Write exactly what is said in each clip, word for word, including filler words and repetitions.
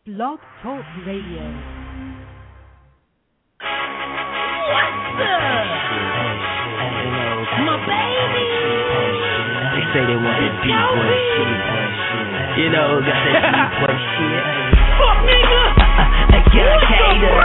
Blog Talk Radio. What's up? My baby. They say they want that deep boy shit. You know, got that deep boy shit. Fuck nigga. A young Gator.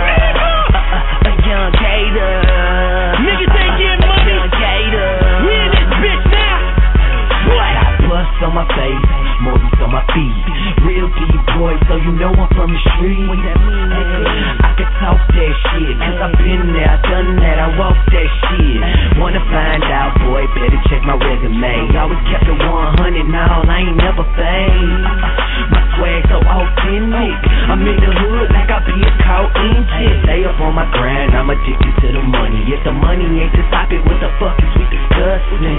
A young Gator. Niggas ain't getting money. A young Gator. We in this bitch now. What? Got bust on my face, Mortys on my feet. Real deep boy, so you know I'm from the street. What that mean, nigga? I can talk that shit, cause I've been there, I done that, I walk that shit. Wanna find out, boy, better check my resume. Always kept it one hundred, now I ain't never fade. My swag so authentic, I'm in the hood like I be a caught in shit. Stay up on my grind, I'm addicted to the money. If the money ain't the topic, what the fuck is we discussing?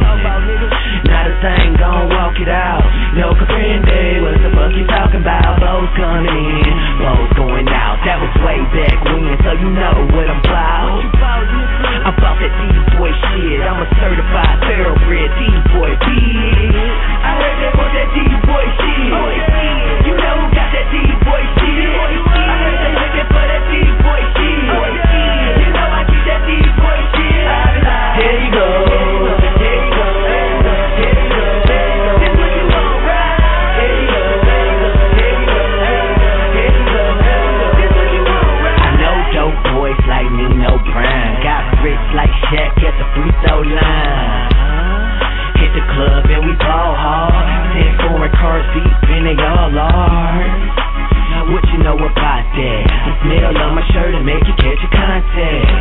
Not a thing, gon' walk it out. No comprende, what the fuck you talking about? Bows coming in, bows going out. That was way back when, so you know what I'm about. I'm about that D-boy shit. I'm a certified thoroughbred D-boy bitch. I heard they want that D-boy shit. You know who got that D-boy shit? I heard they looking for that D-boy shit. You know I keep that D-boy shit. There you go. There you go. There you go. This what you want, right? There you go. There you go. There you go. This what you want, right? I know dope boys like Nino Brown. Got bricks like Shaq at the free throw line. Hit the club and we ball hard. Ten foreign cars deep and they all are. Now what you know about that? The smell on my shirt and make you catch a contact.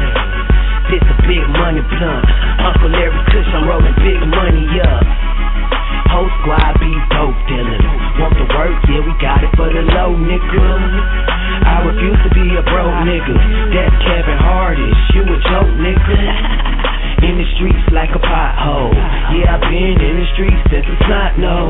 This a big money blunt. Uncle Larry Kush, I'm rolling big money up. Whole squad be dope dealers. Want the work? Yeah, we got it for the low, nigga. I refuse to be a broke nigga. That's Kevin Hardish, you a joke, nigga. In the streets like a pothole. Yeah, I've been in the streets since it's not known.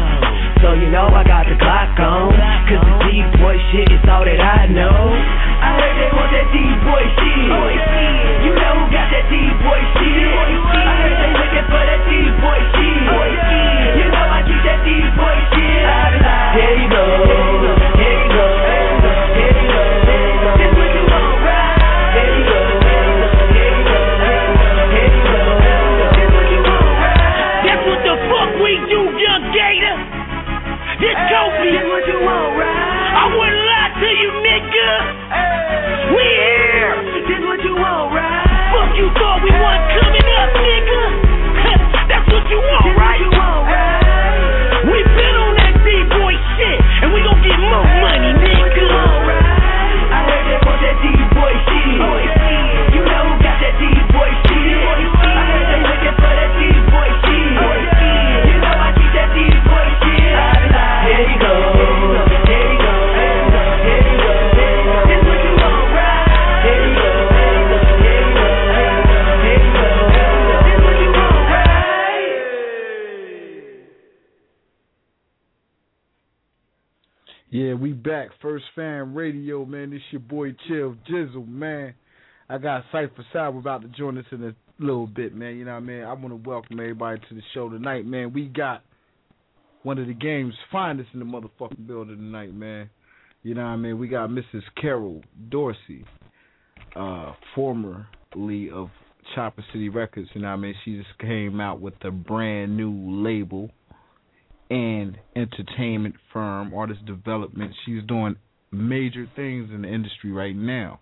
So you know I got the Glock on. Cause the D-boy shit is all that I know. I heard they want that D-boy shit. You know who got that D-boy shit? I heard they looking for that D-boy shit. You know I keep that D-boy shit. There you go. There you go. There you go. This what you want, right? There you go. There you go. There you go. This what you want, right? That's what the fuck we do, young Gator. This Kobe. This what you want, right? I wouldn't lie to you, nigga. We here. This what you want, right? Fuck you thought we weren't coming up, nigga. That's what you want, right? This what you want, right? We been on that D-boy shit, and we gon' get more money, nigga. I heard they want that D-boy shit. You know who got that D-boy shit? I heard they looking for that D-boy shit. You know I keep that D-boy shit. There you go. There you go. There you go. This what you want, right? There you go. There you go. There you go. This what you want, right? Yeah, we back. First Fan Radio, man. This your boy Chill Jizzle, man. I got Cypher Cyber about to join us in a little bit, man. You know what I mean? I want to welcome everybody to the show tonight, man. We got one of the game's finest in the motherfucking building tonight, man. You know what I mean? We got Missus Carol Dorsey, uh, formerly of Chopper City Records. You know what I mean? She just came out with a brand new label and entertainment firm, artist development. She's doing major things in the industry right now.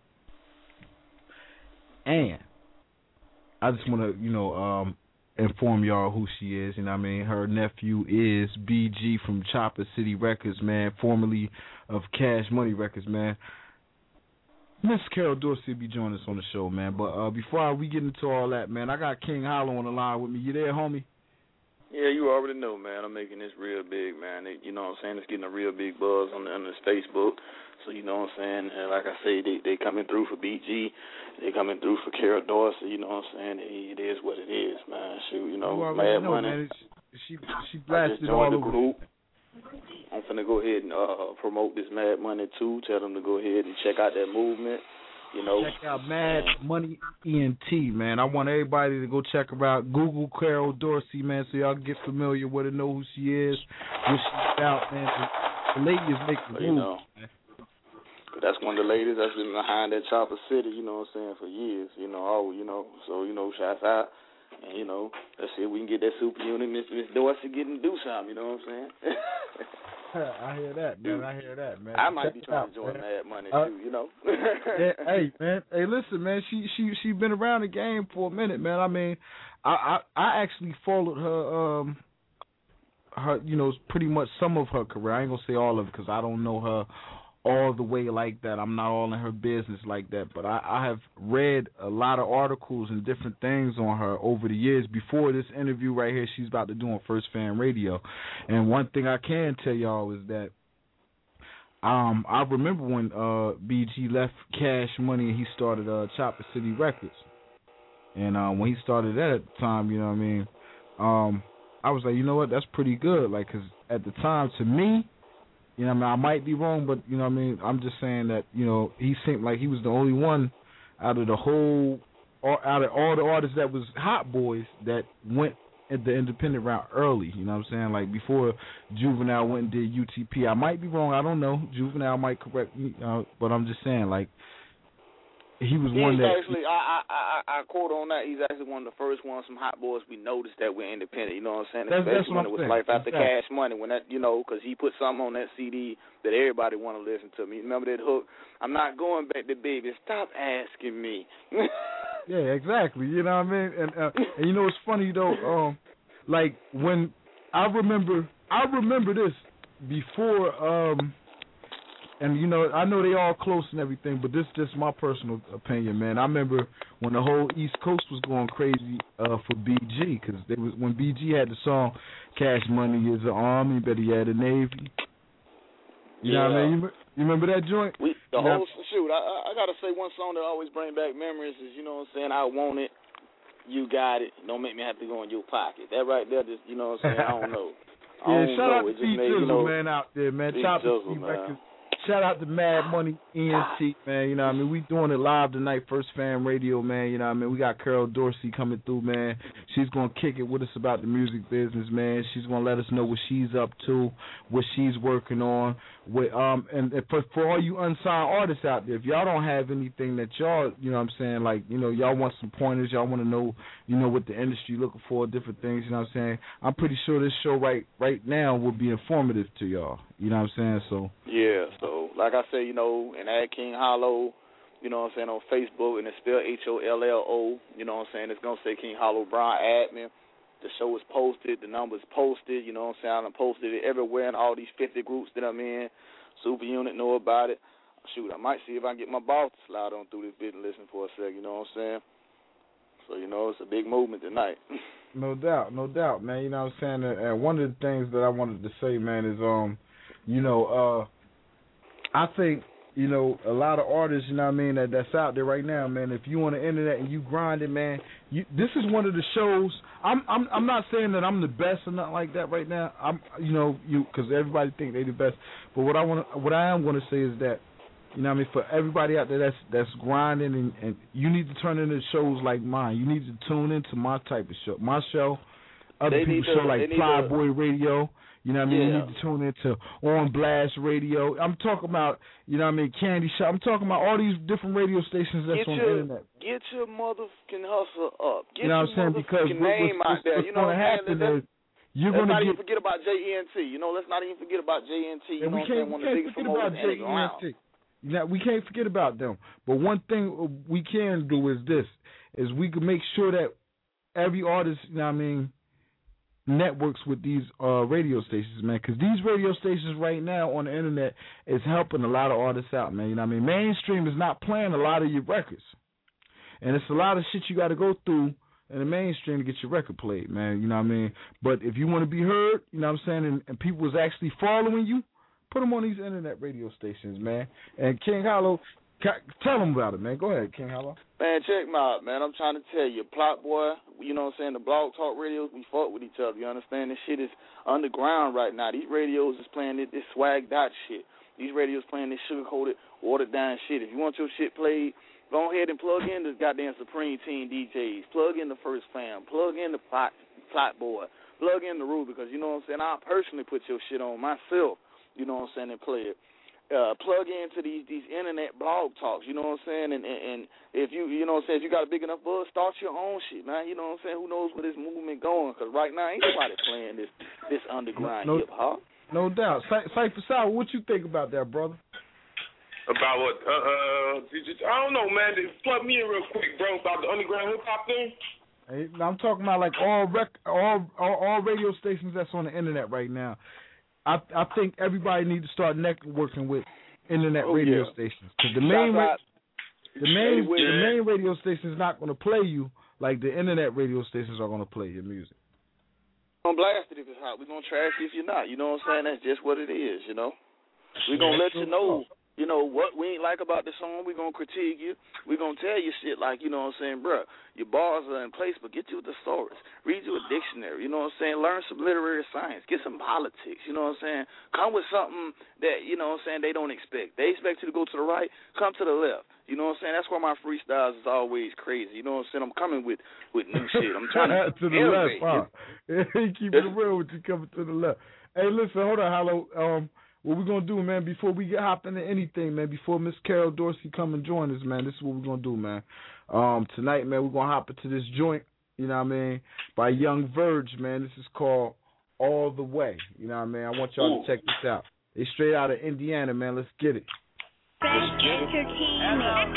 And I just want to, you know, um, inform y'all who she is. You know what I mean? Her nephew is B G from Chopper City Records, man, formerly of Cash Money Records, man. Miss Carol Dorsey will be joining us on the show, man. But uh, before we get into all that, man, I got King Hollow on the line with me. You there, homie? Yeah, you already know, man. I'm making this real big, man. It, you know what I'm saying? It's getting a real big buzz on, the, on this Facebook. So, you know what I'm saying? And like I say, they they coming through for B G. They coming through for Carol Dorsey. You know what I'm saying? It, it is what it is, man. Shoot, you know, you Mad know, Money. Man. She, she I blasted just joined all the over. group. I'm finna go ahead and uh, promote this Mad Money, too. Tell them to go ahead and check out that movement. You know, check out Mad Money E N T, man. I want everybody to go check her out. Google Carol Dorsey, man, so y'all get familiar with her, know who she is, what she's about, man. the lady is making so, moves. You know, that's one of the ladies that's been behind that Chopper City, you know what I'm saying, for years. You know, oh, you know, so, you know, shouts out. And, you know, let's see if we can get that super unit, Miss Miss Dorsey getting to do something, you know what I'm saying? I hear that, man. I hear that, man. I might Check be it trying out, to join man. Mad Money, Uh, too, you know? yeah, hey, man. Hey, listen, man. She she she been around the game for a minute, man. I mean, I I, I actually followed her, um, her, you know, pretty much some of her career. I ain't gonna say all of it because I don't know her all the way like that. I'm not all in her business like that, but I, I have read a lot of articles and different things on her over the years before this interview right here she's about to do on First Fan Radio. And one thing I can tell y'all is that um I remember when uh B G left Cash Money and he started uh Chopper City Records. And uh, when he started that at the time, you know what I mean, um I was like, you know what, that's pretty good. Like, cause at the time, to me, you know what I mean, I might be wrong, but, you know what I mean, I'm just saying that, you know, he seemed like he was the only one out of the whole, out of all the artists that was hot boys that went at the independent route early, you know what I'm saying? Like, before Juvenile went and did U T P. I might be wrong, I don't know. Juvenile might correct me, uh, but I'm just saying, like, he was He's one that... actually, I, I I I quote on that, he's actually one of the first ones from Hot Boys we noticed that we're independent, you know what I'm saying? That's, Especially that's when what it was saying. Life After exactly. Cash Money, when that, you know, because he put something on that C D that everybody want to listen to. Me, remember that hook? I'm not going back to baby, stop asking me. Yeah, exactly, you know what I mean? And, uh, and you know what's funny, though? Um, like, when I remember, I remember this before... Um, And, you know, I know they all close and everything, but this is just my personal opinion, man. I remember when the whole East Coast was going crazy uh, for B G, because they was when B G had the song Cash Money is an Army, but he had a Navy. You yeah. know what I mean? You, you remember that joint? We, the you whole, know? shoot, I, I got to say one song that always bring back memories is, you know what I'm saying, I Want It, You Got It, Don't Make Me Have to Go in Your Pocket. That right there, just, you know what I'm saying, I don't know. I Yeah, don't shout know. out to It just P made, Jizzle, you know, man, out there, man. P Chopper Jizzle, City man. Records. Shout out to Mad Money E N T, man. You know what I mean? We doing it live tonight, First Fan Radio, man. You know what I mean? We got Carol Dorsey coming through, man. She's going to kick it with us about the music business, man. She's going to let us know what she's up to, what she's working on. With, um, and for, for all you unsigned artists out there, if y'all don't have anything that y'all, you know what I'm saying, like, you know, y'all want some pointers, y'all want to know, you know, what the industry looking for, different things, you know what I'm saying? I'm pretty sure this show right right now will be informative to y'all, you know what I'm saying? So yeah, so like I say, you know, and add King Hollow, you know what I'm saying, on Facebook, and it's spelled H O L L O, you know what I'm saying, it's going to say King Hollow Brown Admin. The show is posted, the number's posted, you know what I'm saying, I'm posted it everywhere in all these fifty groups that I'm in. Super Unit know about it. Shoot, I might see if I can get my boss to slide on through this bit and listen for a second, you know what I'm saying? So, you know, it's a big movement tonight. No doubt, no doubt, man. You know what I'm saying? And one of the things that I wanted to say, man, is, um, you know, uh, I think, you know, a lot of artists, you know what I mean, that, that's out there right now, man. If you on the internet and you grinding, man, you, this is one of the shows. I'm, I'm, I'm not saying that I'm the best or nothing like that right now. I'm, you know, you because everybody think they the best. But what I want, what I am going to say is that, you know what I mean, for everybody out there that's that's grinding, and, and you need to turn into shows like mine. You need to tune into my type of show. My show, other They people's need show to- like they need Fly to- Boy Radio. You know what I mean? Yeah. You need to tune into On Blast Radio. I'm talking about, you know what I mean, Candy Shop. I'm talking about all these different radio stations that's Get on your, the internet. get your motherfucking hustle up. Get You know what your I'm saying? Because motherfucking what, name what's, out what's, there. what's You know going what to I'm happen saying? is you're Let's going to not get... even forget about J E N T. You know, let's not even forget about J E N T. You And know we what I'm can't, saying? One we of the can't biggest forget promoters about in J the E N ground. T. Now, we can't forget about them. But one thing we can do is this, is we can make sure that every artist, you know what I mean, networks with these uh, radio stations, man, because these radio stations right now on the internet is helping a lot of artists out, man. You know what I mean? Mainstream is not playing a lot of your records. And it's a lot of shit you got to go through in the mainstream to get your record played, man. You know what I mean? But if you want to be heard, you know what I'm saying, and, and people is actually following you, put them on these internet radio stations, man. And King Hollow, tell them about it, man. Go ahead, King Hollow. Man, check me out, man. I'm trying to tell you, Plot Boy, you know what I'm saying, the Blog Talk radios, we fuck with each other. You understand? This shit is underground right now. These radios is playing this, this swagged out shit. These radios playing this sugar-coated, watered-down shit. If you want your shit played, go ahead and plug in the goddamn Supreme Team D Js. Plug in the First Fam. Plug in the Plot, Plot Boy. Plug in the Rule, because you know what I'm saying, I personally put your shit on myself. you know what I'm saying, and play it. Uh, plug into these these internet blog talks, you know what I'm saying, and, and and if you you know what I'm saying, if you got a big enough buzz, start your own shit, man. You know what I'm saying? Who knows where this movement going? Because right now ain't nobody playing this this underground no, hip hop. No doubt. Cypher Sour, what you think about that, brother? About what? Uh, uh, I don't know, man. Plug me in real quick, bro. About the underground hip hop thing. Hey, I'm talking about like all rec, all, all all radio stations that's on the internet right now. I I think everybody needs to start networking with internet oh, radio yeah. stations because the main ra- the main yeah. the main radio station is not going to play you like the internet radio stations are going to play your music. We're gonna blast it if it's hot. We're gonna trash it if you're not. You know what I'm saying? That's just what it is. You know, we're gonna let you know. You know, what we ain't like about the song, we're going to critique you. We're going to tell you shit like, you know what I'm saying, bruh, your bars are in place, but get you a thesaurus. Read you a dictionary, you know what I'm saying? Learn some literary science. Get some politics, you know what I'm saying? Come with something that, you know what I'm saying, they don't expect. They expect you to go to the right, come to the left. You know what I'm saying? That's why my freestyles is always crazy. You know what I'm saying? I'm coming with, with new shit. I'm trying to to the left, huh? He keep it real with you coming to the left. Hey, listen, hold on, Hollow. Um, What we're going to do, man, before we get hop into anything, man, before Miss Carol Dorsey come and join us, man, this is what we're going to do, man. Um, tonight, man, we're going to hop into this joint, you know what I mean, by Young Verge, man. This is called All the Way, you know what I mean. I want y'all Ooh. to check this out. They straight out of Indiana, man. Let's get it. Fresh entertainment.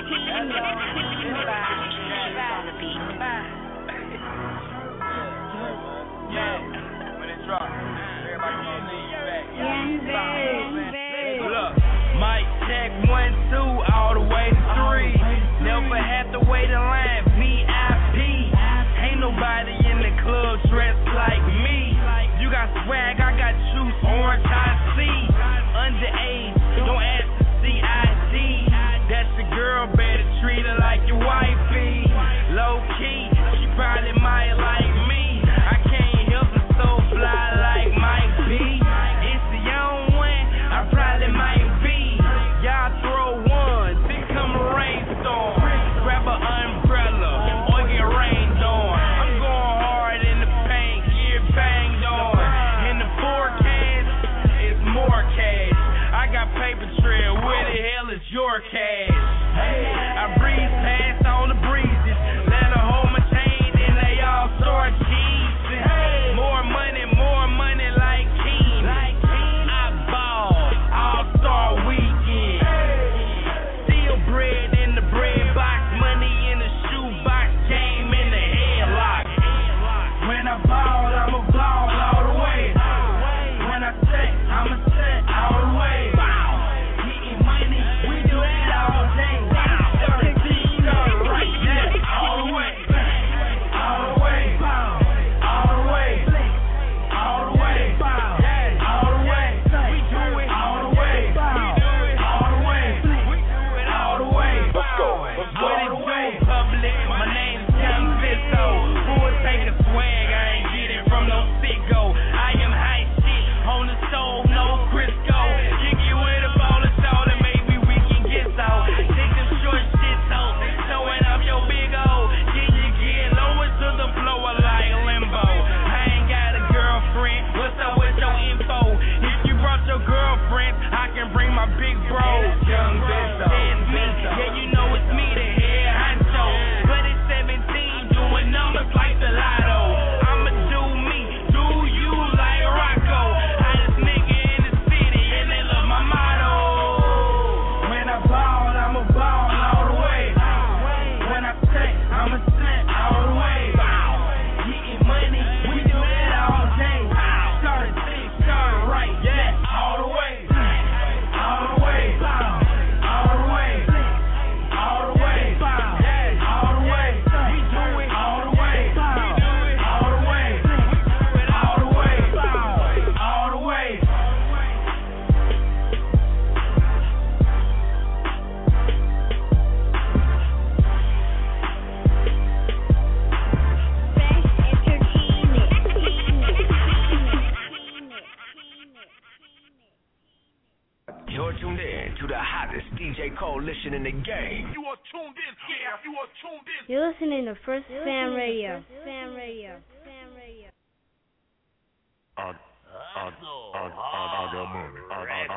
Yeah, when it drops, everybody gonna leave you back. Young Verge. Look, mic check one, two, all the way to three. Never have to wait in line, V I P. Ain't nobody in the club dressed like me. You got swag, I got juice, orange, I see. Underage, don't ask to see I D. That's your girl, better treat her like your wifey. Low key, she probably might like me. I can't help it, so fly like Mike B. It's the young one, I probably might be. Y'all throw one, think come a rainstorm. Grab an umbrella, or get rained on. I'm going hard in the paint, get banged on. In the forecast, it's more cash. I got paper trail, where the hell is your cash? Hey, I breeze past all the breezes. Let her hold my chain, and they all start cheesing. Hey, more money, more money like King. Like King. I ball, all-star weekend. Hey. Steel bread in the bread box, money in the shoe box, game in the headlock. When I ball, I'm a ball all the way. When I set, I'm a set all the way. Getting money, we do it all day. thirteen, right now, all the way. All the way. All the way. All the way. All the way. We do it all the way. We do it all the way. We do it all the way. Let's go. Let's go. What it do, public? My name's Young Vizzo. Who would take a swag? I ain't get it from no sicko. I am high shit on the stove, no Crisco. Kick you with a ball of salt and maybe we can get out. Take them short shits out, showing up your big O. Can you get lower to the floor like limbo? I ain't got a girlfriend, what's up with your info? If you brought your girlfriend, I can bring my big bro. Young Vizzo, yeah, you know it's me, the head honcho. But it's seventeen, doing numbers like the lotto. I'ma do me, do you like Rocco? Hottest nigga in the city, and they love my motto. When I ball, I'm a ball all the way. When I set, I'm a set all the way. Getting money, we do it all day. Start at six, start right, yeah, all the way. All the way. All the way. All the way. Yeah, all the way. We do it all the way. We do it all the way. We do it all the way. All the way. Fresh entertainment. You're tuned in to the hottest D J coalition in the game. You are tuned in. Yeah, you are tuned in. You're listening to First Fam Radio. Fam Radio. Fam Radio. I, I, I, I, I got money. I, I, I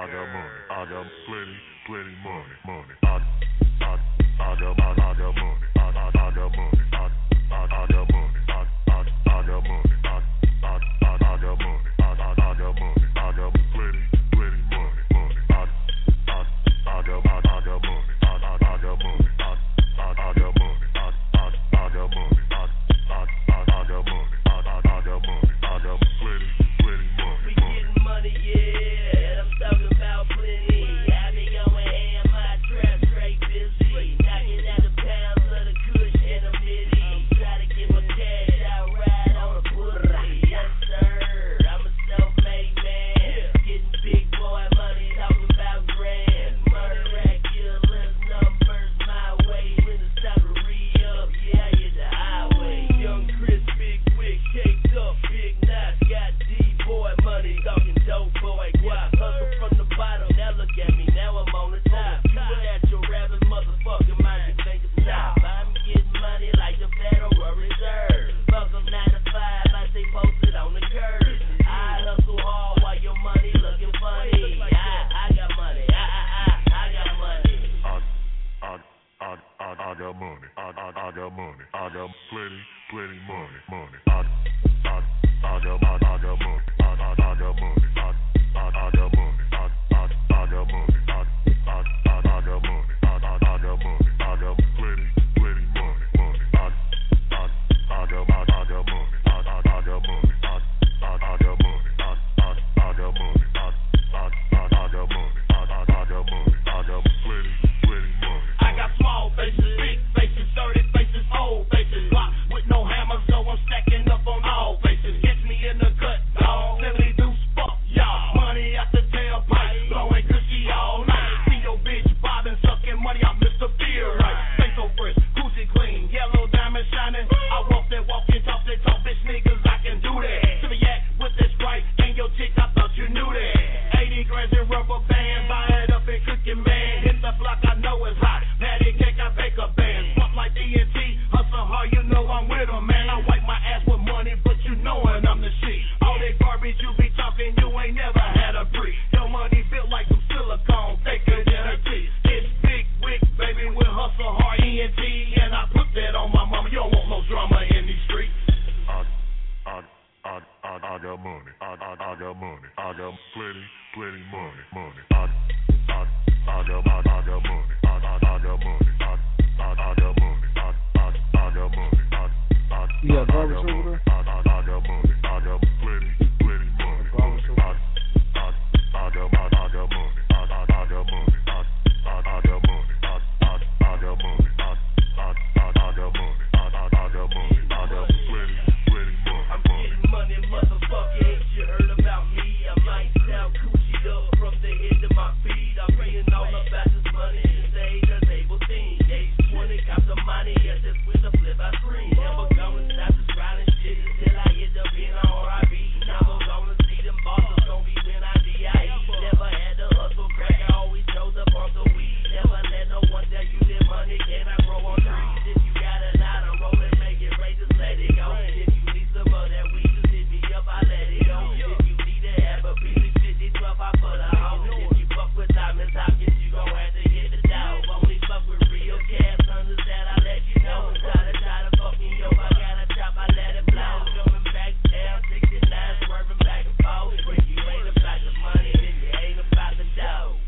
I got money. I got plenty, plenty money, money. I, I, I got, I, I got money. I, I, I got money. I, I, I got money. I, I, I got money. I, I, I, I got money. I, I, I got money. I got plenty, plenty money, money. I, I, I got, I, I got money. I, I, I got money. I, I, I got money. I, I, I got money. I, I, I, I got money. I, I, I got money. I got plenty, plenty money. We getting money, yeah. I'm talking about plenty. I be going ham, my trap straight busy. Knocking out the pounds of the kush and the midi. Try to get my cash out, ride on a pussy. Yes, sir. I'm a self-made man. Getting big boy money, talking about grand. Murder rap killers, numbers my way. When it's time to re-up, yeah, I hit the highway. Young Chris, big wig, caked up, big knots. Got D-boy money, talking dope boy guap. Hustle from the bottom, now look at me, now I'm on the top. You at your rappers, motherfucker, mind you think it's stop. I'm getting money like the Federal Reserve. Fuck them nine to five, I stay posted on the curb. I hustle hard while your money looking funny. I, I got money, I, I, I, I got money. I, I, I, I, I got money. I, I, I got money. I got plenty, plenty money, money. I, I, I got, I, I got money. I, I, I got money. I, I, I got money. I, I, I got money. I, I, I, I got money. I, I, I got money. I got plenty, plenty money, money. I, I, I got, I, I got money. I, I, I got money. I, I, I got money. I, I, I got money. I, I, I, I got money. I, I, I got money. I got plenty, plenty money. I got small faces, big faces, dirty faces, old faces. Block with no hammer, so I'm stacking up on all faces. Catch me in the cut, dog. Silly deuce, fuck y'all. Money at the tailpipe, blowing cushy all night. See your bitch bobbing, sucking money, I'm Mister Fear, right? Stay so fresh, Gucci clean, yellow diamond shining. I walk that walk and talk that talk, bitch niggas, I can do that. To me act with this right, and your chick, I thought you knew that. eighty grams in rubber bands, buy it up and cook your man. Hit the block, I know it's hot. Patty cake, I bake a band. Pump like D N T, hustle hard, you know I'm with 'em, man. I wipe my ass with money, but you knowin' I'm the shit. All that garbage you be talking, you ain't never had a brick. Your money built like some silicone, thicker than a teeth. It's big wick, baby, with hustle hard E N T, and I put that on my mama. You don't want no drama in these streets. I, I, I, I, I got money. I, I, I got money. I got plenty, plenty money, money. I, I, I got, I, I got money. I, I, I got money. I, I, I got money. I, I, I got money. I, I, You got garbage I got over money. there? I, I, I got money. I got plenty, plenty money, money. I, I, I got, I, I got money. I, I, I got money. I, I, I got money. I, I, I got money. I, I, I, I got money. I, I, I got money. I got plenty, plenty money, I'm money. getting money, motherfucker, ain't you heard about me? I might sound coochie up from the head to my feet. I'm being all about this money, this ain't a table thing. Age twenty, got the money, yes, it's with the flip I screen. Never gonna stop this grinding shit till I hit the bin on R I B. Never gonna see them bosses, gon' be when I D I E. Never had to hustle crack, I always chose up on the weed. Never let no one tell you that money cannot grow on trees. If you got a lot of roll and make it rain, just let it go. If you need some of that weed, just hit me up, I let it go. If you need to have a piece of shit, they twelve out for the hoe. If you fuck with Thomas Hopkins, you gon' have to hit the dog. Only fuck with real cash hunters that I let you know. Try to try to fuck me up, I got a chop, I let it blow. Coming back down, sixty-nine, swerving back and forth. If you ain't about the money, then you ain't about the dough.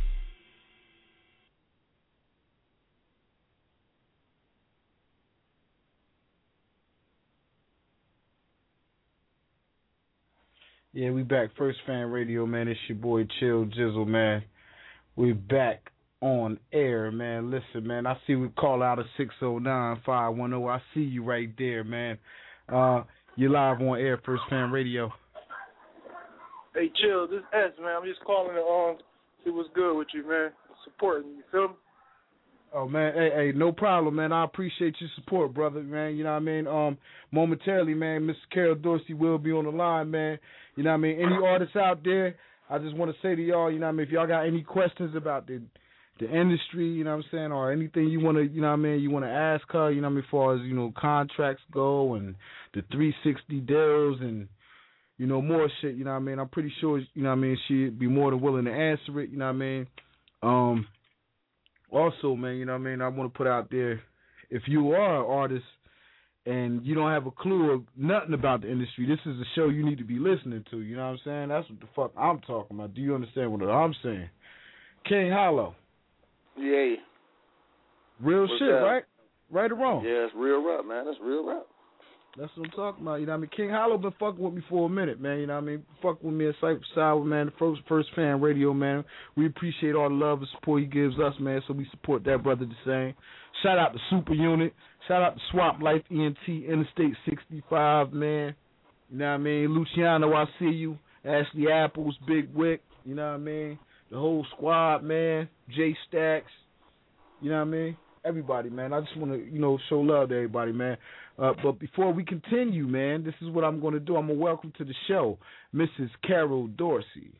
Yeah, we back. First Fan Radio, man. It's your boy Chill Jizzle, man. We back on air, man. Listen, man, I see we call out a six oh nine, five one oh. I see you right there, man. Uh, you're live on air, First Fan Radio. Hey, Chill, this is S, man. I'm just calling to um, see what's good with you, man. Supporting you, feel me? Oh man, hey, hey, no problem, man. I appreciate your support, brother, man. You know what I mean? Um, momentarily, man, Mister Carol Dorsey will be on the line, man. You know what I mean? Any artists out there, I just want to say to y'all, you know what I mean, if y'all got any questions about the the industry, you know what I'm saying, or anything you want to, you know what I mean, you want to ask her, you know what I mean, as far as, you know, contracts go and the three sixty deals and, you know, more shit, you know what I mean? I'm pretty sure, you know what I mean, she'd be more than willing to answer it, you know what I mean? Um, also, man, you know what I mean, I want to put out there, if you are an artist and you don't have a clue of nothing about the industry, this is a show you need to be listening to, you know what I'm saying? That's what the fuck I'm talking about. Do you understand what I'm saying? King Hollow. Yeah. Real What's shit, that? right? Right or wrong? Yeah, it's real rap, man. That's real rap. That's what I'm talking about. You know what I mean? King Hollow been fucking with me for a minute, man. You know what I mean? Fuck with me at Cypher Sour, man. The first first fan radio, man. We appreciate all the love and support he gives us, man. So we support that brother the same. Shout out to Super Unit. Shout out to Swamp Life E N T Interstate sixty-five, man. You know what I mean? Luciano, I see you. Ashley Apples, Big Wick. You know what I mean? The whole squad, man. Jay Stacks. You know what I mean? Everybody, man. I just want to, you know, show love to everybody, man. Uh, but before we continue, man, this is what I'm going to do. I'm going to welcome to the show Missus Carol Dorsey.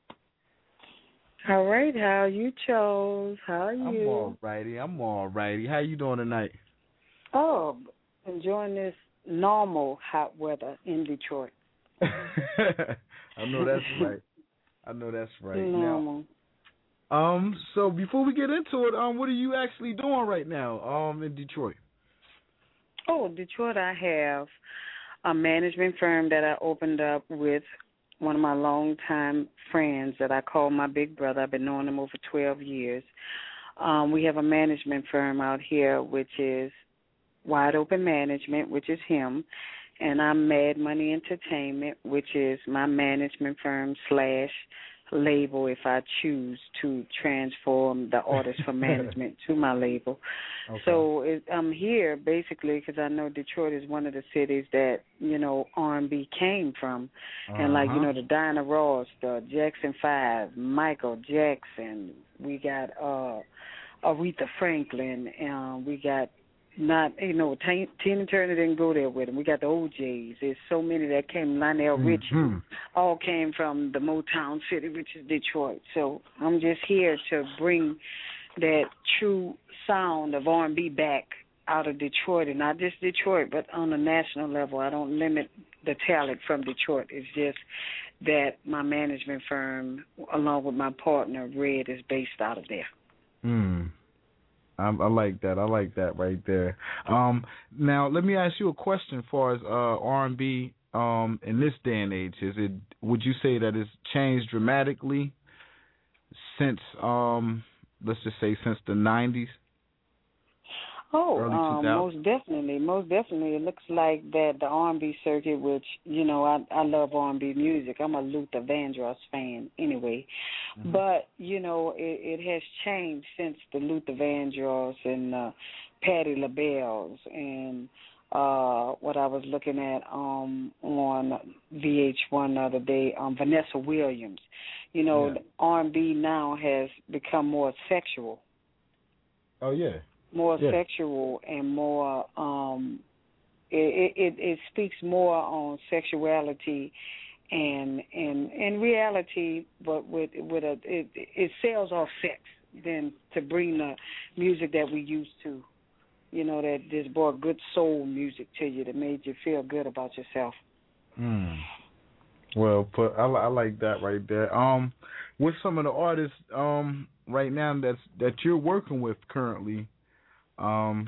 All right, how you chose? How are you? I'm all righty. I'm all righty. How you doing tonight? Oh, enjoying this normal hot weather in Detroit. I know that's right. I know that's right. Normal. Now, um, so before we get into it, um, what are you actually doing right now, um, in Detroit? Oh, Detroit, I have a management firm that I opened up with one of my longtime friends that I call my big brother. I've been knowing him over twelve years. Um, we have a management firm out here, which is Wide Open Management, which is him, and I'm Mad Money Entertainment, which is my management firm slash label if I choose to transform the artist from management to my label. Okay. So it, I'm here basically because I know Detroit is one of the cities that, you know, R and B came from. Uh-huh. And like, you know, the Diana Ross, the Jackson five, Michael Jackson, we got uh, Aretha Franklin, um, we got Not, you know, T- Tina Turner didn't go there with him. We got the O Js. There's so many that came. Lionel Richie, mm-hmm. all came from the Motown city, which is Detroit. So I'm just here to bring that true sound of R and B back out of Detroit, and not just Detroit, but on a national level. I don't limit the talent from Detroit. It's just that my management firm, along with my partner, Red, is based out of there. Hmm. I, I like that. I like that right there. Um, now, let me ask you a question as far as uh, R and B um, in this day and age. Is it? Would you say that it's changed dramatically since, um, let's just say, since the nineties? Oh, um, most definitely, most definitely. It looks like that the R and B circuit, which, you know, I, I love R and B music. I'm a Luther Vandross fan anyway. Mm-hmm. But, you know, it, it has changed since the Luther Vandross and uh, Patti LaBelle's and uh, what I was looking at um, on V H one the other day, um, Vanessa Williams. You know, yeah. the R and B now has become more sexual. Oh, yeah. More yeah. sexual and more, um, it, it it speaks more on sexuality and and and reality, but with with a it it sells off sex than to bring the music that we used to, you know, that just brought good soul music to you that made you feel good about yourself. Mm. Well, put I, I like that right there. Um, with some of the artists um right now that's that you're working with currently. Um,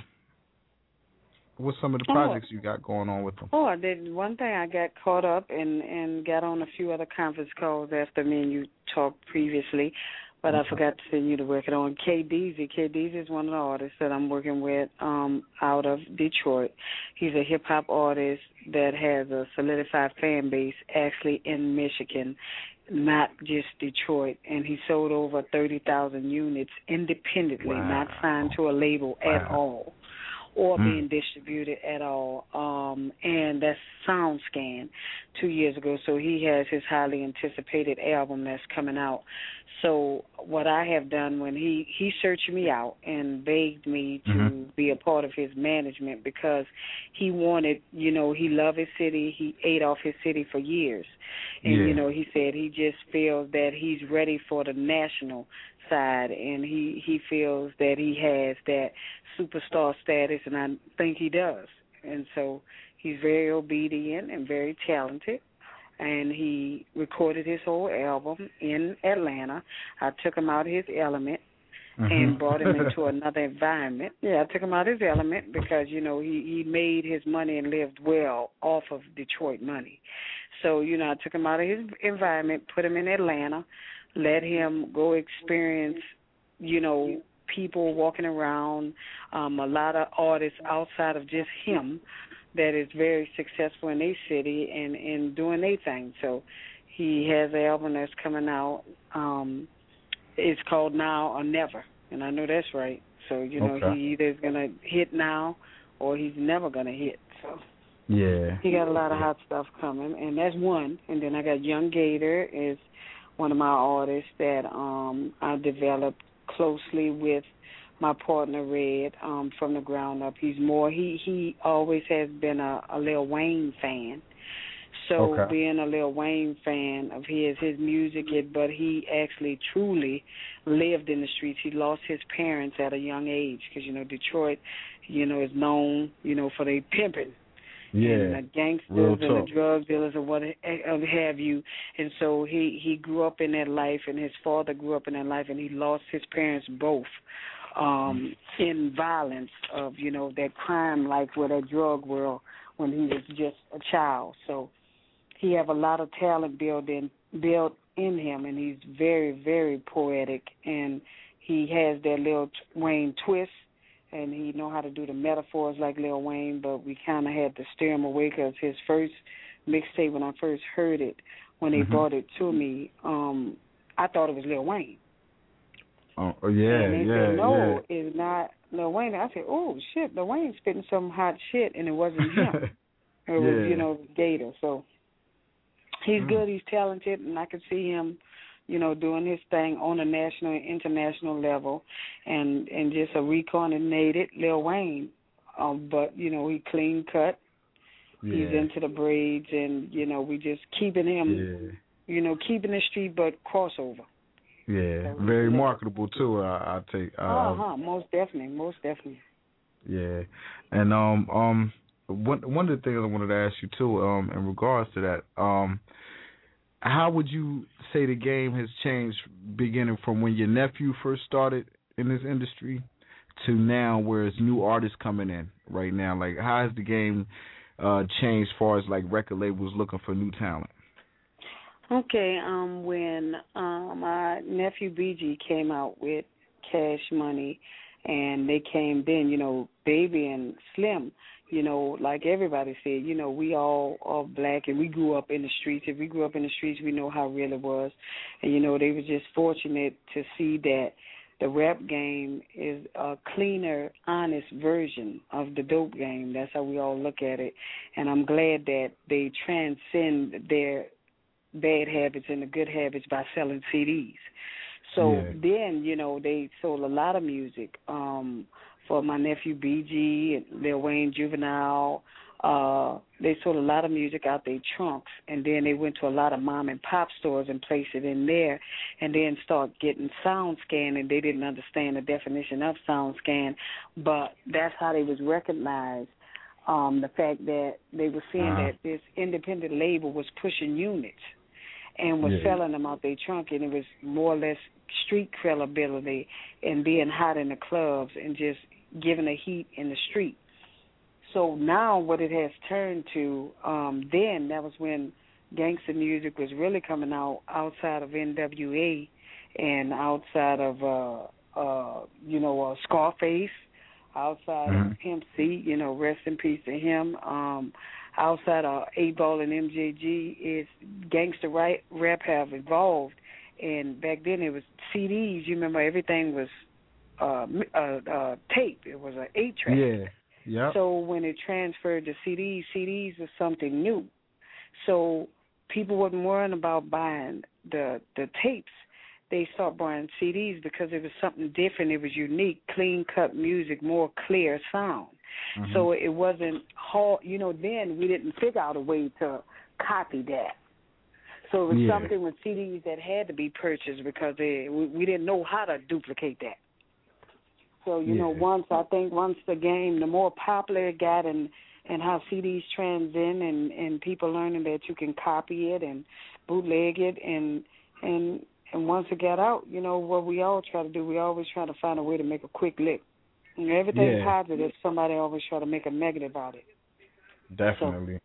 what's some of the projects oh. you got going on with them? Oh, I did one thing. I got caught up and, and got on a few other conference calls after me and you talked previously, but okay. I forgot to send you the record on K D Z. K D Z is one of the artists that I'm working with um, out of Detroit. He's a hip-hop artist that has a solidified fan base actually in Michigan, not just Detroit, and he sold over thirty thousand units independently, wow. not signed to a label wow. at all, or mm. being distributed at all. Um, and that's SoundScan two years ago, so he has his highly anticipated album that's coming out. So what I have done when he, he searched me out and begged me to mm-hmm. be a part of his management because he wanted, you know, he loved his city. He ate off his city for years. And, yeah. you know, he said he just feels that he's ready for the national side, and he, he feels that he has that superstar status, and I think he does. And so he's very obedient and very talented. and he recorded his whole album in Atlanta. I took him out of his element mm-hmm. and brought him into another environment. Yeah, I took him out of his element because, you know, he, he made his money and lived well off of Detroit money. So, you know, I took him out of his environment, put him in Atlanta, let him go experience, you know, people walking around, um, a lot of artists outside of just him that is very successful in their city and, and doing their thing. So he has an album that's coming out. Um, it's called Now or Never, and I know that's right. So, you know, okay. he either is going to hit now or he's never going to hit. So yeah, he got a lot of hot stuff coming, and that's one. And then I got Young Gator is one of my artists that um, I developed closely with my partner Red um, from the ground up. He's more he he always has been a, a Lil Wayne fan. So okay. being a Lil Wayne fan of his his music, it but he actually truly lived in the streets. He lost his parents at a young age because, you know, Detroit, you know, is known, you know, for their pimping. Yeah, and the gangsters and the drug dealers and what have you. And so he, he grew up in that life, and his father grew up in that life, and he lost his parents both um, in violence of, you know, that crime life with that drug world when he was just a child. So he have a lot of talent built in, built in him, and he's very, very poetic, and he has that Lil Wayne twist. And he know how to do the metaphors like Lil Wayne, but we kind of had to steer him away because his first mixtape, when I first heard it, when they mm-hmm. brought it to me, um, I thought it was Lil Wayne. Oh, oh yeah, and they yeah, said, no, yeah. it's not Lil Wayne. I said, oh, shit, Lil Wayne's spitting some hot shit, and it wasn't him. It yeah. was, you know, Gator. So he's mm. good, he's talented, and I could see him, you know, doing his thing on a national and international level, and, and just a reincarnated Lil Wayne. Um, but, you know, he clean cut. Yeah. He's into the braids, and, you know, we just keeping him, yeah. you know, keeping the street, but crossover. Yeah, so, very yeah. marketable, too, I, I take. Uh, uh-huh, most definitely, most definitely. Yeah, and um, um, one, one of the things I wanted to ask you, too, um, in regards to that, um, how would you say the game has changed beginning from when your nephew first started in this industry to now where it's new artists coming in right now? Like, how has the game uh, changed as far as, like, record labels looking for new talent? Okay, um, when um, my nephew B G came out with Cash Money, and they came then, you know, Baby and Slim, you know, like everybody said, you know, we all are black and we grew up in the streets. If we grew up in the streets, we know how real it was. And, you know, they were just fortunate to see that the rap game is a cleaner, honest version of the dope game. That's how we all look at it. And I'm glad that they transcend their bad habits and the good habits by selling C Ds. So yeah. then, you know, they sold a lot of music. Um, for my nephew B G and Lil Wayne Juvenile. Uh, they sold a lot of music out their trunks, and then they went to a lot of mom and pop stores and placed it in there, and then start getting sound scan, and they didn't understand the definition of sound scan, but that's how they was recognized. Um, the fact that they were seeing uh-huh. that this independent label was pushing units and was yeah. selling them out their trunk, and it was more or less street credibility and being hot in the clubs and just giving a heat in the street. So now what it has turned to, um, then that was when gangster music was really coming out outside of N W A and outside of, uh, uh, you know, uh, Scarface, outside mm-hmm. of Pimp C, you know, rest in peace to him. Um, outside of eight ball and M J G, is gangster right, rap have evolved. And back then it was C Ds. You remember everything was uh, uh, uh, tape. It was an eight track. Yeah. Yep. So when it transferred to C Ds, C Ds was something new. So people wasn't worrying about buying the the tapes. They started buying C Ds because it was something different. It was unique, clean cut music, more clear sound. Mm-hmm. So it wasn't hard. You know, then we didn't figure out a way to copy that. So it was yeah. something with C Ds that had to be purchased because they, we, we didn't know how to duplicate that. So, you yeah. know, once I think once the game, the more popular it got and and how C Ds trends in, and, and people learning that you can copy it and bootleg it, and and and once it got out, you know what we all try to do. We always try to find a way to make a quick lick. You know, everything yeah. positive, somebody always try to make a negative out of it. Definitely.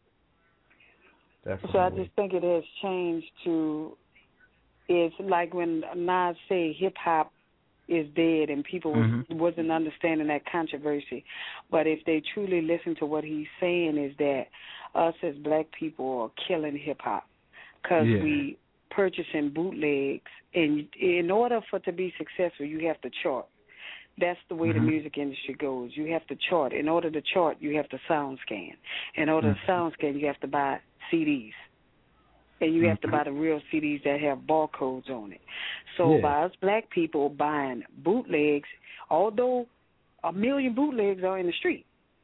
So, Definitely. so I just think it has changed to. It's like when Nas say hip hop is dead, and people mm-hmm. wasn't understanding that controversy. But if they truly listen to what he's saying, is that us as black people are killing hip hop because yeah. we purchasing bootlegs, and in order for it to be successful, you have to chart. That's the way mm-hmm. the music industry goes. You have to chart. In order to chart, you have to sound scan. In order mm-hmm. to sound scan, you have to buy C Ds. And you have to buy the real C Ds that have barcodes on it. So yeah. by us black people buying bootlegs, although a million bootlegs are in the street,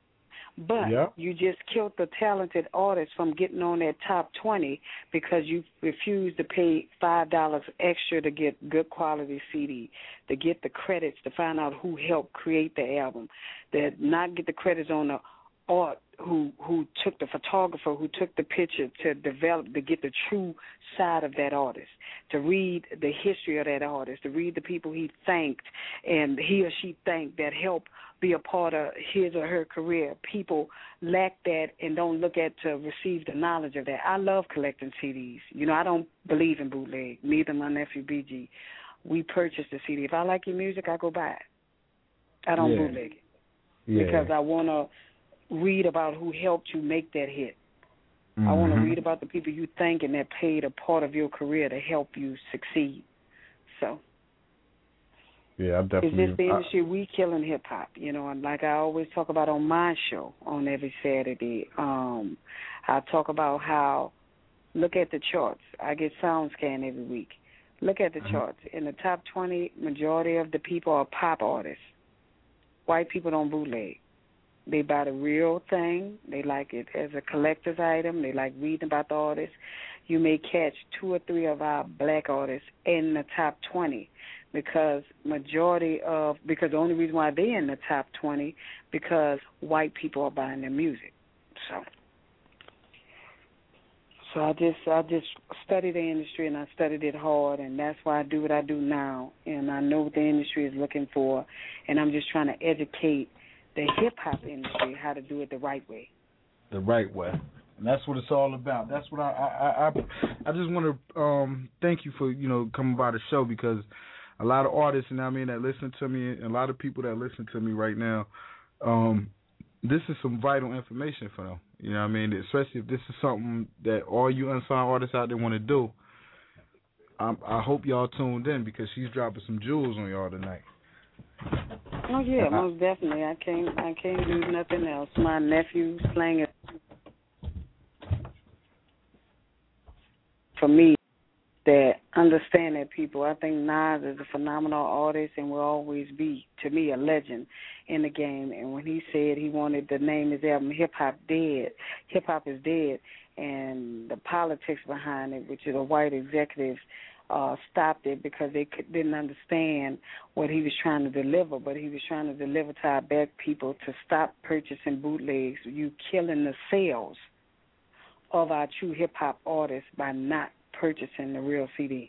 but yep. you just killed the talented artist from getting on that top twenty because you refused to pay five dollars extra to get good quality C D, to get the credits, to find out who helped create the album, to not get the credits on the art, who who took the photographer, who took the picture to develop, to get the true side of that artist, to read the history of that artist, to read the people he thanked and he or she thanked that helped be a part of his or her career. People lack that and don't look at to receive the knowledge of that. I love collecting C Ds. You know, I don't believe in bootleg. Neither my nephew B G. We purchase the C D. If I like your music, I go buy it. I don't yeah. bootleg it yeah. because I want to read about who helped you make that hit. Mm-hmm. I want to read about the people you thank and that played a part of your career to help you succeed. So, yeah, I definitely. Is this the industry? I, we killing hip hop, you know, and like I always talk about on my show on every Saturday. Um, I talk about how look at the charts. I get SoundScan every week. Look at the mm-hmm. charts. In the top twenty, majority of the people are pop artists. White people don't bootleg. They buy the real thing. They like it as a collector's item. They like reading about the artist. You may catch two or three of our black artists in the top twenty because majority of, because the only reason why they're in the top twenty because white people are buying their music. So, so I just I just studied the industry and I studied it hard, and that's why I do what I do now. And I know what the industry is looking for, and I'm just trying to educate the hip-hop industry how to do it the right way. The right way. And that's what it's all about. That's what I I I, I just want to um, thank you for, you know, coming by the show, because a lot of artists, you know what I mean, that listen to me, and a lot of people that listen to me right now, um, this is some vital information for them. You know what I mean? Especially if this is something that all you unsigned artists out there want to do. I, I hope y'all tuned in, because she's dropping some jewels on y'all tonight. Oh yeah, most definitely. I can't I can't do nothing else. My nephew slanging for me that understand that people. I think Nas is a phenomenal artist and will always be, to me, a legend in the game. And when he said he wanted to name his album Hip Hop Dead, Hip Hop is Dead, and the politics behind it, which is the white executives Uh, stopped it because they could, didn't understand what he was trying to deliver, but he was trying to deliver to our black people to stop purchasing bootlegs. You killing the sales of our true hip-hop artists by not purchasing the real C D.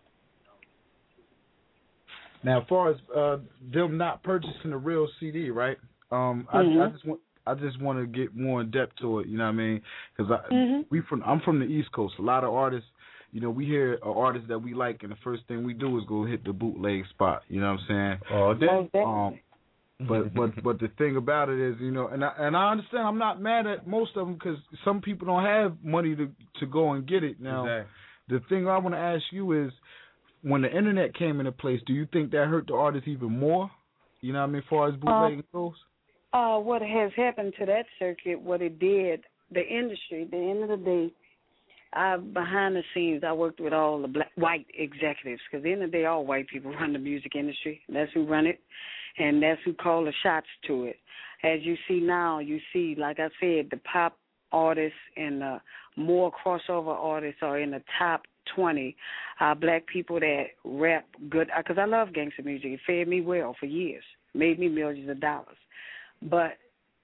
Now, as far as uh, them not purchasing the real C D, right? Um, mm-hmm. I, I just want I just want to get more in depth to it. You know what I mean? Because mm-hmm. we from I'm from the East Coast. A lot of artists. You know, we hear an artist that we like, and the first thing we do is go hit the bootleg spot. You know what I'm saying? Oh, uh, um, but but but the thing about it is, you know, and I, and I understand. I'm not mad at most of them, because some people don't have money to to go and get it. Now, exactly. The thing I want to ask you is, when the internet came into place, do you think that hurt the artist even more? You know what I mean, as far as bootlegging uh, goes? Uh, what has happened to that circuit, what it did, the industry, at the end of the day, I, behind the scenes, I worked with all the black, white executives, because at the end of the day, all white people run the music industry. That's who run it, and that's who call the shots to it. As you see now, you see, like I said, the pop artists and the more crossover artists are in the top twenty. Uh, black people that rap good, because I love gangster music. It fed me well for years, made me millions of dollars. But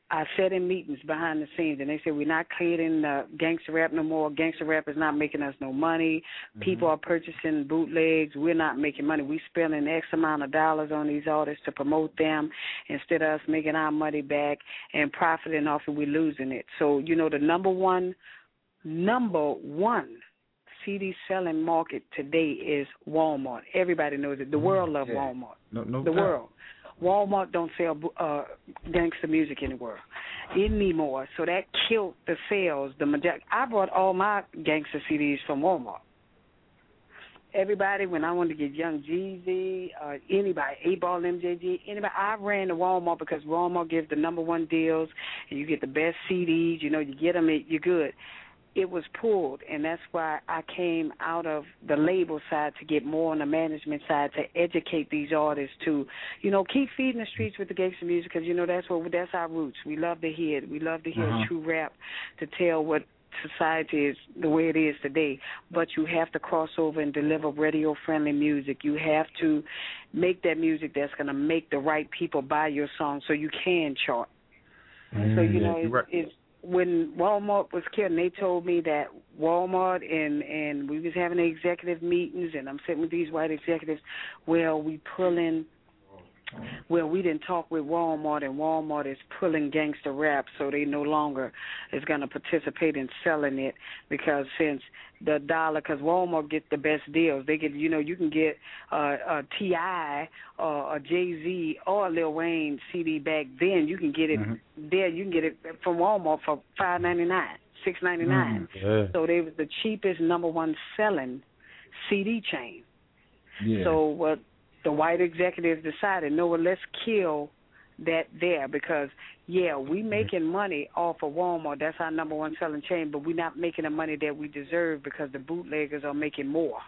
I sat in meetings behind the scenes, and they said, we're not creating uh, gangster rap no more. Gangster rap is not making us no money. Mm-hmm. People are purchasing bootlegs. We're not making money. We're spending X amount of dollars on these artists to promote them instead of us making our money back and profiting off it, we're losing it. So, you know, the number one, number one C D selling market today is Walmart. Everybody knows it. The world loves yeah. Walmart. No, no the doubt. world. Walmart don't sell uh, gangster music anymore, anymore. So that killed the sales. The majority. I bought all my gangster C Ds from Walmart. Everybody, when I wanted to get Young Jeezy, uh, anybody, eight ball M J G, anybody, I ran to Walmart because Walmart gives the number one deals, and you get the best C Ds. You know, you get them, you're good. It was pulled, and that's why I came out of the label side to get more on the management side to educate these artists to, you know, keep feeding the streets with the gangster music because, you know, that's what that's our roots. We love to hear it. We love to hear uh-huh. true rap to tell what society is the way it is today. But you have to cross over and deliver radio-friendly music. You have to make that music that's going to make the right people buy your song so you can chart. Mm, so, you know, yeah, it's, right. it's when Walmart was killing, they told me that Walmart and, and we was having the executive meetings, and I'm sitting with these white executives, well, we pulling, well, we didn't talk with Walmart, and Walmart is pulling gangster rap, so they no longer is going to participate in selling it because since the dollar, because Walmart gets the best deals. They get, you know, you can get uh, a T I or a Jay-Z or a Lil Wayne C D back then. You can get it mm-hmm. there. You can get it from Walmart for five ninety-nine, six ninety-nine. Mm, yeah. So they was the cheapest number one selling C D chain. Yeah. So what the white executives decided, no, well, let's kill that there because, yeah, we making money off of Walmart. That's our number one selling chain, but we're not making the money that we deserve because the bootleggers are making more.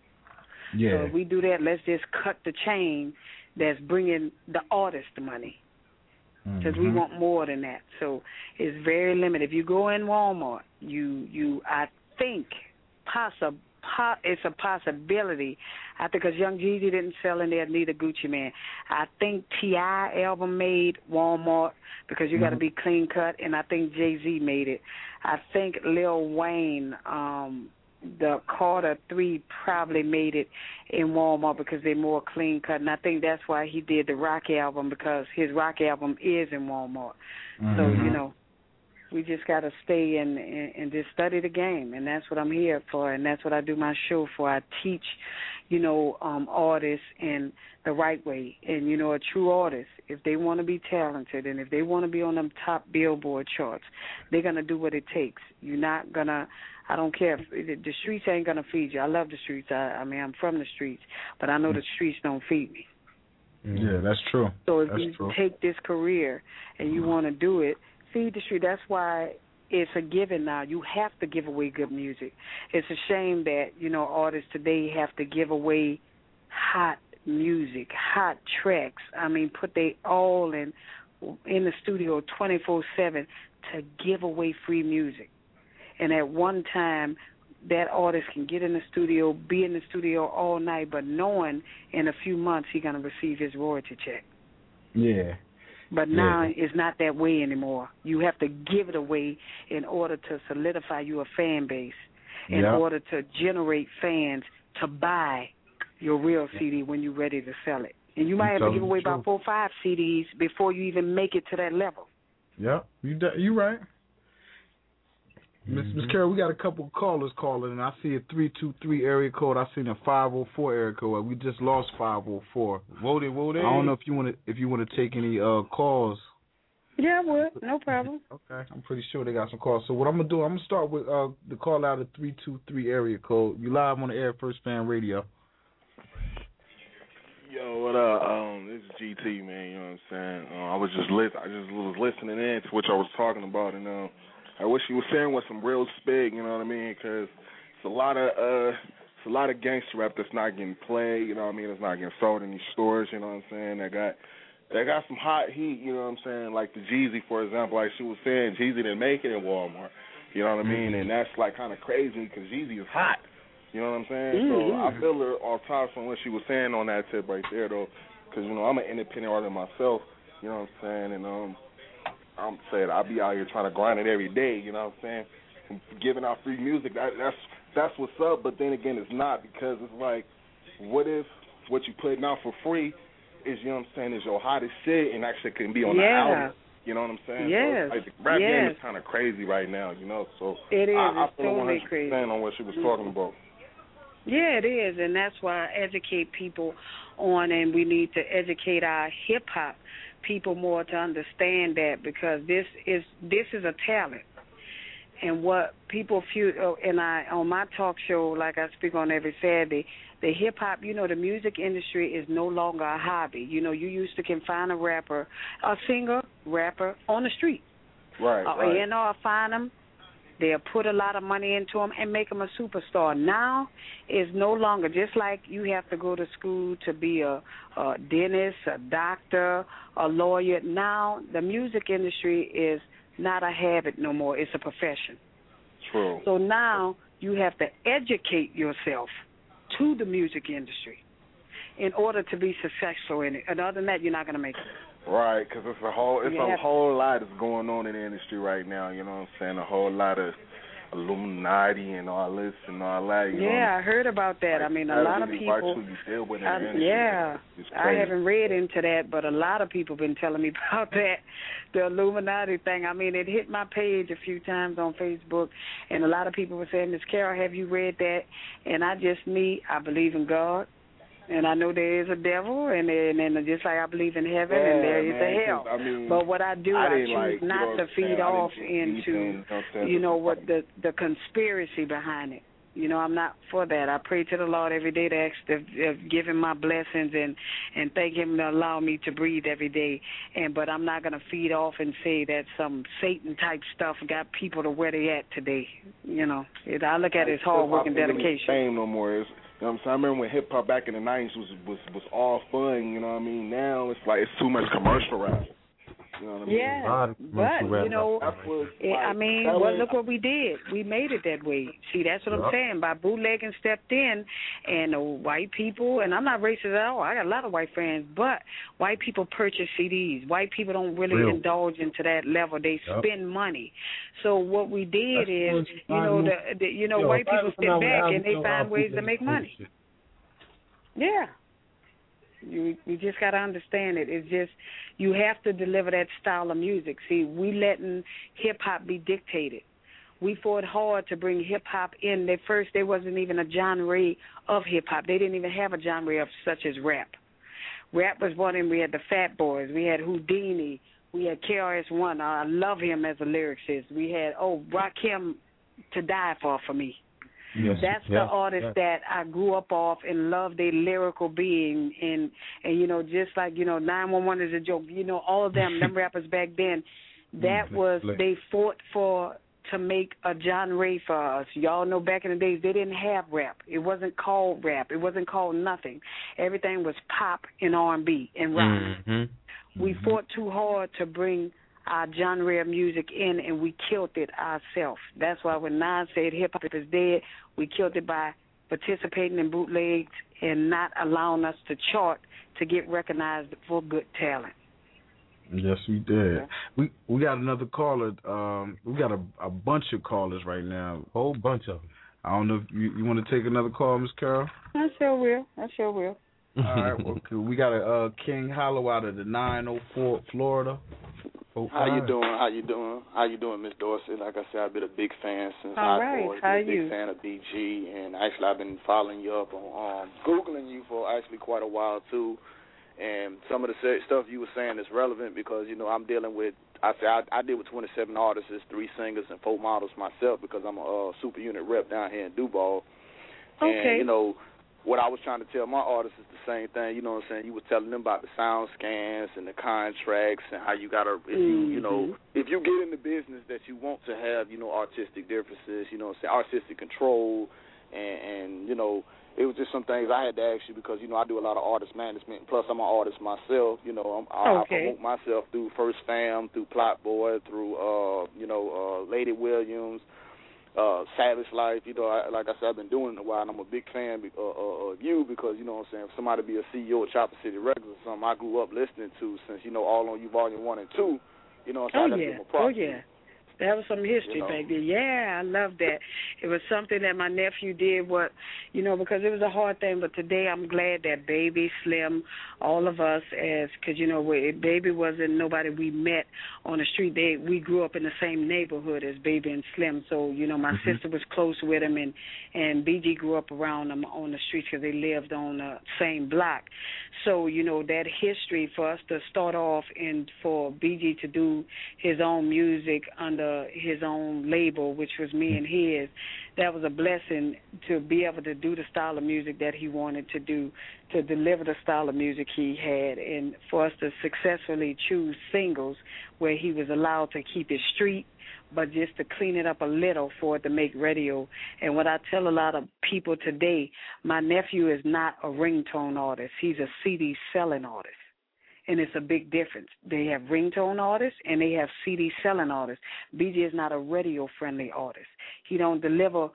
Yeah. So if we do that, let's just cut the chain that's bringing the artist the money because mm-hmm. we want more than that. So it's very limited. If you go in Walmart, you, you I think, possibly, it's a possibility. I think because Young Jeezy didn't sell in there, neither Gucci Man. I think T I album made Walmart because you mm-hmm. got to be clean cut, and I think Jay-Z made it. I think Lil Wayne, um, the Carter three probably made it in Walmart because they're more clean cut, and I think that's why he did the rock album because his rock album is in Walmart. Mm-hmm. So, you know, we just got to stay and, and, and just study the game, and that's what I'm here for, and that's what I do my show for. I teach, you know, um, artists in the right way. And, you know, a true artist, if they want to be talented and if they want to be on them top Billboard charts, they're going to do what it takes. You're not going to, I don't care. If, the streets ain't going to feed you. I love the streets. I, I mean, I'm from the streets, but I know the streets don't feed me. Yeah, that's true. So if that's you true. take this career and you want to do it, feed the street. That's why it's a given now. You have to give away good music. It's a shame that, you know, artists today have to give away hot music, hot tracks. I mean, put they all in in the studio twenty-four seven to give away free music. And at one time, that artist can get in the studio, be in the studio all night, but knowing in a few months he's going to receive his royalty check. Yeah. But now yeah. it's not that way anymore. You have to give it away in order to solidify your fan base, in yeah. order to generate fans to buy your real C D when you're ready to sell it. And you might have to give away about four or five C Ds before you even make it to that level. Yeah, you you right. Miss mm-hmm. Miss Carol, we got a couple of callers calling, and I see a three two three area code. I seen a five oh four area code. We just lost five oh four. Whoa there, whoa there. I don't know if you want to if you want to take any uh calls. Yeah, I would. No problem. Okay, I'm pretty sure they got some calls. So what I'm gonna do, I'm gonna start with uh the call out of three two three area code. You live on the air, First Fan Radio. Yo, what up? Um, this is G T, man. You know what I'm saying? Uh, I was just listen. I just was listening in to what I was talking about, and um. I wish you were saying with some real spig, you know what I mean? Because it's a lot of uh, it's a lot of gangster rap that's not getting played, you know what I mean? It's not getting sold in these stores, you know what I'm saying? They got they got some hot heat, you know what I'm saying? Like the Jeezy, for example, like she was saying, Jeezy didn't make it in Walmart, you know what I mean? And that's like kind of crazy because Jeezy is hot, you know what I'm saying? Mm-hmm. So I feel her off top from what she was saying on that tip right there, though, because you know I'm an independent artist myself, you know what I'm saying? And um. I'm saying I'll be out here trying to grind it every day. You know what I'm saying? Giving out free music. That, that's that's what's up. But then again, it's not, because it's like, what if what you putting out for free is, you know what I'm saying, is your hottest shit and actually can be on yeah. the album. You know what I'm saying? Yes. So like, the rap yes. game is kind of crazy right now, you know. So it is. I, I it's feel totally one hundred percent crazy. on what she was talking about. Yeah, it is, and that's why I educate people on, and we need to educate our hip hop people more to understand that, because this is this is a talent. And what people feel, oh, and I on my talk show, like I speak on every Saturday, the hip hop, you know, the music industry is no longer a hobby. You know, you used to can find a rapper, a singer, rapper on the street. Right, uh, right. You know, I find them. They'll put a lot of money into them and make them a superstar. Now is no longer, just like you have to go to school to be a, a dentist, a doctor, a lawyer. Now the music industry is not a habit no more. It's a profession. True. So now you have to educate yourself to the music industry in order to be successful in it. And other than that, you're not going to make it. Right, because it's a whole it's Yeah. a whole lot that's going on in the industry right now. You know what I'm saying? A whole lot of Illuminati and all this and all that. You yeah, know? I heard about that. Like, I mean, a lot of really people. Who you deal with in I, the industry. yeah, It's I crazy. haven't read into that, but a lot of people been telling me about that, the Illuminati thing. I mean, it hit my page a few times on Facebook, and a lot of people were saying, Miss Carol, have you read that? And I just, me, I believe in God. And I know there is a devil, and and, and just like I believe in heaven, yeah, and there is man, a hell. I mean, but what I do, I, I didn't choose like, not you know to feed off into, anything, you know, you know, what the the conspiracy behind it. You know, I'm not for that. I pray to the Lord every day to ask to uh, give Him my blessings and and thank Him to allow me to breathe every day. And but I'm not going to feed off and say that some Satan type stuff got people to where they at today. You know, it, I look at it as hard work and dedication. Same no more. It's, you know what I'm saying? I remember when hip hop back in the nineties was was was all fun. You know what I mean? Now it's like it's too much commercial rap. You know what I mean? Yeah, but you know, it, I mean, well, look what we did. We made it that way. See, that's what yep. I'm saying. By bootlegging stepped in, and the white people, and I'm not racist at all. I got a lot of white friends, but white people purchase C Ds. White people don't really Real. indulge into that level. They yep. spend money. So what we did that's is, you know, the, the you know, Yo, white people step back and they find ways to make money. Yeah. You you just got to understand it. It's just you have to deliver that style of music. See, we letting hip-hop be dictated. We fought hard to bring hip-hop in. At first, there wasn't even a genre of hip-hop. They didn't even have a genre of such as rap. Rap was one, and we had the Fat Boys. We had Houdini. We had K R S One. I love him as a lyricist. We had, oh, Rakim to die for for me. Yes, That's yes, the artist yes. that I grew up off and loved their lyrical being. And, and you know, just like, you know, nine one one is a joke. You know, all of them, them rappers back then, that was, they fought for, to make a genre for us. Y'all know back in the days, they didn't have rap. It wasn't called rap. It wasn't called nothing. Everything was pop and R and B and rock. Mm-hmm. We mm-hmm. fought too hard to bring our genre of music in, and we killed it ourselves. That's why when Nas said hip-hop is dead, we killed it by participating in bootlegs and not allowing us to chart to get recognized for good talent. Yes, we did. Yeah. We we got another caller. Um, we got a, a bunch of callers right now. A whole bunch of them. I don't know if you, you want to take another call, Miss Carol? I sure will. I sure will. All right. Well, cool. We got a uh, King Hollow out of the nine oh four, Florida. Oh, how you doing? How you doing? How you doing, Miss Dorsey? Like I said, I've been a big fan since All I right. was How a big you? fan of B G, and actually I've been following you up on um, Googling you for actually quite a while too. And some of the stuff you were saying is relevant because you know I'm dealing with. I say I, I deal with twenty-seven artists, three singers, and four models myself because I'm a uh, super unit rep down here in Duval. Okay. And you know. What I was trying to tell my artists is the same thing, you know what I'm saying? You were telling them about the sound scans and the contracts and how you got to, if you, you know, if you get in the business that you want to have, you know, artistic differences, you know what I'm saying, artistic control, and, and, you know, it was just some things I had to ask you because, you know, I do a lot of artist management. Plus, I'm an artist myself, you know, I'm, I, okay. I promote myself through First Fam, through Plot Boy, through, uh, you know, uh, Lady Williams, Uh, Savage Life, you know, I, like I said, I've been doing it a while, and I'm a big fan uh, uh, of you because, you know what I'm saying, if somebody be a C E O of Chopper City Records or something I grew up listening to since, you know, All On You Volume one and two, You know, so I Oh gotta yeah, give him a prop. oh yeah. That was some history You know? back there. Yeah, I love that. It was something that my nephew did, what, you know, because it was a hard thing. But today I'm glad that Baby, Slim, all of us, as, because, you know, we, Baby wasn't nobody we met on the street. They We grew up in the same neighborhood as Baby and Slim. So, you know, my Mm-hmm. sister was close with him, and, and B G grew up around them on the streets because they lived on the same block. So, you know, that history for us to start off and for B G to do his own music under his own label, which was me and his, that was a blessing to be able to do the style of music that he wanted to do, to deliver the style of music he had, and for us to successfully choose singles where he was allowed to keep it street, but just to clean it up a little for it to make radio. And what I tell a lot of people today, my nephew is not a ringtone artist. He's a C D selling artist. And it's a big difference. They have ringtone artists and they have C D selling artists. B J is not a radio friendly artist. He don't deliver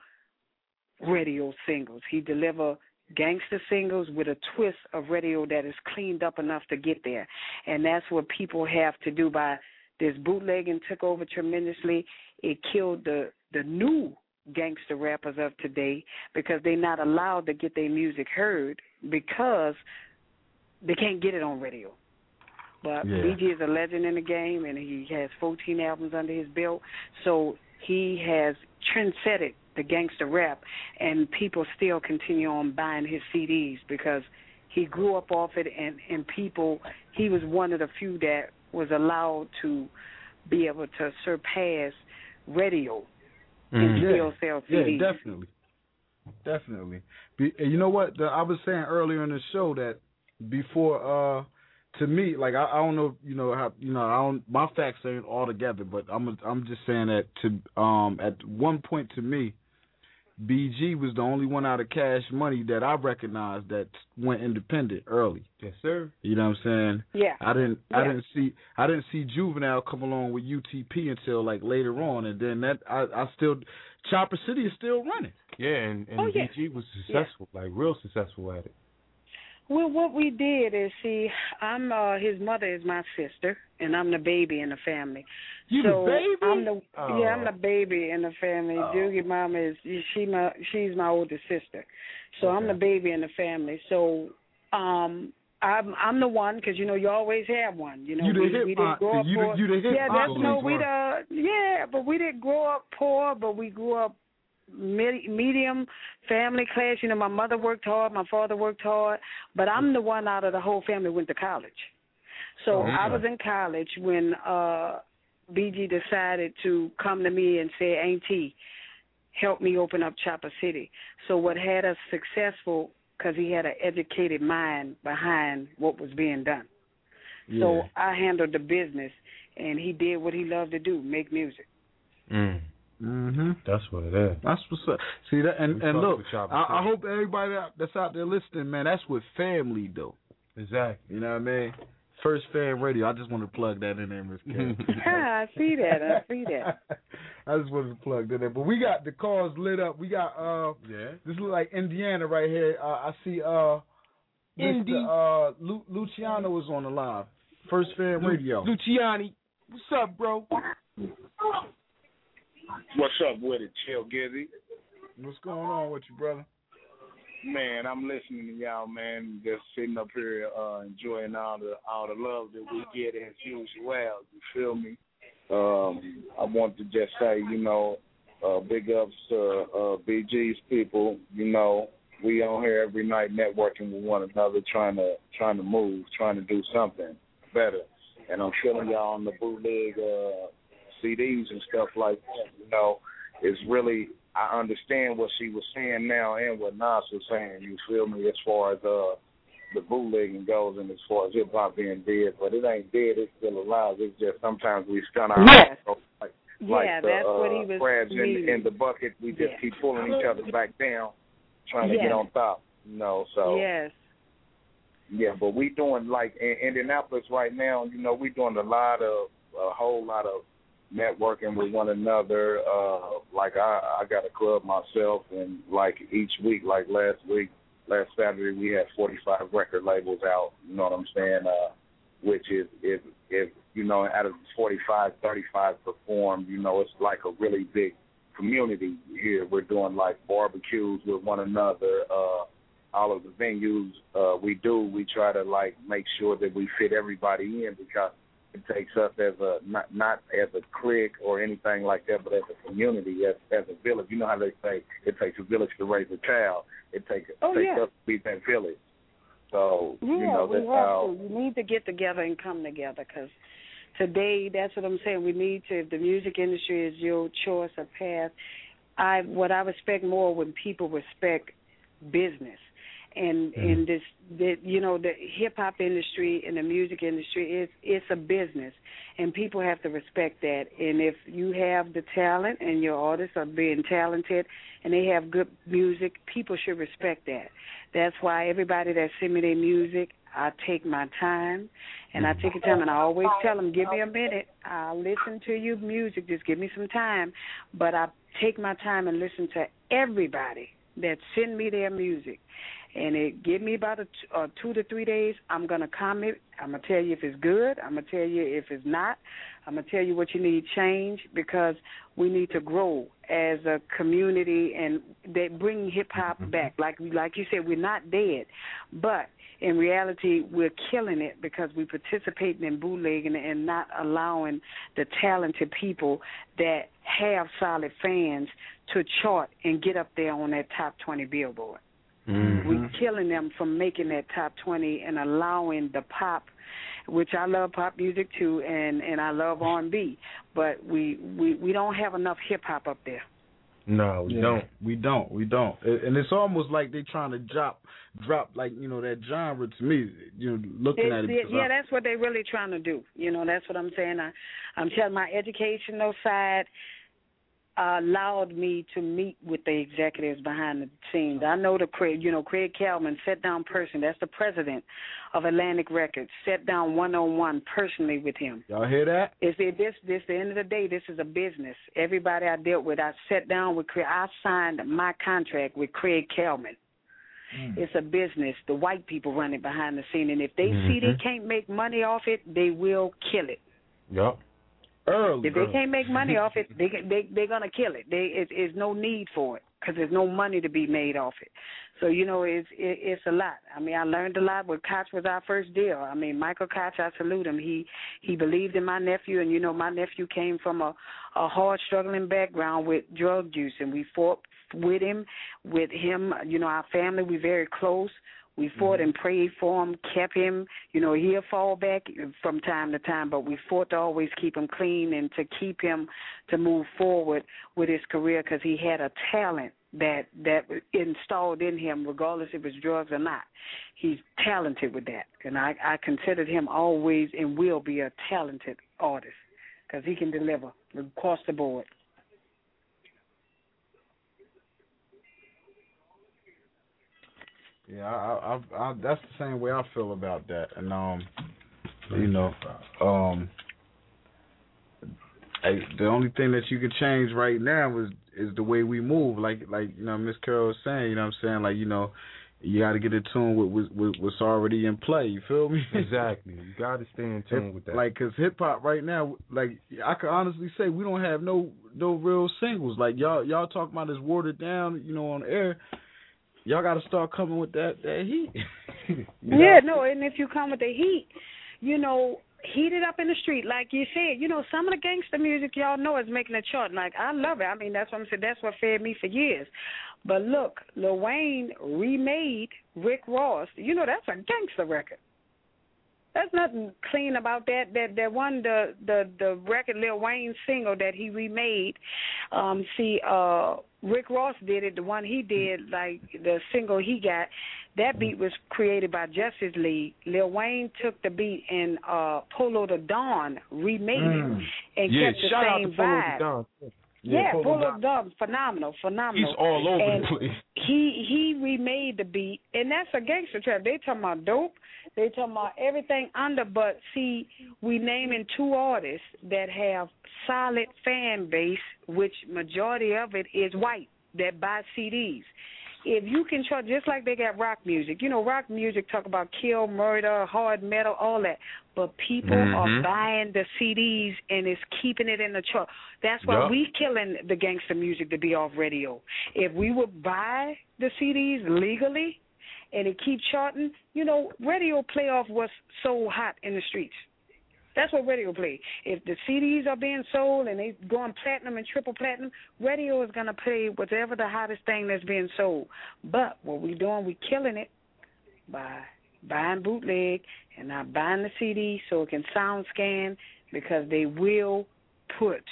radio singles. He deliver gangster singles with a twist of radio that is cleaned up enough to get there. And that's what people have to do. By this bootlegging took over tremendously. It killed the the new gangster rappers of today because they're not allowed to get their music heard because they can't get it on radio. But yeah. B G is a legend in the game, and he has fourteen albums under his belt. So he has trendsetted the gangster rap, and people still continue on buying his C Ds because he grew up off it, and, and people, he was one of the few that was allowed to be able to surpass radio Mm. and Yeah. still sell C Ds. Yeah, definitely. Definitely. Be, you know what? The, I was saying earlier in the show that before, uh, to me, like I, I don't know, you know how, you know, I don't. My facts ain't all together, but I'm, I'm just saying that to, um, at one point to me, B G was the only one out of Cash Money that I recognized that went independent early. Yes, sir. You know what I'm saying? Yeah. I didn't. I Yeah. didn't see. I didn't see Juvenile come along with U T P until like later on, and then that I, I still, Chopper City is still running. Yeah, and, and Oh, yeah. B G was successful, like real successful at it. Well, what we did is, see, I'm uh, his mother is my sister, and I'm the baby in the family. You so the baby? I'm the Oh. yeah, I'm the baby in the family. Oh. Doogie mama is she my she's my older sister, so I'm the baby in the family. So um, I'm I'm the one because you know you always have one. You know You the we, hip we didn't aunt. grow up You the- poor. you the hip yeah, aunt that's no always we were. the yeah, but we didn't grow up poor, but we grew up Mid- medium family class. You know, my mother worked hard, my father worked hard, but I'm the one out of the whole family who went to college. So Okay. I was in college when uh, B G decided to come to me and say, Auntie, help me open up Chopper City. So what had us successful, because he had an educated mind behind what was being done. So Yeah. I handled the business, and he did what he loved to do, make music. Mm. Mm-hmm. That's what it is. That's what's up. See that, and We and fuck look, with Chopper I, I City. hope everybody out, that's out there listening, man. That's what family do. Exactly. You know what I mean? First Fan Radio. I just wanted to plug that in there, Miss Kim. Ah, I see that. I see that. I just wanted to plug that in. But we got the cars lit up. We got uh, yeah. This look like Indiana right here. Uh, I see uh, Indy. Mister Uh, Lu- Luciano is on the line. First Fan Radio. Luciani, what's up, bro? What's up with it, Chill Gizzy? What's going on with you, brother? Man, I'm listening to y'all, man. Just sitting up here, uh, enjoying all the all the love that we get as usual. You feel me? Um, I want to just say, you know, uh, big ups to uh, B G's people. You know, we on here every night networking with one another, trying to trying to move, trying to do something better. And I'm feeling y'all on the bootleg uh, C Ds and stuff like that. You know, it's really. I understand what she was saying now and what Nas was saying, you feel me, as far as uh, the bootlegging goes and as far as hip-hop being dead. But it ain't dead, it's still alive. It's just sometimes we stun our Yes. eyes like, Yeah, like the that's uh, what he was crabs in, meaning. in the bucket. We just Yeah. keep pulling each other back down, trying to Yes. get on top, you know. So, Yes. yeah, but we doing, like, in Indianapolis right now, you know, we doing a lot of, a whole lot of networking with one another. Uh, like I, I got a club myself, and like each week, like last week, last Saturday, we had forty-five record labels out. You know what I'm saying? Uh, which is if if you know, out of forty-five, thirty-five performed, you know, it's like a really big community here. We're doing like barbecues with one another. Uh, all of the venues uh, we do, we try to like make sure that we fit everybody in because it takes us as a not not as a clique or anything like that, but as a community, as as a village. You know how they say it takes a village to raise a child. It takes oh, takes yeah. us to be that village. So yeah, you know we that's have how. to. You need to get together and come together because today, that's what I'm saying. We need to. If the music industry is your choice or path, I what I respect more when people respect business. And Mm. in this, the, you know, the hip hop industry and the music industry is it's a business, and people have to respect that. And if you have the talent and your artists are being talented and they have good music, people should respect that. That's why everybody that send me their music, I take my time, and I take a time, and I always tell them, give me a minute. I'll listen to your music. Just give me some time. But I take my time and listen to everybody that send me their music. And it give me about a t- uh, two to three days. I'm going to comment. I'm going to tell you if it's good. I'm going to tell you if it's not. I'm going to tell you what you need change because we need to grow as a community and they bring hip-hop back. Like like you said, we're not dead. But in reality, we're killing it because we're participating in bootlegging and not allowing the talented people that have solid fans to chart and get up there on that top twenty Billboard. Mm-hmm. We're killing them from making that top twenty and allowing the pop, which I love pop music too, and, and I love R and B, but we, we, we don't have enough hip-hop up there. No, we Yeah, don't. We don't. We don't. And it's almost like they trying to drop, drop like, you know, that genre to me, you know, looking It, at it. it, yeah, that's what they're really trying to do. You know, that's what I'm saying. I, I'm telling my educational side uh, allowed me to meet with the executives behind the scenes. I know the Craig, you know, Craig Kalman, sat down person. That's the president of Atlantic Records. Sat down one on one personally with him. Y'all hear that? It's it, this. This the end of the day. This is a business. Everybody I dealt with, I sat down with Craig. I signed my contract with Craig Kalman. Mm. It's a business. The white people run it behind the scene, and if they mm-hmm. see they can't make money off it, they will kill it. Yep. Early. If they can't make money off it, they they they're gonna kill it. They it, it's no need for it because there's no money to be made off it. So you know it's it, it's a lot. I mean I learned a lot. With Koch was our first deal. I mean Michael Koch, I salute him. He he believed in my nephew, and you know my nephew came from a a hard struggling background with drug use, and we fought with him, with him. You know our family, we very close. We fought mm-hmm. and prayed for him, kept him, you know, he'll fall back from time to time, but we fought to always keep him clean and to keep him to move forward with his career because he had a talent that that installed in him, regardless if it's drugs or not. He's talented with that, and I, I considered him always and will be a talented artist because he can deliver across the board. Yeah, I, I, I, that's the same way I feel about that, and um, you know, um, I, the only thing that you can change right now is is the way we move. Like like you know, Miss Carol was saying, you know what I'm saying, like you know, you got to get in tune with, with, with what's already in play. You feel me? Exactly. You got to stay in tune it, with that. Like, cause hip hop right now, like I can honestly say, we don't have no no real singles. Like y'all y'all talking about this watered down, you know, on air. Y'all got to start coming with that, that heat. Yeah, no, and if you come with the heat, you know, heat it up in the street. Like you said, you know, some of the gangster music y'all know is making a chart. Like, I love it. I mean, that's what I'm saying. That's what fed me for years. But look, Lil Wayne remade Rick Ross. You know, that's a gangster record. There's nothing clean about that. That that one, the the the record Lil Wayne single that he remade. Um, see, uh, Rick Ross did it. The one he did, like the single he got, that beat was created by Justice League. Lil Wayne took the beat and uh, Polo the Don remade mm. it and yeah, kept the shout same out to Polo vibe. the Don. Yeah, Yeah, Polo Dub, phenomenal, phenomenal. He's all over and the place. He he remade the beat, and that's a gangster trap. They talking about dope. They talking about everything under. But see, we naming two artists that have solid fan base, which majority of it is white that buy C Ds. if you can chart, just like they got rock music. You know, rock music talk about kill, murder, hard metal, all that. But people mm-hmm. are buying the C Ds and it's keeping it in the chart. That's why yep. we killing the gangster music to be off radio. If we would buy the C Ds legally and it keep charting, you know, radio play off what's so hot in the streets. That's what radio play. If the C Ds are being sold and they going platinum and triple platinum, radio is going to play whatever the hottest thing that's being sold. But what we doing, we killing it by buying bootleg and not buying the C D so it can sound scan, because they will put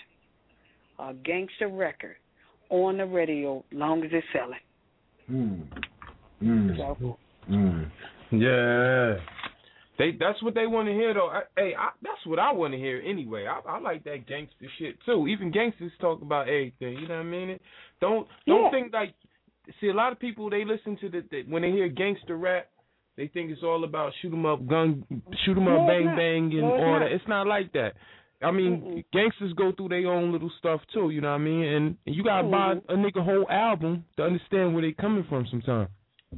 a gangster record on the radio long as it's selling. Mm. Mm. So, mm. Yeah. They that's what they want to hear though. I, hey, I, that's what I want to hear anyway. I, I like that gangster shit too. Even gangsters talk about everything. You know what I mean? Don't don't yeah. think like. See, a lot of people they listen to the, the when they hear gangster rap, they think it's all about shoot 'em up, gun, shoot 'em no, up, bang bang, and no, all not. that. It's not like that. I mean, Mm-mm. gangsters go through their own little stuff too. You know what I mean? And, and you gotta mm-hmm. buy a nigga whole album to understand where they coming from sometimes.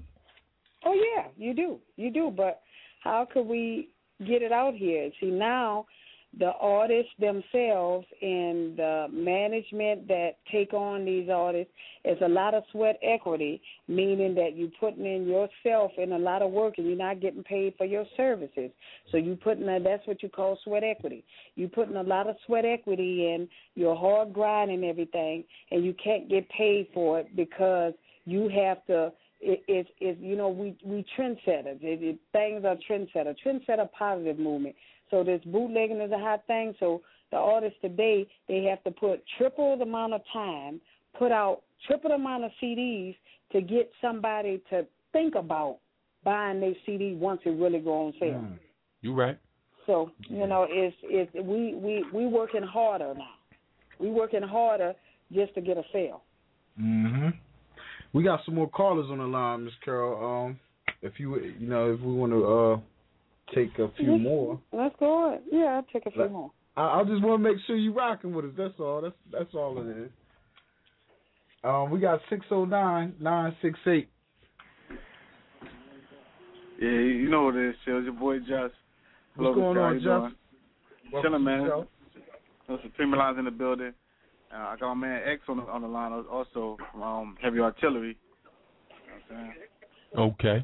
Oh yeah, you do, you do. But how could we get it out here? See, now the artists themselves and the management that take on these artists is a lot of sweat equity, meaning that you're putting in yourself in a lot of work and you're not getting paid for your services. So you putting a, that's what you call sweat equity. You putting a lot of sweat equity in your hard grind and everything, and you can't get paid for it because you have to. It, it, it, you know, we we trendsetters. It, it, things are trendsetter. Trendsetter positive movement. So this bootlegging is a hot thing. So the artists today, they have to put triple the amount of time, put out triple the amount of C Ds to get somebody to think about buying their C D once it really go on sale. Mm. You right. So you know, it's it's we we we working harder now. We working harder just to get a sale. Mhm. We got some more callers on the line, Miss Carol. Um, if you you know if we want to uh take a few Let's, more, let's go ahead. Yeah, I'll take a few Let, more. I, I just want to make sure you rocking with us. That's all. That's that's all it is. Um, we got six oh nine, nine six eight. Yeah, you know what it is, Chill. It's your boy Just. What's going on, Just? Chilling, man. No Supreme Lines in the building. Uh, I got my man X on the, on the line also from um, Heavy Artillery. You know what I'm saying? Okay.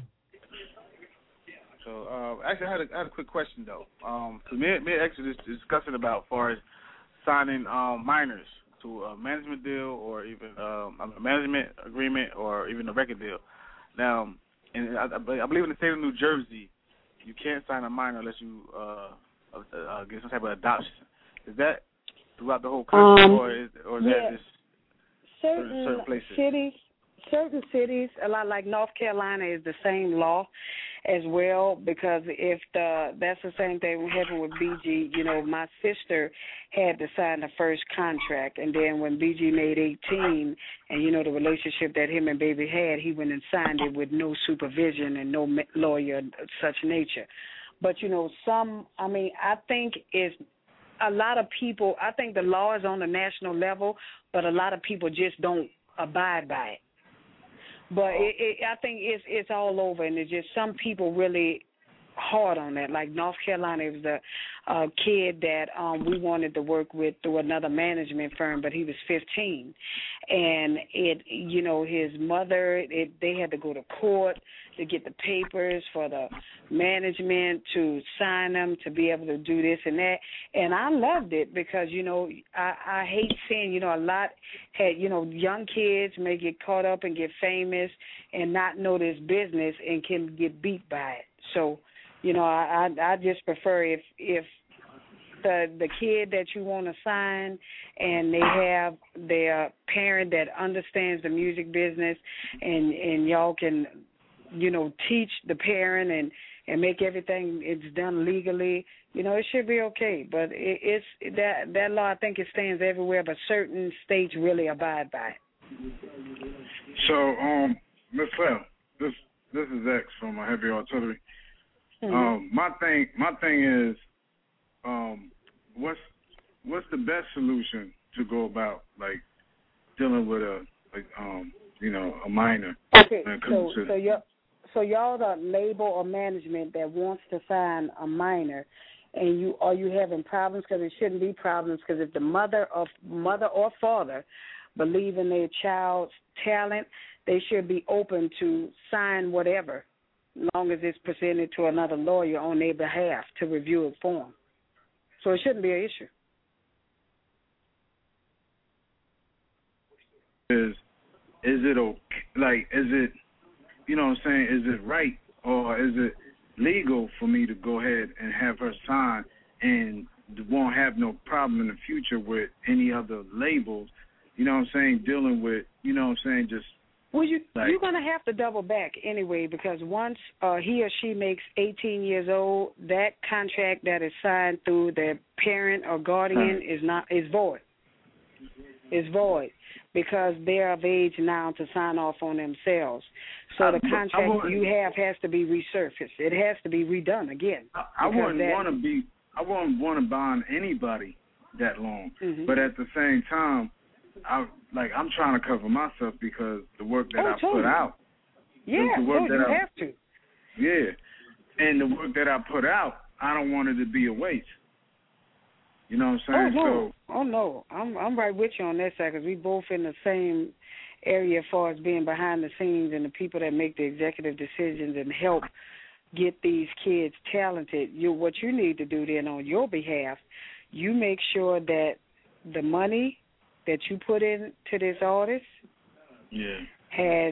So, uh, actually, I had, a, I had a quick question, though. Um, so me, me and X were just discussing about as far as signing um, minors to a management deal or even um, a management agreement or even a record deal. Now, and I, I believe in the state of New Jersey, you can't sign a minor unless you uh, uh, get some type of adoption. Is that throughout the whole country, um, or is, or is yeah. that just certain, certain, certain places? cities? Certain cities, a lot like North Carolina, is the same law as well, because if the that's the same thing what happened with B G. You know, my sister had to sign the first contract, and then when B G made eighteen, and you know the relationship that him and Baby had, he went and signed it with no supervision and no lawyer of such nature. But you know, some, I mean, I think it's a lot of people. I think the law is on the national level, but a lot of people just don't abide by it. But it, it, I think it's it's all over, and it's just some people really hard on that. Like North Carolina, it was a uh, kid that um, we wanted to work with through another management firm, but he was fifteen, and it you know his mother, it, they had to go to court to get the papers for the management to sign them to be able to do this and that. And I loved it because, you know, I, I hate seeing, you know, a lot had, you know, young kids may get caught up and get famous and not know this business and can get beat by it. So, you know, I, I, I just prefer if, if the the kid that you want to sign and they have their parent that understands the music business and, and y'all can, you know, teach the parent and, and make everything it's done legally, you know, it should be okay. But it, it's that that law, I think it stands everywhere, but certain states really abide by it. So, um, Miss Clem, this this is X from my Heavy Artillery. Mm-hmm. Um, my thing, my thing is, um, what's what's the best solution to go about like dealing with a like um you know, a minor. Okay, when it so comes to, so y'all so y'all the label or management that wants to sign a minor, and you are you having problems because it shouldn't be problems because if the mother or mother or father believe in their child's talent, they should be open to sign whatever, as long as it's presented to another lawyer on their behalf to review it for them. So it shouldn't be an issue. Is is it okay? Like, is it, you know what I'm saying? Is it right or is it legal for me to go ahead and have her sign and won't have no problem in the future with any other labels? You know what I'm saying? Dealing with, you know what I'm saying? Just Well, you, like, you're going to have to double back anyway because once uh, he or she makes eighteen years old, that contract that is signed through their parent or guardian Huh. is not is void. It's void because they're of age now to sign off on themselves. So I- the I contract wouldn't- you have has to be resurfaced. It has to be redone again. I, I because wouldn't that- want to be, I wouldn't want to bond anybody that long. Mhm. But at the same time, I like I'm trying to cover myself because the work that Oh, I totally. put out. Yeah, the work no, that you I, have to. Yeah, and the work that I put out, I don't want it to be a waste. You know what I'm Oh saying? no, oh no, I'm I'm right with you on that side because we both in the same area as far as being behind the scenes and the people that make the executive decisions and help get these kids talented. You what you need to do then on your behalf, you make sure that the money that you put into this artist Yeah. has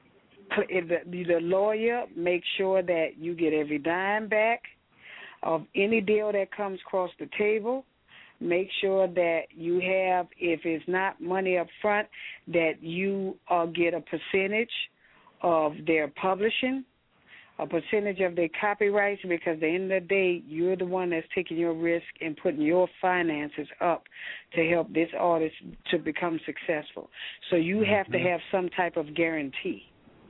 the, the lawyer make sure that you get every dime back of any deal that comes across the table. Make sure that you have, if it's not money up front, that you uh, get a percentage of their publishing, a percentage of their copyrights, because at the end of the day, you're the one that's taking your risk and putting your finances up to help this artist to become successful. So you have to have some type of guarantee.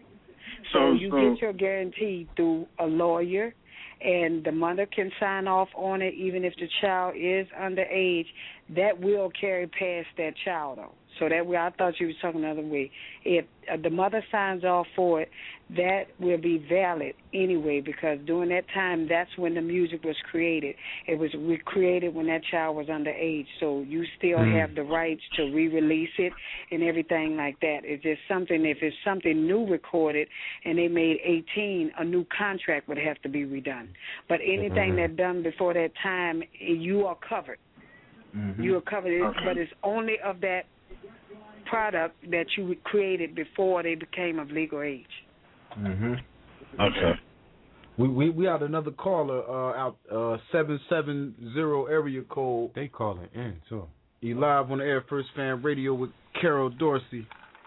So, So- you so- get your guarantee through a lawyer, and the mother can sign off on it even if the child is underage. That will carry past that child, though. So that way, I thought you was talking the other way. If uh, the mother signs off for it, that will be valid anyway, because during that time, that's when the music was created. It was re- created when that child was underage. So you still Mm. have the rights to re-release it and everything like that. It's just something, if it's something new recorded and they made eighteen, a new contract would have to be redone. But anything Mhm. that's done before that time, you are covered. Mhm. You are covered, Okay. but it's only of that product that you created before they became of legal age. Mm-hmm. Okay. We we we had another caller uh, out uh seven seven zero area code. They calling in too. You live on the Air First Fan Radio with Carol Dorsey.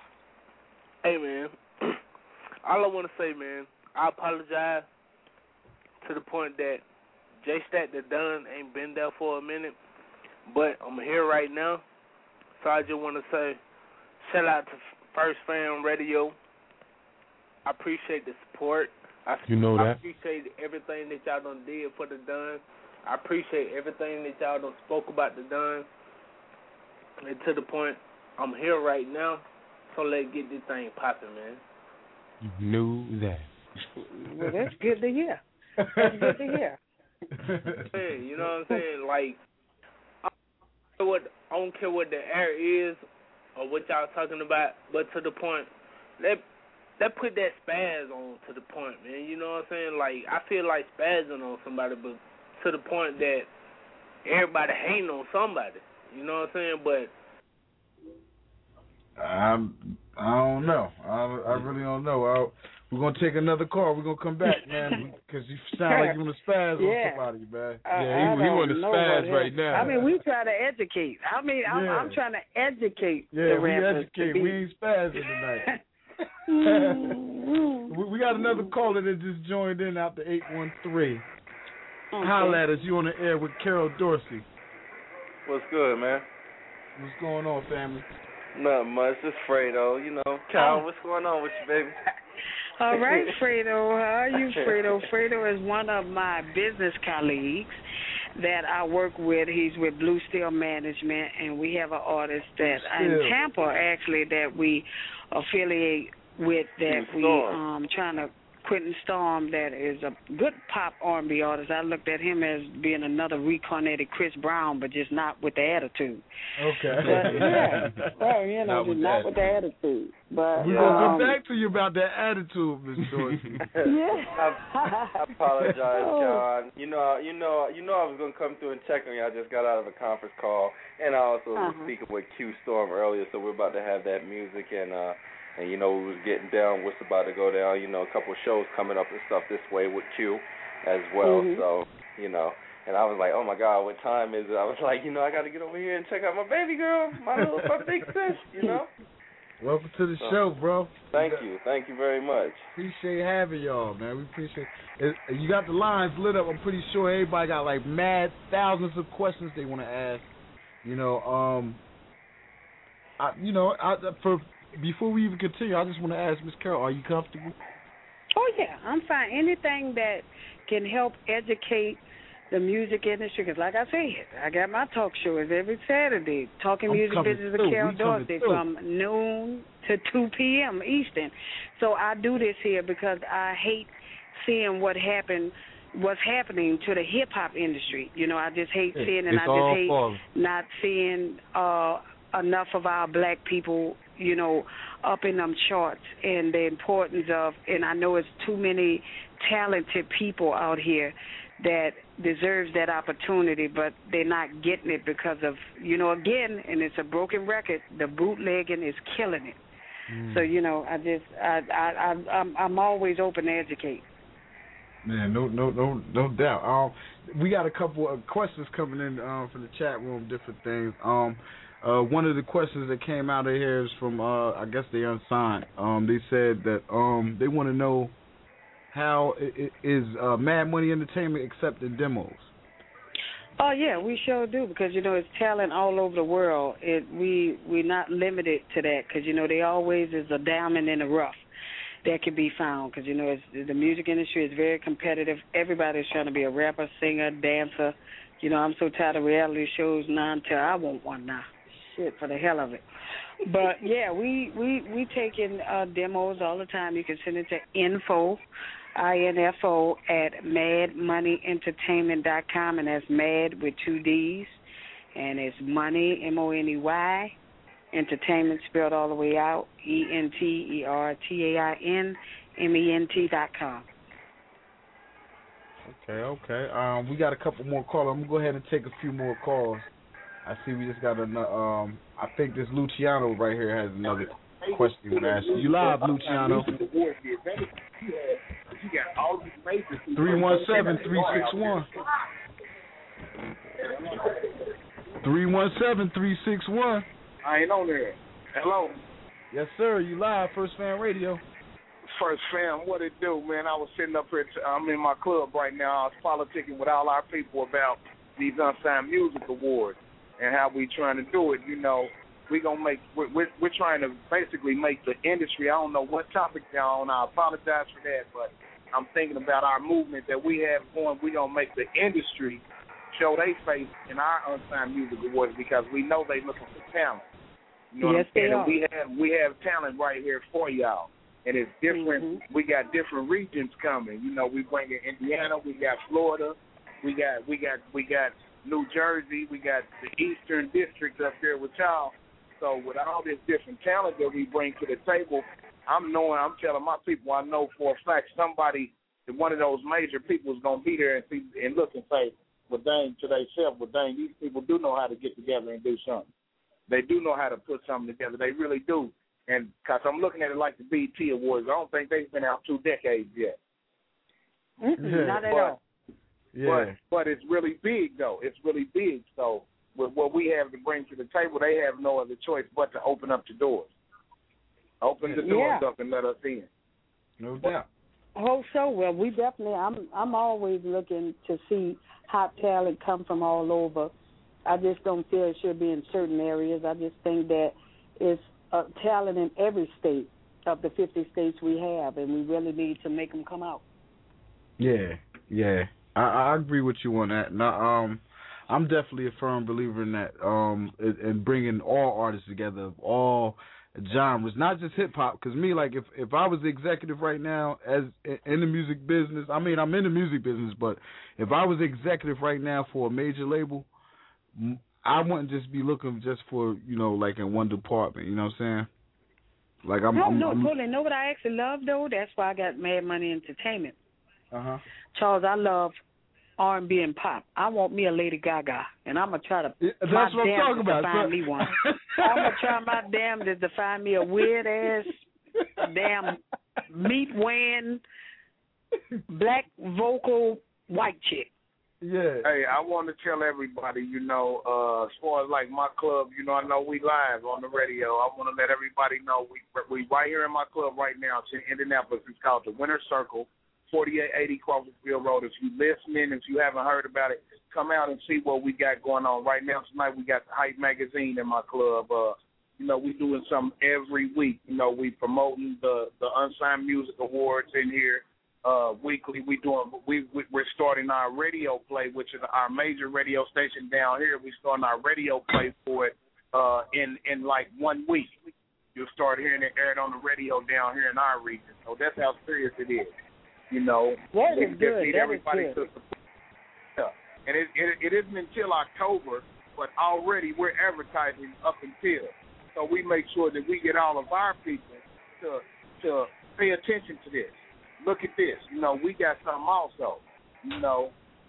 Hey, man. All I want to say, man, I apologize to the point that J-Stat the Dunn ain't been there for a minute, but I'm here right now. So I just want to say shout out to First Fan Radio. I appreciate the support. I, You know I that. appreciate everything that y'all done did for the Dunn. I appreciate everything that y'all done spoke about the Dunn. And to the point, I'm here right now, so let's get this thing popping, man. You knew that. Well, that's good to hear. That's good to hear. Hey, you know what I'm saying? Like, I don't care what, I don't care what the air is or what y'all talking about, but to the point, let let put that spaz on to the point, man. You know what I'm saying? Like, I feel like spazzing on somebody, but to the point that everybody hating on somebody. You know what I'm saying? But I'm, I don't know. I, I really don't know. I, we're going to take another call. We're going to come back, man, because you sound like you want to spaz Yeah. on somebody, man. I- Yeah, I he, he don't want to know spaz what right it- now. I mean, we try to educate. I mean, I'm, Yeah. I'm trying to educate Yeah, the we rappers. to educate. be- We ain't spazzing tonight. we, we got another caller that just joined in out the eight one three. Okay. Holla at us. You on the air with Carol Dorsey. What's good, man? What's going on, family? Nothing much. It's Fredo. You know, Cal, what's going on with you, baby? All right, Fredo. How are you, Fredo? Fredo is one of my business colleagues that I work with, he's with Blue Steel Management, and we have an artist that in Tampa actually that we affiliate with that we um trying to Quentin Storm, that is a good pop R and B artist. I looked at him as being another reincarnated Chris Brown, but just not with the attitude. Okay. But, yeah. Well, you know, not, with, not with the attitude. But we're um, gonna come back to you about that attitude, Miss Joyce. Yeah. I, I apologize, John. You know, you know, you know, I was gonna come through and check on you. I just got out of a conference call, and I also uh-huh. was speaking with Q Storm earlier, so we're about to have that music and. uh And, you know, we was getting down what's about to go down, you know, a couple of shows coming up and stuff this way with Q as well. Mm-hmm. So, you know, and I was like, oh, my God, what time is it? I was like, you know, I got to get over here and check out my baby girl, my little my big sis, you know. Welcome to the so, show, bro. Thank you. Thank you very much. Appreciate having y'all, man. We appreciate it. You got the lines lit up. I'm pretty sure everybody got, like, mad thousands of questions they want to ask. You know, um, I, you know, I, for... Before we even continue, I just want to ask Miss Carol, are you comfortable? Oh, yeah, I'm fine. Anything that can help educate the music industry, because like I said, I got my talk shows every Saturday, Talking I'm Music Business with Carol Dorsey from noon to two p.m. Eastern. So I do this here because I hate seeing what happened, what's happening to the hip-hop industry. You know, I just hate yeah, seeing, and I just hate falling. not seeing uh, enough of our black people, you know, up in them charts, and the importance of, and I know it's too many talented people out here that deserves that opportunity, but they're not getting it because of, you know, again, and it's a broken record, the bootlegging is killing it. Mm. So, you know, I just, I, I, I, I'm, I'm always open to educate. Man, no, no, no, no doubt. Um, we got a couple of questions coming in um, from the chat room, different things. Um, Uh, one of the questions that came out of here is from, uh, I guess they unsigned. Um, they said that um, they want to know how it, it is uh, Mad Money Entertainment accepting demos. Oh yeah, we sure do, because you know it's talent all over the world. It we we're not limited to that, because you know there always is a diamond in the rough that can be found, because you know it's, the music industry is very competitive. Everybody's trying to be a rapper, singer, dancer. You know, I'm so tired of reality shows now until I want one now. Shit, for the hell of it. But yeah, we we we taking uh, demos all the time. You can send it to info, I N F O at mad money entertainment dot com, and that's mad with two D's, and it's money, M O N E Y, entertainment spelled all the way out, E N T E R T A I N M E N T dot com. Okay, okay. Um, we got a couple more calls. I'm gonna go ahead and take a few more calls. I see we just got another, um, I think this Luciano right here has another question he want to ask you. You live, Luciano. three one seven, three six one. three one seven, three six one. I ain't on there. Hello. Yes, sir. You live, First Fan Radio. First Fam, what it do, man? I was sitting up here, t- I'm in my club right now. I was politicking with all our people about these Unsigned Music Awards and how we trying to do it. You know, we gonna make we're, we're we're trying to basically make the industry. I don't know what topic they're on. I apologize for that, but I'm thinking about our movement that we have going. We gonna make the industry show their face in our Unsigned Music Awards, because we know they looking for talent. You know yes, what I'm saying? they are. And we have we have talent right here for y'all. And it's different. Mm-hmm. We got different regions coming. You know, we bring in Indiana. We got Florida. We got we got we got New Jersey. We got the Eastern District up there with y'all. So with all this different talent that we bring to the table, I'm knowing. I'm telling my people. I know for a fact somebody, one of those major people, is gonna be there and see and look and say, "Well, dang," to themselves, "Well, dang, these people do know how to get together and do something. They do know how to put something together. They really do." And because I'm looking at it like the B E T Awards, I don't think they've been out two decades yet. Mm-hmm, not at but, all. Yeah. But, but it's really big, though. It's really big. So with what we have to bring to the table, they have no other choice but to open up the doors. Open the doors yeah. up and let us in. No doubt. Oh, so well, we definitely. I'm. I'm always looking to see hot talent come from all over. I just don't feel it should be in certain areas. I just think that it's Uh, talent in every state of the fifty states we have, and we really need to make them come out. Yeah, yeah, I, I agree with you on that. Now, um, I'm definitely a firm believer in that, um, in, in bringing all artists together of all genres, not just hip hop. Because me, like, if if I was the executive right now, as in the music business, I mean, I'm in the music business, but if I was the executive right now for a major label, I wouldn't just be looking just for, you know, like in one department. You know what I'm saying? Like I'm. No, I'm, no, I'm, totally. Know what I actually love though? That's why I got Mad Money Entertainment. Uh huh. Charles, I love R and B and pop. I want me a Lady Gaga, and I'm gonna try to. Yeah, that's my what I'm talking damnedest about. to find So, me one. I'm gonna try my damnedest to find me a weird ass, damn meat weighing, black vocal white chick. Yeah. Hey, I want to tell everybody, you know, uh, as far as like my club, you know, I know we live on the radio. I want to let everybody know we we right here in my club right now. It's in Indianapolis. It's called the Winter Circle. forty-eight eighty Crawfordsville Road. If you listening, if you haven't heard about it, come out and see what we got going on. Right now, tonight, we got the Hype Magazine in my club. Uh, you know, we doing something every week. You know, we promoting the, the Unsigned Music Awards in here uh, weekly. We doing, we, we, we're starting our radio play, which is our major radio station down here. We're starting our radio play for it uh, in, in like one week. You'll start hearing it aired on the radio down here in our region. So that's how serious it is. You know, that we is just good. need That everybody is good. to support. Yeah. And it, it, it isn't until October, but already we're advertising up until. So we make sure that we get all of our people to to pay attention to this. Look at this. You know, we got something also. You know,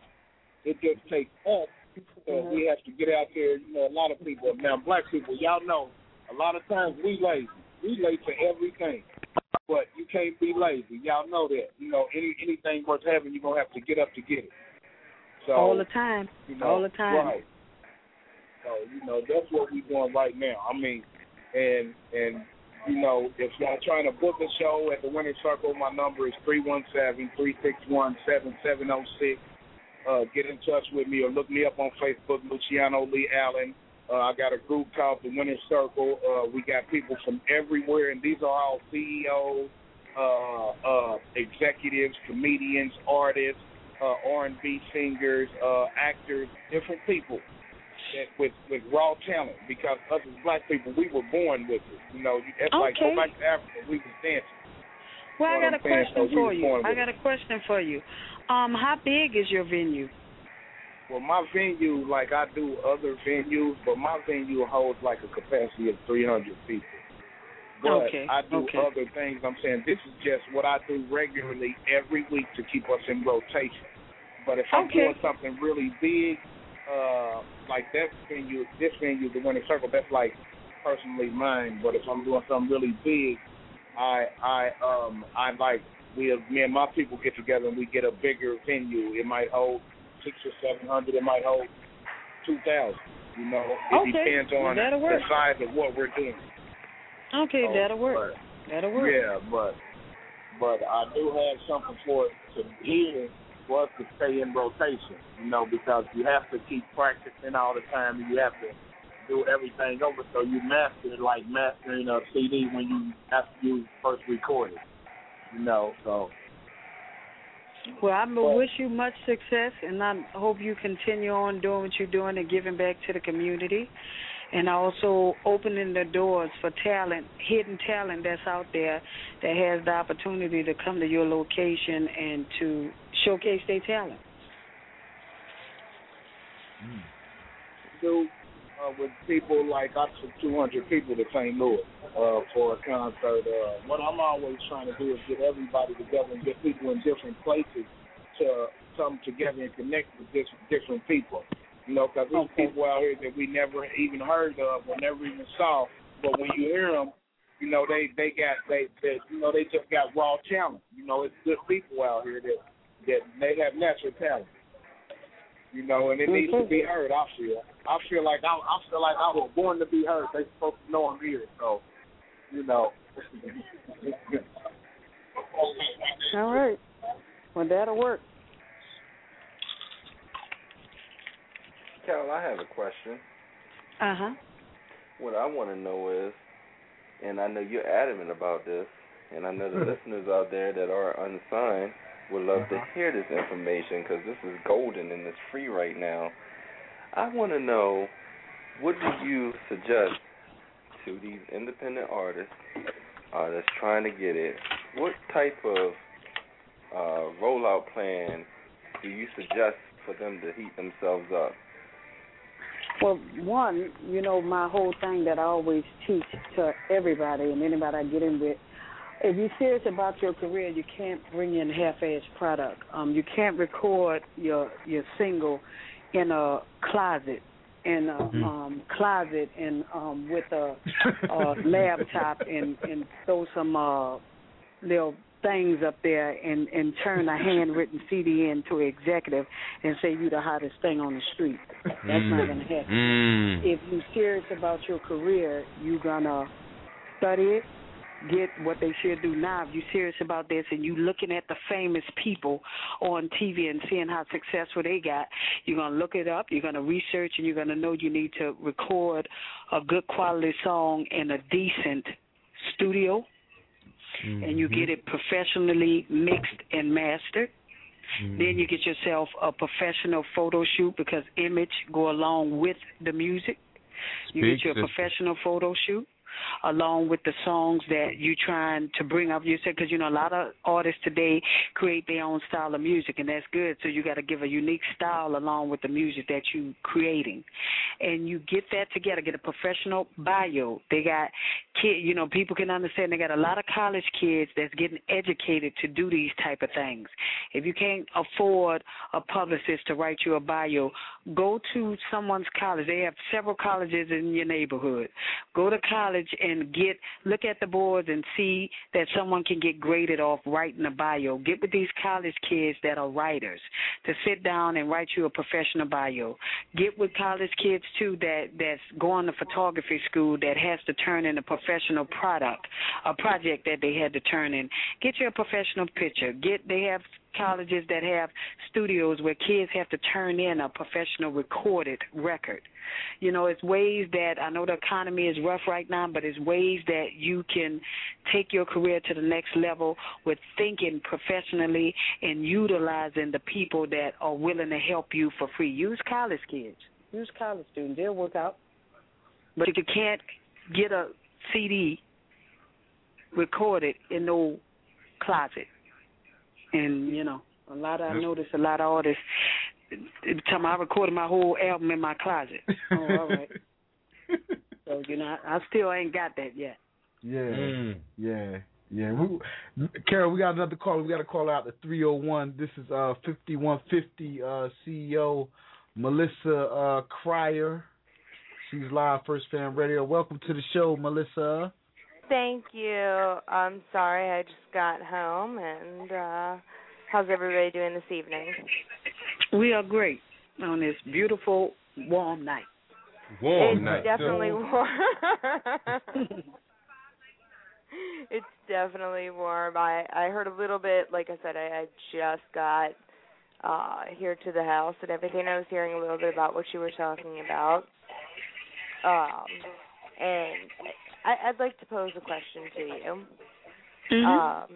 it just takes us. Uh, we have to get out there. You know, a lot of people, now black people, y'all know, a lot of times we lazy. We late for everything. But you can't be lazy. Y'all know that. You know, any anything worth having, you're going to have to get up to get it. So, all the time. You know, all the time. Right. So, you know, that's what we're doing right now. I mean, and, and you know, if y'all trying to book a show at the Winter Circle, my number is three one seven, three six one, seven seven zero six. Uh, get in touch with me or look me up on Facebook, Luciano Lee Allen. Uh, I got a group called the Winter Circle. Uh, we got people from everywhere, and these are all C E Os, uh, uh, executives, comedians, artists, uh, R and B singers, uh, actors, different people that, with with raw talent. Because us as black people, we were born with it. You know, that's okay. like go back to Africa, we was dancing. Well, you know I got a saying? question so for we you. I got a question for you. Um, how big is your venue? Well, my venue, like I do other venues, but my venue holds like a capacity of three hundred people. But okay. I do okay. other things. I'm saying this is just what I do regularly every week to keep us in rotation. But if I'm okay. doing something really big, uh, like that venue, this venue, the Winter Circle, that's like personally mine. But if I'm doing something really big, I, I, um, I like we, me and my people get together and we get a bigger venue. It might hold six or seven hundred. It might hold two thousand. You know, it okay. depends on that'll the work. size of what we're doing. Okay, so, that'll work. But, that'll work. Yeah, but but I do have something for it to hear for us to stay in rotation. You know, because you have to keep practicing all the time, and you have to do everything over. So you master it like mastering a C D when you after you first record it. You know, so. Well, I wish you much success, and I hope you continue on doing what you're doing and giving back to the community, and also opening the doors for talent, hidden talent that's out there that has the opportunity to come to your location and to showcase their talent. Do uh, with people like I took two hundred people to Saint Louis uh, for a concert. Uh, what I'm always trying to do is get everybody together and get people in different places to come together and connect with different, different people. You know, because there's okay. people out here that we never even heard of or never even saw. But when you hear them, you know, they, they got, they, they, you know, they just got raw talent. You know, it's good people out here that, that they have natural talent. You know, and it mm-hmm. needs to be heard, I feel. I feel like I, I feel like I was born to be heard. They supposed to know I'm here, so, you know. All right. Well, that'll work. Carol, I have a question. Uh-huh. What I want to know is, and I know you're adamant about this, and I know the listeners out there that are unsigned, would love to hear this information because this is golden and it's free right now. I want to know, what do you suggest to these independent artists uh, that's trying to get it? What type of uh, rollout plan do you suggest for them to heat themselves up? Well, one, you know, my whole thing that I always teach to everybody and anybody I get in with, if you're serious about your career, you can't bring in half-assed product. Um, you can't record your your single in a closet, in a mm-hmm. um, closet, and um, with a, a laptop, and and throw some uh, little things up there, and and turn a handwritten C D into an executive, and say you the hottest thing on the street. That's mm. not gonna happen. Mm. If you're serious about your career, you're gonna study it, get what they should do now. If you're serious about this and you looking at the famous people on T V and seeing how successful they got, you're going to look it up, you're going to research, and you're going to know you need to record a good quality song in a decent studio, mm-hmm. and you get it professionally mixed and mastered. Mm-hmm. Then you get yourself a professional photo shoot because image go along with the music. You Speak get you a professional photo shoot along with the songs that you're trying to bring up. You said, because, you know, a lot of artists today create their own style of music, and that's good. So you got to give a unique style along with the music that you're creating. And you get that together, get a professional bio. They got kids, you know, people can understand they got a lot of college kids that's getting educated to do these type of things. If you can't afford a publicist to write you a bio, go to someone's college. They have several colleges in your neighborhood. Go to college and get look at the boards and see that someone can get graded off writing a bio. Get with these college kids that are writers to sit down and write you a professional bio. Get with college kids too that that's going to photography school that has to turn in a professional product, a project that they had to turn in. Get you a professional picture. Get they have colleges that have studios where kids have to turn in a professional recorded record. You know, it's ways that, I know the economy is rough right now, but it's ways that you can take your career to the next level with thinking professionally and utilizing the people that are willing to help you for free. Use college kids. Use college students. They'll work out. But if you can't get a C D recorded in no closet, and, you know, a lot of, I notice a lot of artists, every time I recorded my whole album in my closet. Oh, all right. So, you know, I, I still ain't got that yet. Yeah, mm. yeah, yeah. We, Carol, we got another call. We got to call out the three oh one. This is uh fifty-one fifty uh, C E O Melissa uh, Cryer. She's live First Fan Radio. Welcome to the show, Melissa. Thank you. I'm sorry, I just got home, and uh, how's everybody doing this evening? We are great on this beautiful, warm night. Warm it's night. Definitely warm. It's definitely warm. I, I heard a little bit, like I said, I, I just got uh, here to the house and everything. I was hearing a little bit about what you were talking about. Um, and I, I'd like to pose a question to you. Mm-hmm. Um,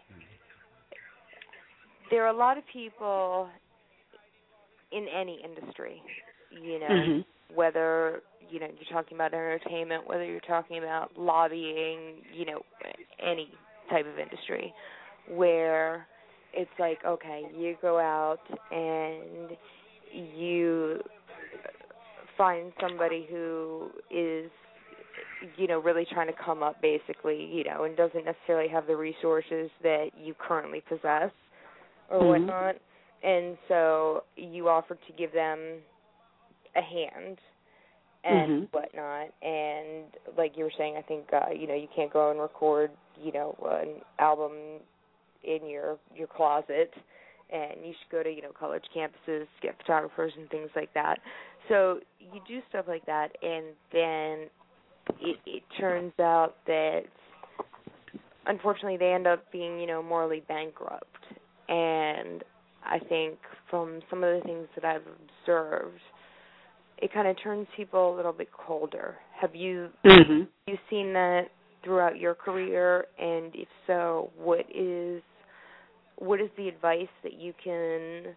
there are a lot of people in any industry, you know, mm-hmm. whether, you know, you're talking about entertainment, whether you're talking about lobbying, you know, any type of industry, where it's like, okay, you go out and you find somebody who is, you know, really trying to come up basically, you know, and doesn't necessarily have the resources that you currently possess or mm-hmm. whatnot. And so you offer to give them a hand and mm-hmm. whatnot. And like you were saying, I think, uh, you know, you can't go and record, you know, an album in your, your closet. And you should go to, you know, college campuses, get photographers and things like that. So you do stuff like that, and then it, it turns out that, unfortunately, they end up being, you know, morally bankrupt. And I think from some of the things that I've observed, it kind of turns people a little bit colder. Have you mm-hmm. you seen that throughout your career? And if so, what is what is the advice that you can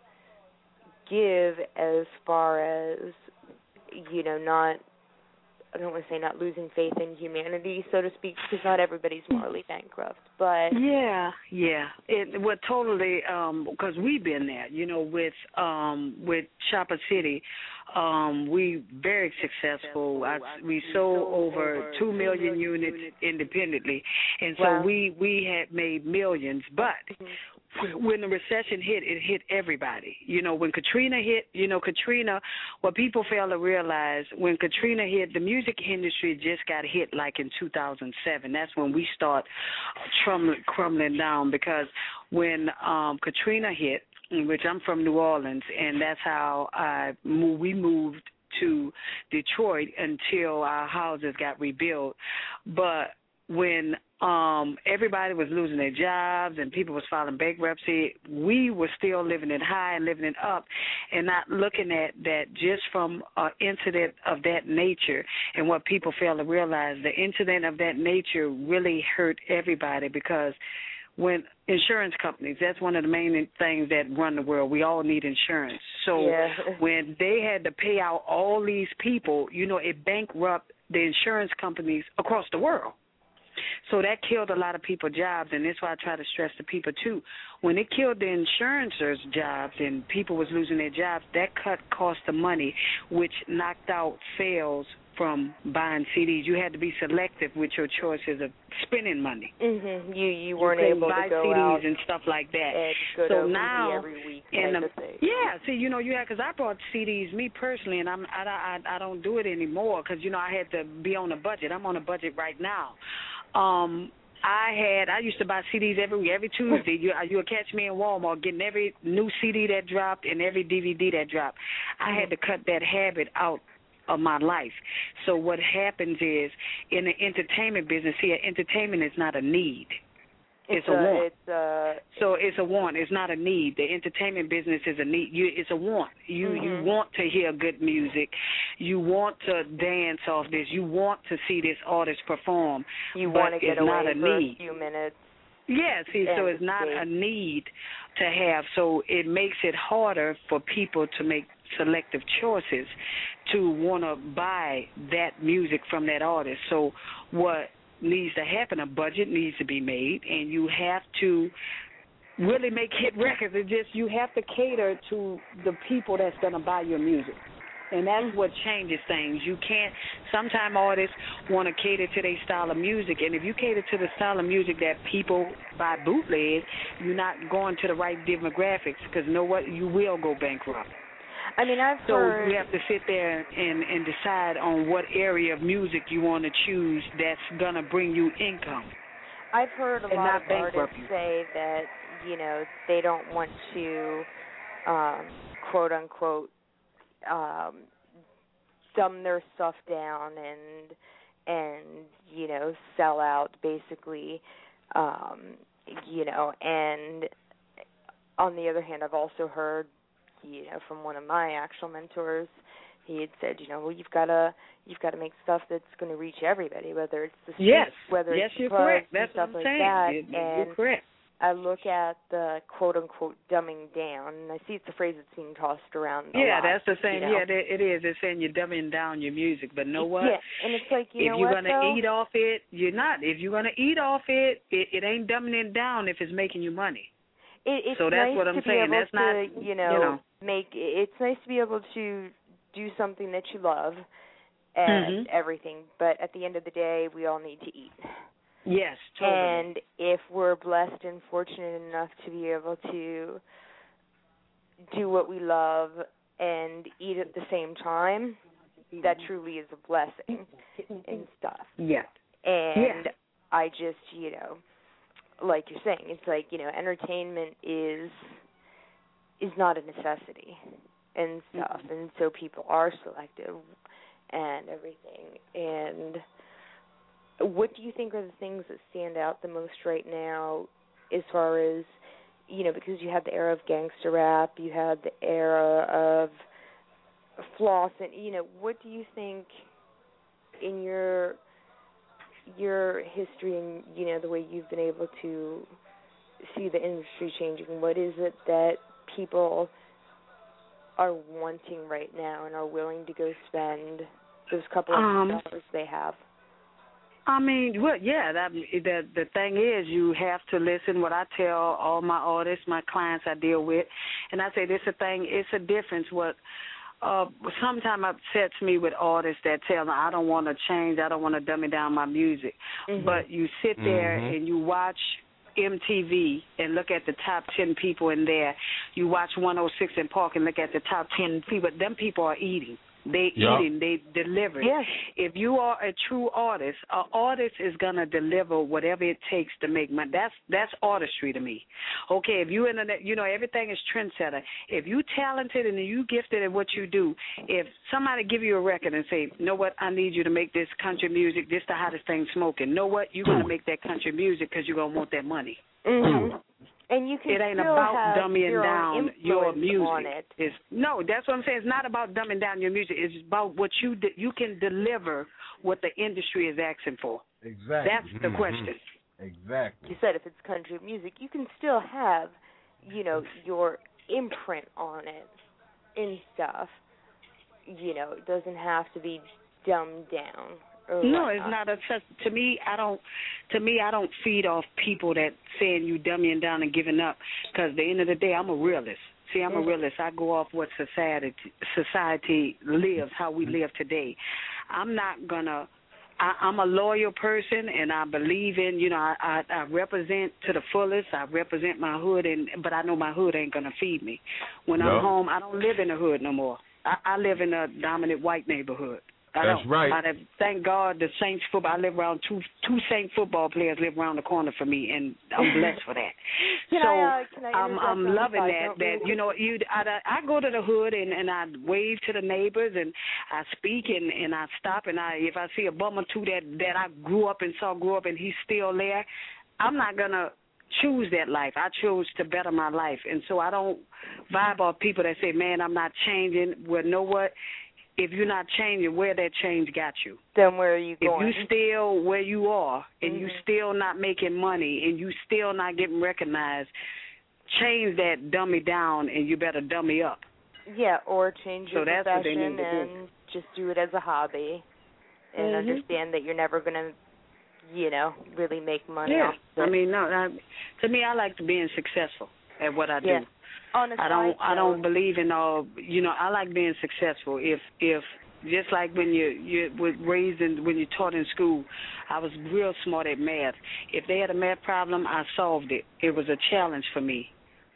give as far as, you know, not, I don't want to say not losing faith in humanity, so to speak, because not everybody's morally bankrupt. But yeah, yeah, it well totally um, because we've been there. You know, with um, with Shopper City, um, we very successful. I, we sold over two million units independently, and so wow. we we had made millions. But when the recession hit, it hit everybody. You know, when Katrina hit, you know, Katrina, what people fail to realize, when Katrina hit, the music industry just got hit like in two thousand seven. That's when we start crumbling, crumbling down, because when um, Katrina hit, which I'm from New Orleans, and that's how I moved, we moved to Detroit until our houses got rebuilt. But when um, everybody was losing their jobs and people was filing bankruptcy, we were still living it high and living it up, and not looking at that just from an incident of that nature. And what people fail to realize, the incident of that nature really hurt everybody, because when insurance companies, that's one of the main things that run the world. We all need insurance. So yeah. when they had to pay out all these people, you know, it bankrupted the insurance companies across the world. So that killed a lot of people's jobs, and that's why I try to stress to people, too. When it killed the insurance's jobs and people was losing their jobs, that cut cost of money, which knocked out sales from buying C Ds. You had to be selective with your choices of spending money. Mm-hmm. You you weren't you able buy to go C Ds out and stuff like that. And go so to now, every week in type the, of thing. yeah, see, you know, you had, because I bought C Ds, me personally, and I'm I I, I don't do it anymore because, you know, I had to be on a budget. I'm on a budget right now. Um. I had, I used to buy C Ds every week, every Tuesday. You, you would catch me in Walmart getting every new C D that dropped and every D V D that dropped. I had to cut that habit out of my life. So what happens is, in the entertainment business here, entertainment is not a need. It's, it's a, a want. It's a, so it's a want. It's not a need. The entertainment business is a need. You, it's a want. You mm-hmm. you want to hear good music. You want to dance off this. You want to see this artist perform. You but want to get it's away not a for need. a few minutes. Yeah, see, so it's not a need to have. So it makes it harder for people to make selective choices to want to buy that music from that artist. So what needs to happen, a budget needs to be made, and you have to really make hit records. It just, you have to cater to the people that's going to buy your music. And that's what changes things. You can't, sometimes artists want to cater to their style of music, and if you cater to the style of music that people buy bootleg, you're not going to the right demographics, because you know what? You will go bankrupt. I mean, I've so heard... you have to sit there and, and decide on what area of music you want to choose that's going to bring you income. I've heard a and lot not of bankrupt artists you. say that, you know, they don't want to, um, quote-unquote, um, dumb their stuff down and, and you know, sell out, basically, um, you know, and on the other hand, I've also heard, you know, from one of my actual mentors, he had said, you know, well, you've got to you've got to make stuff that's going to reach everybody, whether it's the streets, yes, whether yes, it's you're clubs correct. and That's stuff what I'm like saying. that. You're, and you're correct. I look at the quote-unquote dumbing down, and I see it's a phrase that's being tossed around a Yeah, lot, that's the same. You know? Yeah, it is. It's saying you're dumbing down your music, but know what? Yeah, and it's like, you if know you're what, gonna though? eat off it, you're not. If you're gonna eat off it, it, it ain't dumbing it down if it's making you money. It, it's so that's nice what I'm to saying. Be able That's to, not, you know, you know, make. It's nice to be able to do something that you love and mm-hmm. everything. But at the end of the day, we all need to eat. Yes, totally. And if we're blessed and fortunate enough to be able to do what we love and eat at the same time, that truly is a blessing and stuff. Yeah. And yeah. I just, you know, like you're saying, it's like, you know, entertainment is is not a necessity and stuff. Mm-hmm. And so people are selective and everything. And what do you think are the things that stand out the most right now as far as, you know, because you had the era of gangster rap, you had the era of floss, and, you know, what do you think in your your history and, you know, the way you've been able to see the industry changing? What is it that people are wanting right now and are willing to go spend those couple of Um, dollars they have? I mean, well, yeah. That, the the thing is, you have to listen. What I tell all my artists, my clients I deal with, and I say this a thing. It's a difference. What uh, sometimes upsets me with artists that tell me I don't want to change. I don't want to dummy down my music. Mm-hmm. But you sit there Mm-hmm. and you watch M T V and look at the top ten people in there. You watch one oh six in Park and look at the top ten people. Them people are eating. They Yep. eating, they deliver. Yes. If you are a true artist, an artist is gonna deliver whatever it takes to make money. That's that's artistry to me. Okay, if you in the, you know, everything is trendsetter. If you talented and you gifted at what you do, if somebody give you a record and say, you know what, I need you to make this country music, this the hottest thing smoking. Know what, you're gonna make that country music because you're gonna want that money. Mm-hmm. And you can It ain't still about have dumbing your down own your influence music. on it. It's, no, that's what I'm saying. It's not about dumbing down your music. It's about what you de- you can deliver what the industry is asking for. Exactly. That's the Mm-hmm. question. Exactly. You said if it's country music, you can still have, you know, your imprint on it and stuff. You know, it doesn't have to be dumbed down. Or No, whatnot. it's not a to me. I don't. To me, I don't feed off people that saying you dumbing down and giving up. Because at the end of the day, I'm a realist. See, I'm a realist. I go off what society society lives, how we live today. I'm not gonna. I, I'm a loyal person, and I believe in. You know, I, I, I represent to the fullest. I represent my hood, and but I know my hood ain't gonna feed me. When No. I'm home, I don't live in the hood no more. I, I live in a dominant white neighborhood. I That's don't. right. I, thank God the Saints football. I live around two two Saint football players live around the corner from me, and I'm blessed for that. Can so I, uh, can I I'm interject I'm on the loving side that. note That really you know you I, I go to the hood and and I wave to the neighbors and I speak and and I stop and I if I see a bum or two that that I grew up and saw grow up and he's still there, I'm not gonna choose that life. I chose to better my life, and so I don't vibe off people that say, "Man, I'm not changing." Well, know what? If you're not changing, where that change got you? Then where are you going? If you still where you are and Mm-hmm. you still not making money and you still not getting recognized, change that dummy down and you better dummy up. Yeah, or change your So that's what they profession need to do. and just do it as a hobby and Mhm. understand that you're never going to, you know, really make money Yeah, off of I it. mean, no. I, to me, I like to being successful at what I do. Yeah. On a I don't. side I don't note- believe in all. You know, I like being successful. If if just like when you you were raised in when you taught in school, I was real smart at math. If they had a math problem, I solved it. It was a challenge for me.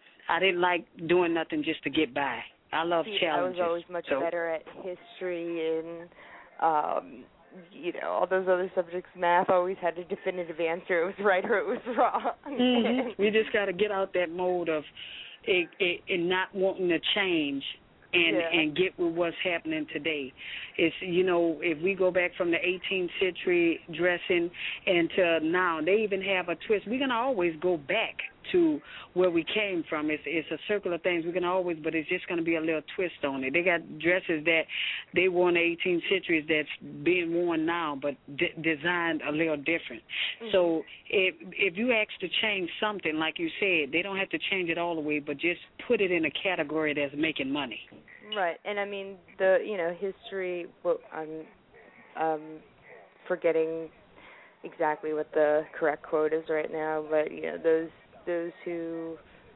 I didn't like doing nothing just to get by. I love See, challenges. I was always much so, better at history and, um, you know, all those other subjects. Math, I always had a definitive answer. It was right or it was wrong. Mm-hmm. You just got to get out that mode of it, it, it not wanting to change and Yeah. and get with what's happening today. It's, you know, if we go back from the eighteenth century dressing and to now, they even have a twist. We're going to always go back to where we came from. It's it's a circle of things. We're going to always, but it's just going to be a little twist on it. They got dresses that they wore in the eighteenth centuries that's being worn now, but d- designed a little different. Mm-hmm. So if if you ask to change something, like you said, they don't have to change it all the way, but just put it in a category that's making money. Right, and I mean the you know history. Well, I'm um, forgetting exactly what the correct quote is right now, but you know those those who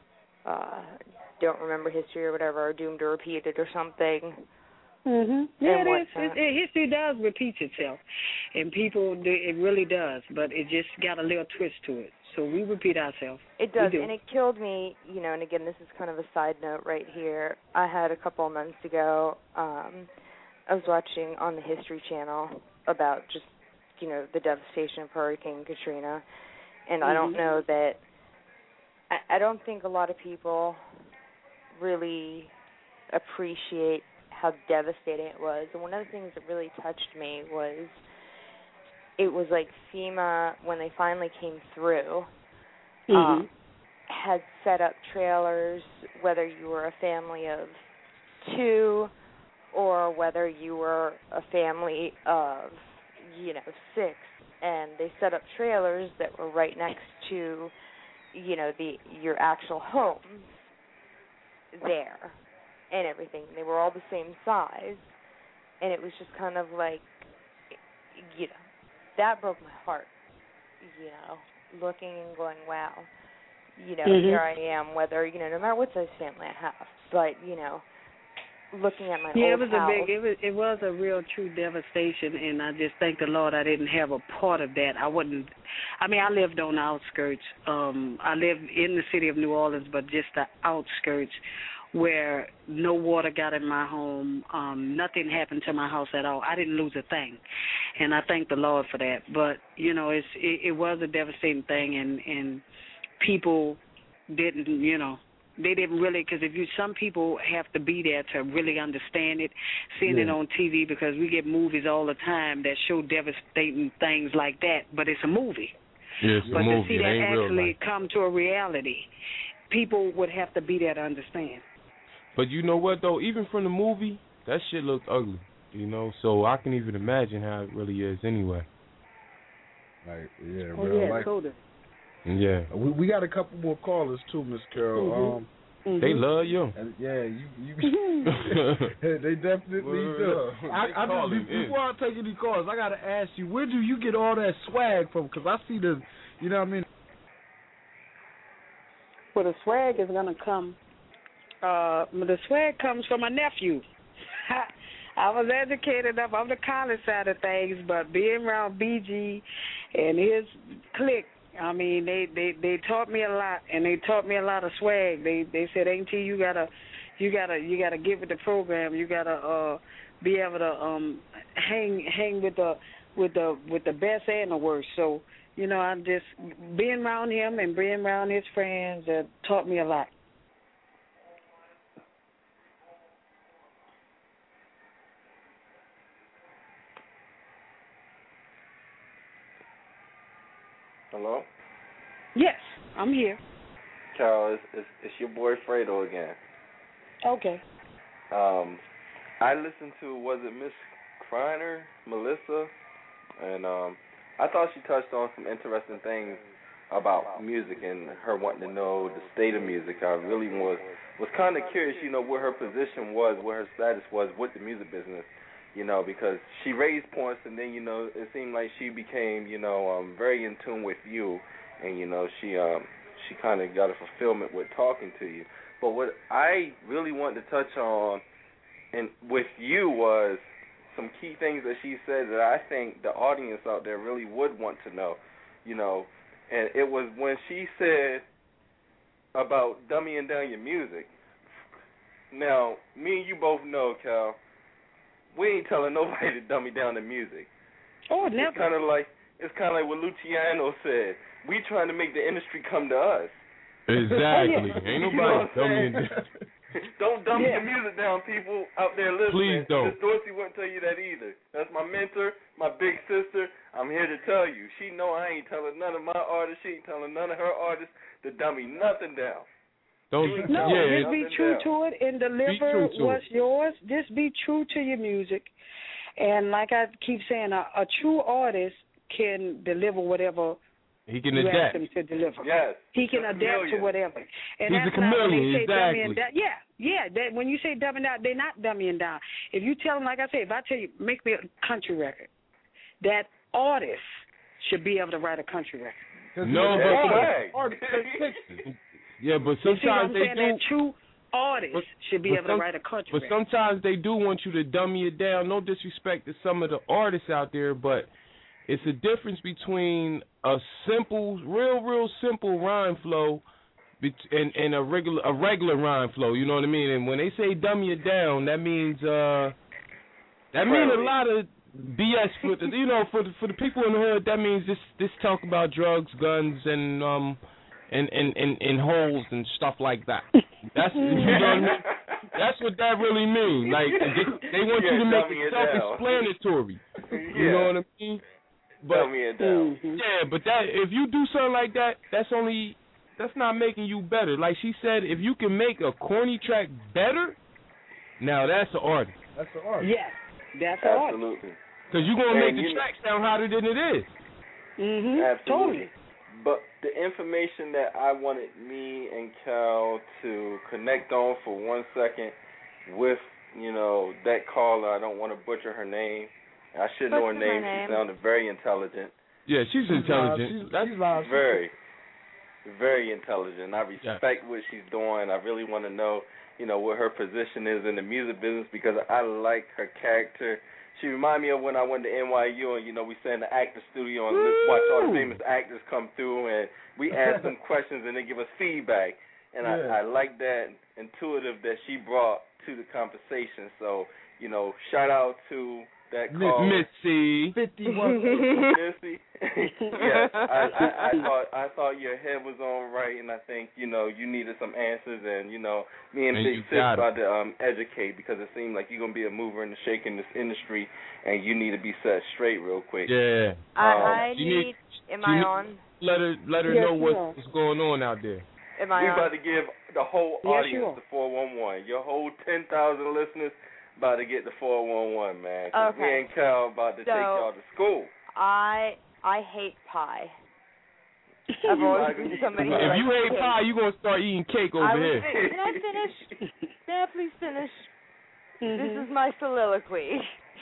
uh, don't remember history or whatever are doomed to repeat it or something. Mm-hmm. Yeah, And it is. whatnot. It, it, history does repeat itself, and people, do, it really does, but it just got a little twist to it. So we repeat ourselves. It does, We do. and it killed me, you know, and again, this is kind of a side note right here. I had a couple of months ago, um, I was watching on the History Channel about just, you know, the devastation of Hurricane Katrina, and I don't Mhm. know that, I, I don't think a lot of people really appreciate how devastating it was. And one of the things that really touched me was it was like FEMA, when they finally came through, Mhm. um, had set up trailers, whether you were a family of two or whether you were a family of, you know, six. And they set up trailers that were right next to you know, the your actual home there and everything. They were all the same size, and it was just kind of like, you know, that broke my heart, you know, looking and going, wow, you know, mm-hmm. here I am, whether, you know, no matter what size family I have, but, you know, looking at my yeah, old it was house. a big, it was, it was a real true devastation, and I just thank the Lord I didn't have a part of that. I wouldn't, I mean, I lived on the outskirts. Um, I lived in the city of New Orleans, but just the outskirts where no water got in my home, um, nothing happened to my house at all. I didn't lose a thing, and I thank the Lord for that. But, you know, it's, it, it was a devastating thing, and, and people didn't, you know, they didn't really, because if you, some people have to be there to really understand it, seeing yeah. it on T V, because we get movies all the time that show devastating things like that, but it's a movie. Yeah, it's but a movie. to see it that ain't actually real come to a reality, people would have to be there to understand. But you know what, though? Even from the movie, that shit looked ugly, you know? So I can even imagine how it really is anyway. Like, yeah, oh, real yeah, life. Totally. Yeah. We we got a couple more callers, too, Miss Carol. Mm-hmm. Um, mm-hmm. They love you. And yeah, you, you they definitely do. I, I just, before I take any calls, I got to ask you, where do you get all that swag from? Because I see the, you know what I mean? Well, the swag is going to come. Uh, the swag comes from my nephew. I was educated up on the college side of things, but being around B G and his clique, I mean, they, they, they taught me a lot, and they taught me a lot of swag. They they said, Auntie, you gotta you gotta you gotta get with the program. You gotta uh, be able to um, hang hang with the with the with the best and the worst. So you know, I just being around him and being around his friends uh, taught me a lot. Hello? Yes, I'm here. Carol, it's, it's, it's your boy Fredo again. Okay. Um, I listened to, was it Miss Kreiner, Melissa? And um, I thought she touched on some interesting things about music and her wanting to know the state of music. I really was, was kind of curious, you know, what her position was, what her status was with the music business. You know, because she raised points, and then, you know, it seemed like she became, you know, um, very in tune with you, and, you know, she um, she kind of got a fulfillment with talking to you. But what I really wanted to touch on and with you was some key things that she said that I think the audience out there really would want to know, you know, and it was when she said about dummying down your music. Now, me and you both know, Cal, we ain't telling nobody to dummy down the music. Oh, never. It's kind of like it's kind of like what Luciano said. We trying to make the industry come to us. Exactly. Oh, yeah. Ain't nobody you know dummying down. Don't dummy Yeah. the music down, people out there listening. Please don't. Miss Dorsey wouldn't tell you that either. That's my mentor, my big sister. I'm here to tell you. She know I ain't telling none of my artists. She ain't telling none of her artists to dummy nothing down. Don't. No, yeah, just be true down. to it and deliver what's it. yours. Just be true to your music. And like I keep saying, a, a true artist can deliver whatever he can you adapt. ask him to deliver. Yes. He can a adapt chameleon. to whatever. And He's that's a why when chameleon, they say exactly. dummying down, yeah, yeah. That when you say dumbing down, they're not dummying down. If you tell them, like I said, if I tell you, make me a country record, that artist should be able to write a country record. No, but Artist takes yeah, but You see what I'm sometimes they saying? do. That true artist But- should be but able some- to write a country But record. sometimes they do want you to dummy it down. No disrespect to some of the artists out there, but it's a difference between a simple, real, real simple rhyme flow bet- and, and a regular a regular rhyme flow. You know what I mean? And when they say dummy it down, that means uh, that means a lot of B S for the, you know for the, for the people in the hood. That means this this talk about drugs, guns, and um and and, and, and holes and stuff like that. That's you know what I mean? That's what that really means. Like they, they want Yeah, you to make dummy it it down. self-explanatory. You Yeah. know what I mean? But Dummy it down. yeah, but that if you do something like that, that's only that's not making you better. Like she said, if you can make a corny track better, now that's an artist. That's the artist. Yes, that's an artist. Absolutely. Because you're gonna And make the you- track sound hotter than it is. Mm-hmm. Absolutely. Totally. but the information that I wanted me and Cal to connect on for one second with, you know, that caller, I don't want to butcher her name. I should know her name. name. She sounded very intelligent. Yeah, she's intelligent. She's, That's she's live. Very, very intelligent. I respect what she's doing. I really want to know, you know, what her position is in the music business because I like her character. She reminded me of when I went to N Y U and, you know, we sat in the actor studio and let's watch all the famous actors come through and we ask them questions and they give us feedback. And Yeah. I, I like that intuitive that she brought to the conversation. So, you know, shout out to that call. Miss Missy. fifty-one. Missy. Yes, I, I, I thought I thought your head was on right, and I think you know you needed some answers, and you know me and, And Big you Sis got it. about to um, educate because it seems like you're gonna be a mover and a shaker in this industry, and you need to be set straight real quick. Yeah. I, Um, I you need. need- Am you I need- on? Let her let her Yes, know you what's, are. what's going on out there. Am I we on? about to give the whole Yes, you audience are. the four one one. Your whole ten thousand listeners about to get the four one one, man. 'Cause Okay. Me and Cal about to So- take y'all to school. I I hate pie. I've always been somebody who If likes you hate cake. pie, you gonna start eating cake over I was here. fin- Can I finish? Can I please finish? Mm-hmm. This is my soliloquy.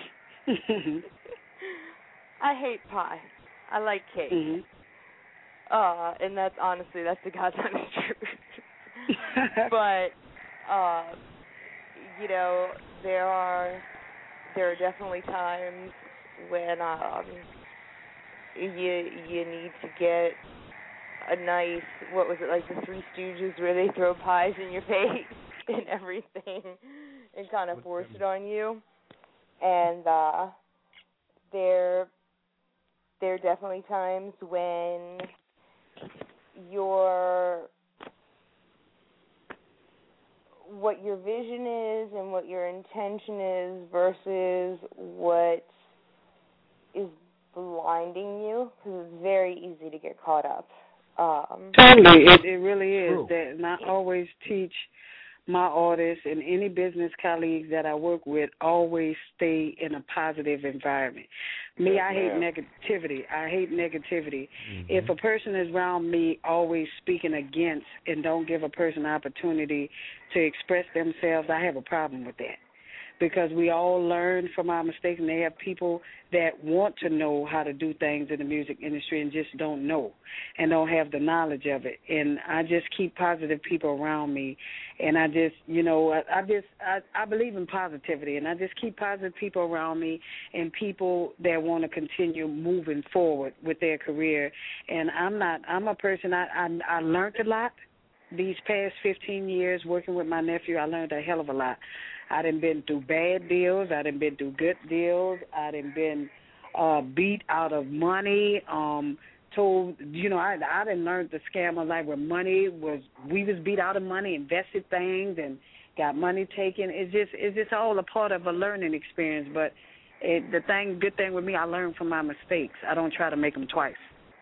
I hate pie. I like cake. Mhm. Uh, and that's honestly, that's the God's honest truth. But, uh, you know, there are there are definitely times when um, you you need to get a nice, what was it, like the Three Stooges where they throw pies in your face and everything and kind of force it on you. And uh, there there are definitely times when your what your vision is and what your intention is versus what is blinding you, because it's very easy to get caught up. Um, Totally, it, it really is. True. That, and I always teach my artists and any business colleagues that I work with always stay in a positive environment. Me, Yes, I hate ma'am. negativity. I hate negativity. Mm-hmm. If a person is around me always speaking against and don't give a person opportunity to express themselves, I have a problem with that. Because we all learn from our mistakes, and they have people that want to know how to do things in the music industry and just don't know and don't have the knowledge of it. And I just keep positive people around me, and I just, you know, I, I just, I, I believe in positivity, and I just keep positive people around me and people that want to continue moving forward with their career. And I'm not, I'm a person, I, I, I learned a lot these past fifteen years working with my nephew. I learned a hell of a lot. I done been through bad deals. I done been through good deals. I done been uh, beat out of money. Um, told, you know, I I done learned the scam of life where money was, we was beat out of money, invested things, and got money taken. It's just it's just all a part of a learning experience. But it, the thing, good thing with me, I learn from my mistakes. I don't try to make them twice.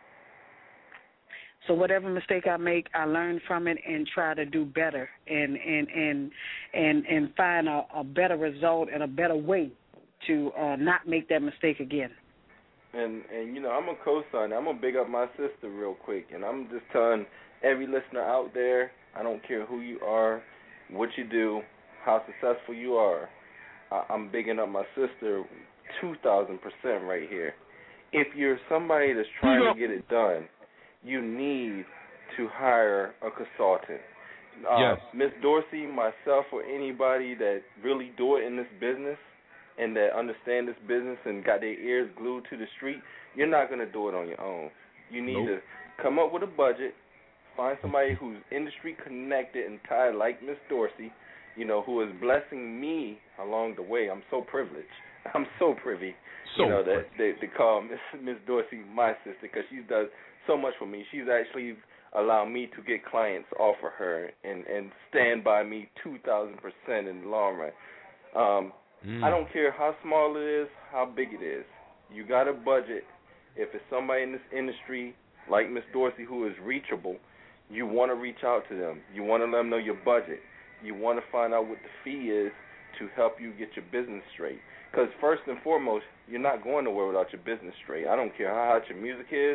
So whatever mistake I make, I learn from it and try to do better and and and and, and find a, a better result and a better way to uh, not make that mistake again. And and you know, I'm a co-signer. I'm gonna big up my sister real quick, and I'm just telling every listener out there, I don't care who you are, what you do, how successful you are. I, I'm bigging up my sister two thousand percent right here. If you're somebody that's trying to get it done, you need to hire a consultant. Uh, Yes. Miss Dorsey, myself, or anybody that really do it in this business and that understand this business and got their ears glued to the street, you're not going to do it on your own. You need Nope. to come up with a budget, find somebody who's industry connected and tied like Miss Dorsey, you know, who is blessing me along the way. I'm so privileged. I'm so privy, So you know, that they, they call Miss Miss Dorsey my sister because she does so much for me. She's actually allowed me to get clients off of her and, and stand by me two thousand percent in the long run. Um, Mm. I don't care how small it is, how big it is. You got a budget. If it's somebody in this industry like Miss Dorsey who is reachable, you want to reach out to them. You want to let them know your budget. You want to find out what the fee is to help you get your business straight. Because first and foremost, you're not going nowhere without your business straight. I don't care how hot your music is.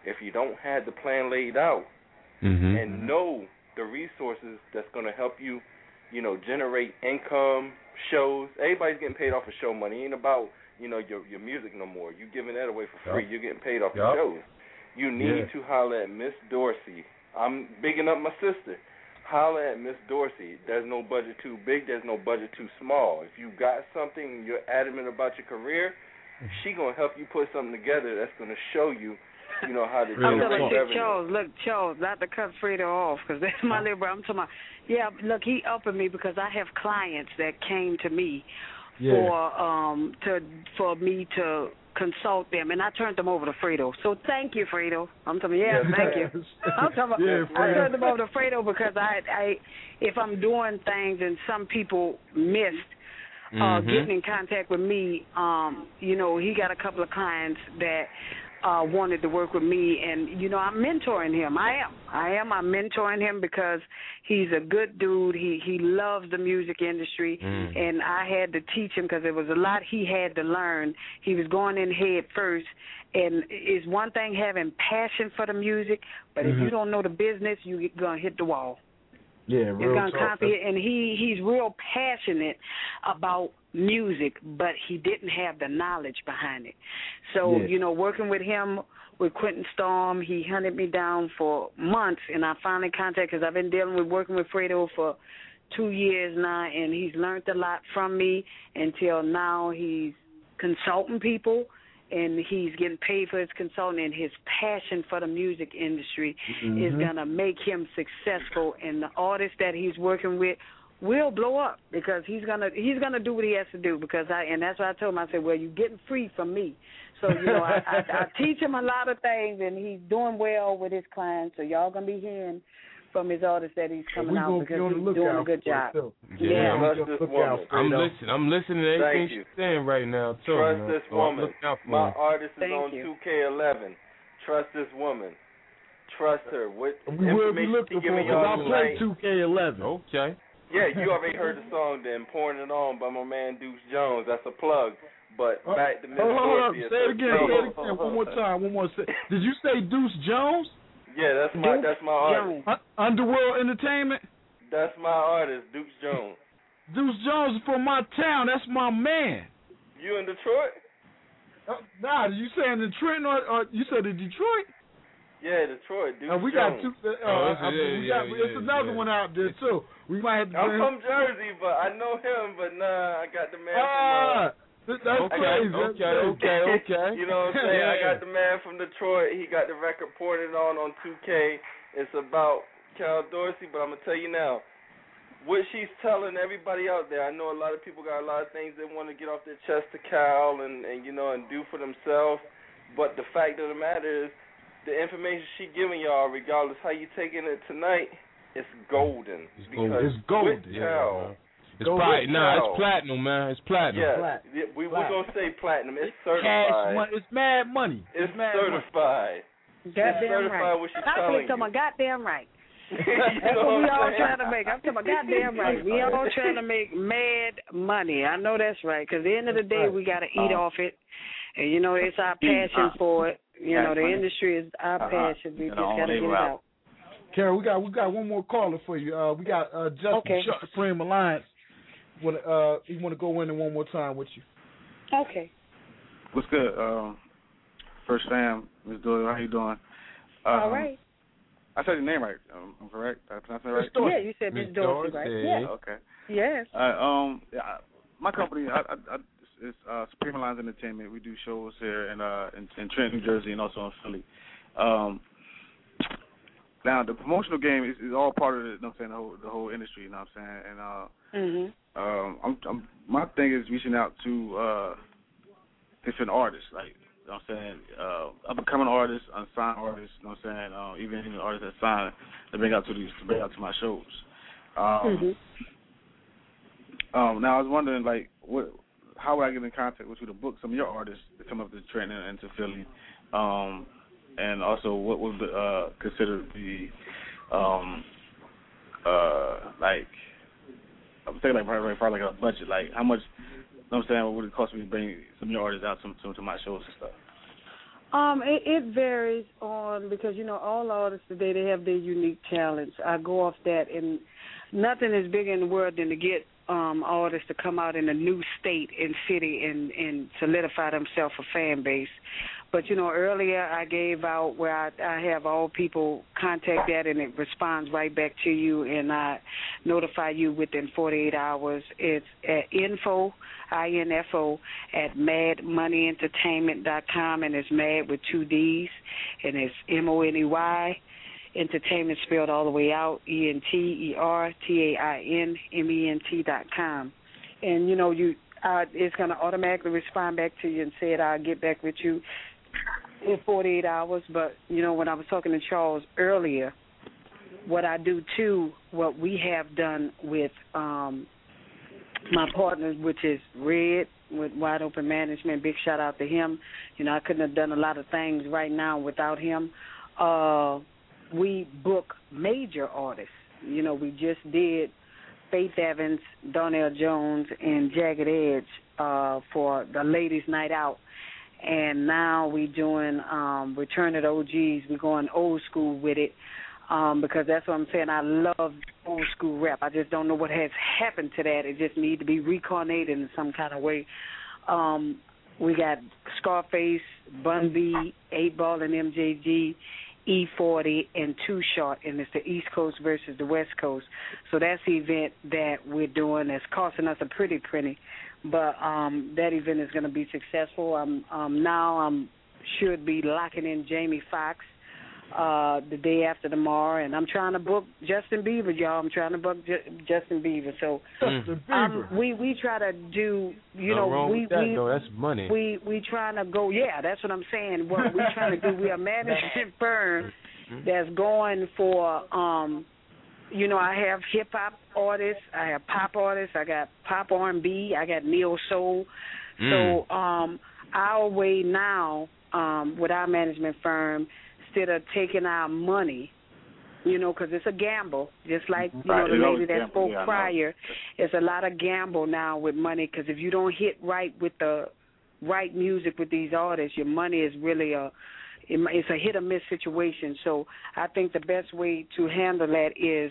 if you don't have the plan laid out mm-hmm. and know the resources that's going to help you, you know, generate income, shows. Everybody's getting paid off of show money. It ain't about, you know, your your music no more. You giving that away for free. Yep. You're getting paid off Yep. of shows. You need Yeah. to holler at Miss Dorsey. I'm bigging up my sister. Holler at Miss Dorsey. There's no budget too big. There's no budget too small. If you got something, you're adamant about your career, she gonna help you put something together that's gonna show you, you know, how to I'm generate talking revenue. Charles, look, Charles, not to cut Fredo off, because that's my little brother. I'm talking about, yeah, look, he upping me because I have clients that came to me Yeah. for um to for me to consult them, and I turned them over to Fredo. So thank you, Fredo. I'm talking, yeah, Yeah. thank you. I'm talking about, Yeah, I Fredo. turned them over to Fredo because I, I, if I'm doing things and some people missed uh, Mhm. getting in contact with me, um, you know, he got a couple of clients that uh, wanted to work with me, and, you know, I'm mentoring him. I am. I am. I'm mentoring him because he's a good dude. He he loves the music industry, Mm. and I had to teach him because there was a lot he had to learn. He was going in head first, and it's one thing having passion for the music, but if Mhm. you don't know the business, you're going to hit the wall. Yeah, You're real gonna talk. copy it, and he he's real passionate about music, but he didn't have the knowledge behind it. So Yeah. you know, working with him with Quentin Storm, he hunted me down for months, and I finally contacted because I've been dealing with working with Fredo for two years now, and he's learned a lot from me. Until now, he's consulting people, and he's getting paid for his consulting, and his passion for the music industry Mhm. is going to make him successful, and the artists that he's working with will blow up because he's going to he's going to do what he has to do because I and that's why I told him, I said, well, you're getting free from me. So, you know, I, I, I teach him a lot of things, and he's doing well with his clients, so y'all going to be hearing from his artists that he's coming we out gonna because be on the he's lookout doing a good for it, job. too. Yeah, Yeah. I'm, Trust Look this out, woman. I'm Fredo. listening. I'm listening to everything Thank she's you. saying right now. Too, Trust man. this So I'm woman. looking out for My her. artist is Thank on you. two K eleven. Trust this woman. Trust her. What We will be information looking she for giving because y'all I play tonight? two K eleven. Okay. Yeah, you already heard the song then, Pouring It On by my man Deuce Jones. That's a plug. But Uh, back to Miss Hold on, hold on. Dorsey. Say it's it her again. thing. Say it again. One more time. One more. Say. Did you say Deuce Jones? Yeah, that's my Deuce that's my artist. Jones. Uh, Underworld Entertainment? That's my artist, Deuce Jones. Deuce Jones is from my town. That's my man. You in Detroit? Uh, nah, you saying the Trenton or, or you said in Detroit? Yeah, Detroit. Deuce Uh, we Jones. got two. Uh, Oh, uh, it's- I mean, yeah, we got. yeah, It's another yeah. one out there too. We might have to. I'm bring- from Jersey, but I know him. But nah, I got the man Ah, from. th- that's I got- crazy. Okay, That's okay, crazy. okay. You know what I'm saying? I Yeah. got the man from Detroit. He got the record Pouring It On on two K. It's about Cal Dorsey, but I'm gonna tell you now, what she's telling everybody out there. I know a lot of people got a lot of things they want to get off their chest to Cal and, and you know and do for themselves. But the fact of the matter is, the information she giving y'all, regardless how you taking it tonight, it's golden. It's because golden. It's golden. with Yeah, Cal, man. It's Go platinum. with Nah, Cal. it's platinum, man. It's platinum. yeah, Plat- yeah, we we're plat- gonna say platinum. It's Cash certified. money. It's mad money. It's mad money. certified. Goddamn certified right. what she's I telling think talking you. about goddamn right. You That's know what we I'm all saying? trying to make. I'm talking about goddamn right. We all trying to make mad money. I know that's right. Because at the end of the day, we got to eat Uh-huh. off it. And, you know, it's our passion for it. You know, the industry is our Uh-huh. passion. We You just know, got to they get it route. out. Carol, we got we got one more caller for you. Uh, we got uh, Justin Okay. Sharp, Supreme Alliance. Want uh, he want to go in one more time with you. Okay. What's good? Um, first fam, Miz Doyle, how you doing? Um, All right. I said your name right. Um, I'm correct. Did I pronounce it right? Yeah, you said Miss Dorsey, right? Yeah. Okay. Yes. Uh, um, yeah, my company, I, I, I, is uh, Supreme Alliance Entertainment. We do shows here in uh in, in Trenton, New Jersey, and also in Philly. Um, now the promotional game is, is all part of the, you know what I'm saying, the whole the whole industry. You know what I'm saying? And uh, Mhm. um, I'm, I'm my thing is reaching out to uh different artists, like. You know what I'm saying? Uh, up and coming artists, unsigned artists, you know what I'm saying? Uh, even even artists that sign to bring out to these to bring out to my shows. Um, Mhm. um, now I was wondering, like, what, how would I get in contact with you to book some of your artists to come up to Trenton and to Philly? Um, and also, what would uh, consider the um, uh, like? I'm thinking like probably, probably like a budget, like how much. You know what I'm saying? What would it cost me to bring some of your artists out to, to, to my shows and stuff? Um, it, it varies on because you know all artists today they have their unique talents. I go off that, and nothing is bigger in the world than to get um, artists to come out in a new state and city and, and solidify themselves a fan base. But, you know, earlier I gave out where I, I have all people contact that and it responds right back to you and I notify you within forty-eight hours. It's at info, I N F O, at mad money entertainment dot com, and it's mad with two D's, and it's M O N E Y, entertainment spelled all the way out, E N T E R T A I N M E N T dot com. And, you know, you uh, it's going to automatically respond back to you and say, I'll get back with you in forty-eight hours. But, you know, when I was talking to Charles earlier, what I do, too, what we have done with um, my partners, which is Red with Wide Open Management, big shout out to him. You know, I couldn't have done a lot of things right now without him. Uh, we book major artists. You know, we just did Faith Evans, Darnell Jones, and Jagged Edge uh, for the Ladies' Night Out. And now we're doing um, Return of the O Gs. We're going old school with it um, because that's what I'm saying. I love old school rap. I just don't know what has happened to that. It just needs to be reincarnated in some kind of way. Um, we got Scarface, Bun B, eight ball, and M J G, E forty, and Too Short, and it's the East Coast versus the West Coast. So that's the event that we're doing that's costing us a pretty penny. But um, that event is going to be successful. Um, um, now I should be locking in Jamie Foxx uh, the day after tomorrow, and I'm trying to book Justin Bieber, y'all. I'm trying to book J- Justin Bieber. So Justin um, we we try to do, you no know, wrong we with that, we though. That's money. We we trying to go. Yeah, that's what I'm saying. What we trying to do? We're a management firm that's going for. Um, You know, I have hip-hop artists, I have pop artists, I got pop R and B, I got neo-soul. Mm. So um, our way now um, with our management firm, instead of taking our money, you know, because it's a gamble, just like, you know, the lady that spoke yeah, prior, it's a lot of gamble now with money because if you don't hit right with the right music with these artists, your money is really a it's a hit-or-miss situation. So I think the best way to handle that is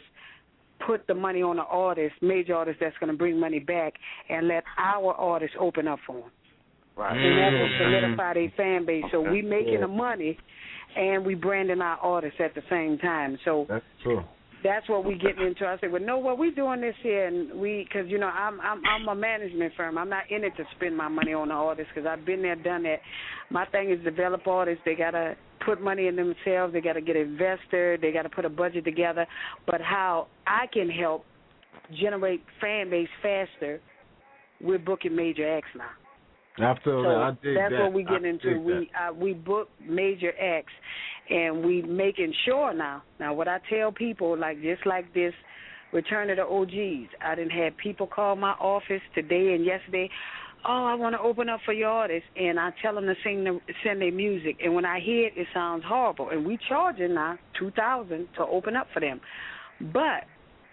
put the money on the artist, major artist that's going to bring money back, and let our artists open up for them. Right. And that will solidify their fan base. So we making the money, and we branding our artists at the same time. So that's true. That's what we getting into. I said, well, no, well, we doing this here, and we, because you know, I'm I'm I'm a management firm. I'm not in it to spend my money on the artists because I've been there, done that. My thing is develop artists. They gotta put money in themselves. They gotta get an investor. They gotta put a budget together. But how I can help generate fan base faster, we're booking major acts now. I feel so that. I dig that's that. what we get into. We uh, we book major acts, and we making sure now. Now, what I tell people, like just like this, Return of the O Gs. I didn't have people call my office today and yesterday. Oh, I want to open up for your artists, and I tell them to sing the, send their music. And when I hear it, it sounds horrible. And we charging now two thousand to open up for them. But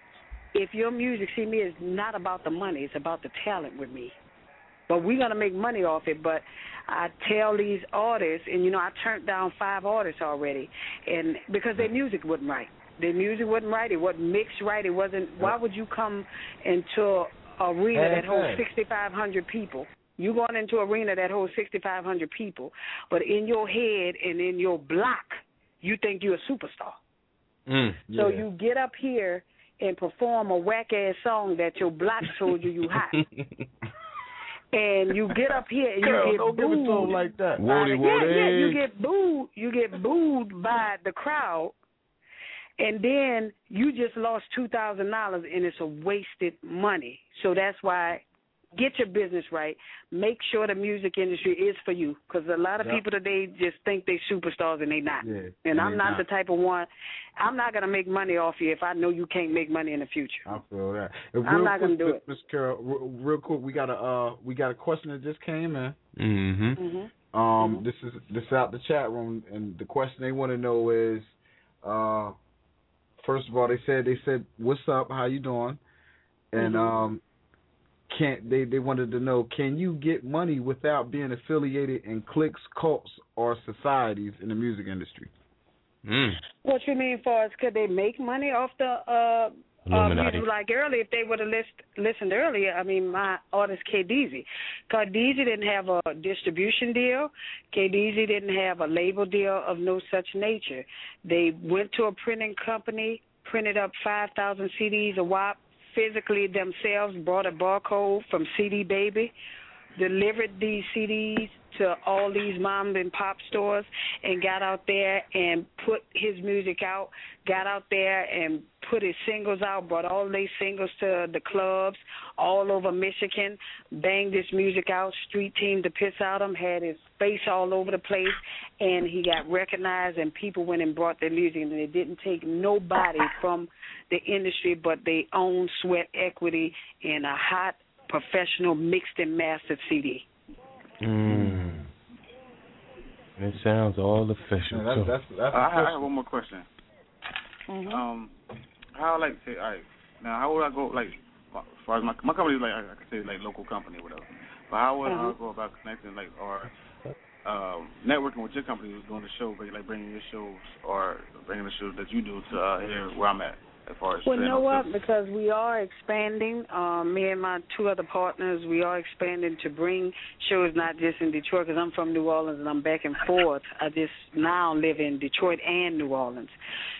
if your music, see me, is not about the money. It's about the talent with me. But we're going to make money off it. But I tell these artists, and, you know, I turned down five artists already, and because their music wasn't right. Their music wasn't right. It wasn't mixed right. It wasn't. Why would you come into an arena that holds sixty-five hundred people? You going into an arena that holds sixty-five hundred people, but in your head and in your block, you think you're a superstar. Mm, yeah. So you get up here and perform a whack-ass song that your block told you you hot. And you get up here and Girl, you get don't booed. give it to 'em like that. Woody, yeah, yeah, you get booed. You get booed by the crowd, and then you just lost two thousand dollars, and it's a wasted money. So that's why get your business right. Make sure the music industry is for you, because a lot of yep. people today just think they superstars and they not. Yeah, and I'm not, not the type of one. I'm not gonna make money off you if I know you can't make money in the future. I feel that. And I'm not quick, gonna do it. Miz Carol, real, real quick, we got a uh, we got a question that just came in. Mm-hmm. Mm-hmm. Um, mm-hmm. this is this is out the chat room, and the question they want to know is, uh, first of all, they said they said, "What's up? How you doing?" And mm-hmm. um, can they they wanted to know, can you get money without being affiliated in cliques, cults, or societies in the music industry? Mm. What you mean, far as could they make money off the uh, uh music? Like earlier, if they would have list, listened earlier, I mean, my artist K D Z, K D Z didn't have a distribution deal. K D Z didn't have a label deal of no such nature. They went to a printing company, printed up five thousand C Ds a whop, physically themselves brought a barcode from C D Baby, delivered these C Ds to all these mom and pop stores, and got out there and put his music out, got out there and put his singles out, brought all these singles to the clubs all over Michigan, banged his music out, street team to piss out him, had his face all over the place, and he got recognized, and people went and brought their music, and it didn't take nobody from the industry but their own sweat equity in a hot, professional, mixed and mastered C D. Mm. It sounds all official. Yeah, that's, that's, that's uh, I, I have one more question. Mm-hmm. Um, how like say, all right, now how would I go like as far as my my company is like I could say like local company or whatever, but how would uh-huh. I go about connecting like or um, networking with your company who's doing the show, like bringing your shows or bringing the shows that you do to uh, here where I'm at? As far as well, you know what? Because we are expanding. Um, me and my two other partners, we are expanding to bring shows not just in Detroit, because I'm from New Orleans and I'm back and forth. I just now live in Detroit and New Orleans.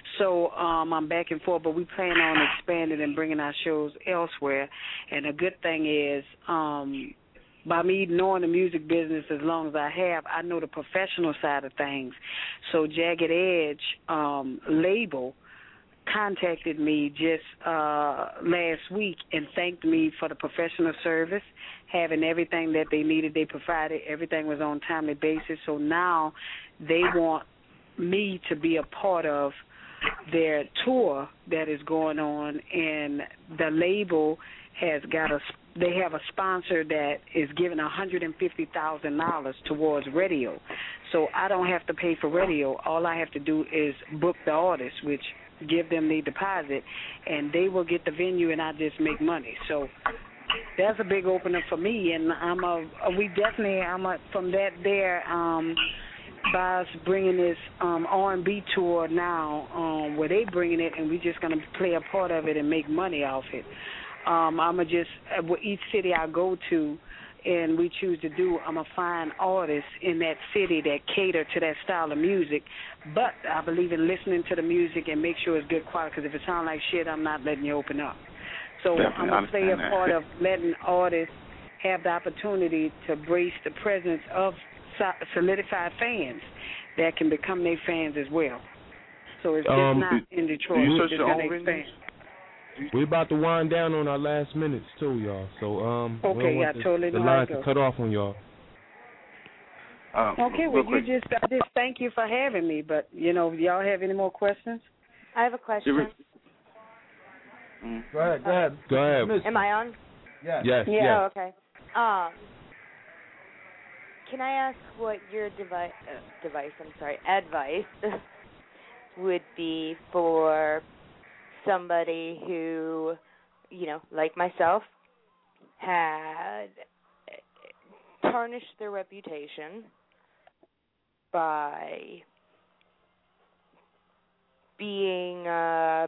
So um, I'm back and forth, but we plan on expanding and bringing our shows elsewhere. And the good thing is, um, by me knowing the music business as long as I have, I know the professional side of things. So Jagged Edge um, label contacted me just uh, last week and thanked me for the professional service, having everything that they needed. They provided everything was on a timely basis. So now they want me to be a part of their tour that is going on, and the label has got a. They have a sponsor that is giving one hundred fifty thousand dollars towards radio. So I don't have to pay for radio. All I have to do is book the artist, which give them the deposit, and they will get the venue, and I just make money. So that's a big opener for me, and I'm a, we definitely, I'm a, from that there, um, by us bringing this um, R and B tour now, um, where they bringing it, and we just going to play a part of it and make money off it. Um, I'm going to just, with each city I go to, and we choose to do, I'm going to find artists in that city that cater to that style of music. But I believe in listening to the music and make sure it's good quality, because if it sounds like shit, I'm not letting you open up. So Definitely I'm going to play a that. part of letting artists have the opportunity to brace the presence of solidified fans that can become their fans as well. So it's just um, not in Detroit. It's just going to expand. We're about to wind down on our last minutes too, y'all. So um, okay, we yeah, the, totally the know line how to cut off on y'all. Um, okay, well, you just I just thank you for having me. But you know, y'all have any more questions? I have a question. Mm. Go ahead, go ahead, go ahead. Am I on? Yes. Yes. Yeah. Yes. Oh, okay. Um, can I ask what your device, uh, device? I'm sorry, advice would be for somebody who, you know, like myself, had tarnished their reputation by being uh,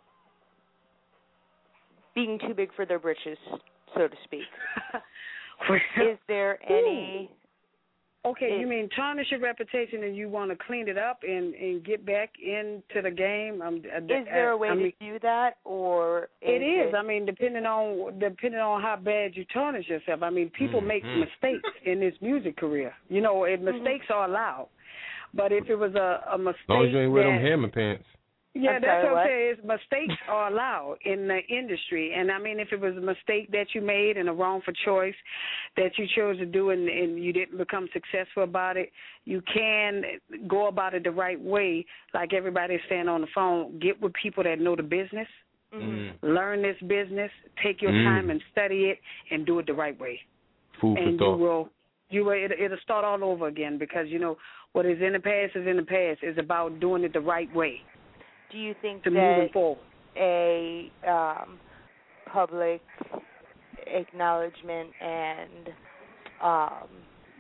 being too big for their britches, so to speak. Is there any... Okay, it, you mean tarnish your reputation and you want to clean it up and, and get back into the game? Um, is there a way I to mean, do that, or is it is? It, I mean, depending on depending on how bad you tarnish yourself. I mean, people mm-hmm. make mistakes in this music career. You know, and mistakes mm-hmm. are allowed. But if it was a, a mistake, as long as you ain't wear that, them hammer pants. Yeah, I'm that's sorry, what I'm what? saying. Is mistakes are allowed in the industry, and I mean, if it was a mistake that you made and a wrongful choice that you chose to do, and, and you didn't become successful about it, you can go about it the right way. Like everybody is saying on the phone, get with people that know the business, mm-hmm. learn this business, take your mm. time and study it, and do it the right way. Food for and thought. you will, you will, it, it'll start all over again, because you know what is in the past is in the past. It's about doing it the right way. Do you think to that moving forward. a um, public acknowledgement and um,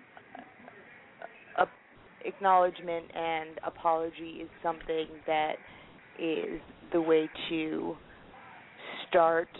a, acknowledgement and apology is something that is the way to start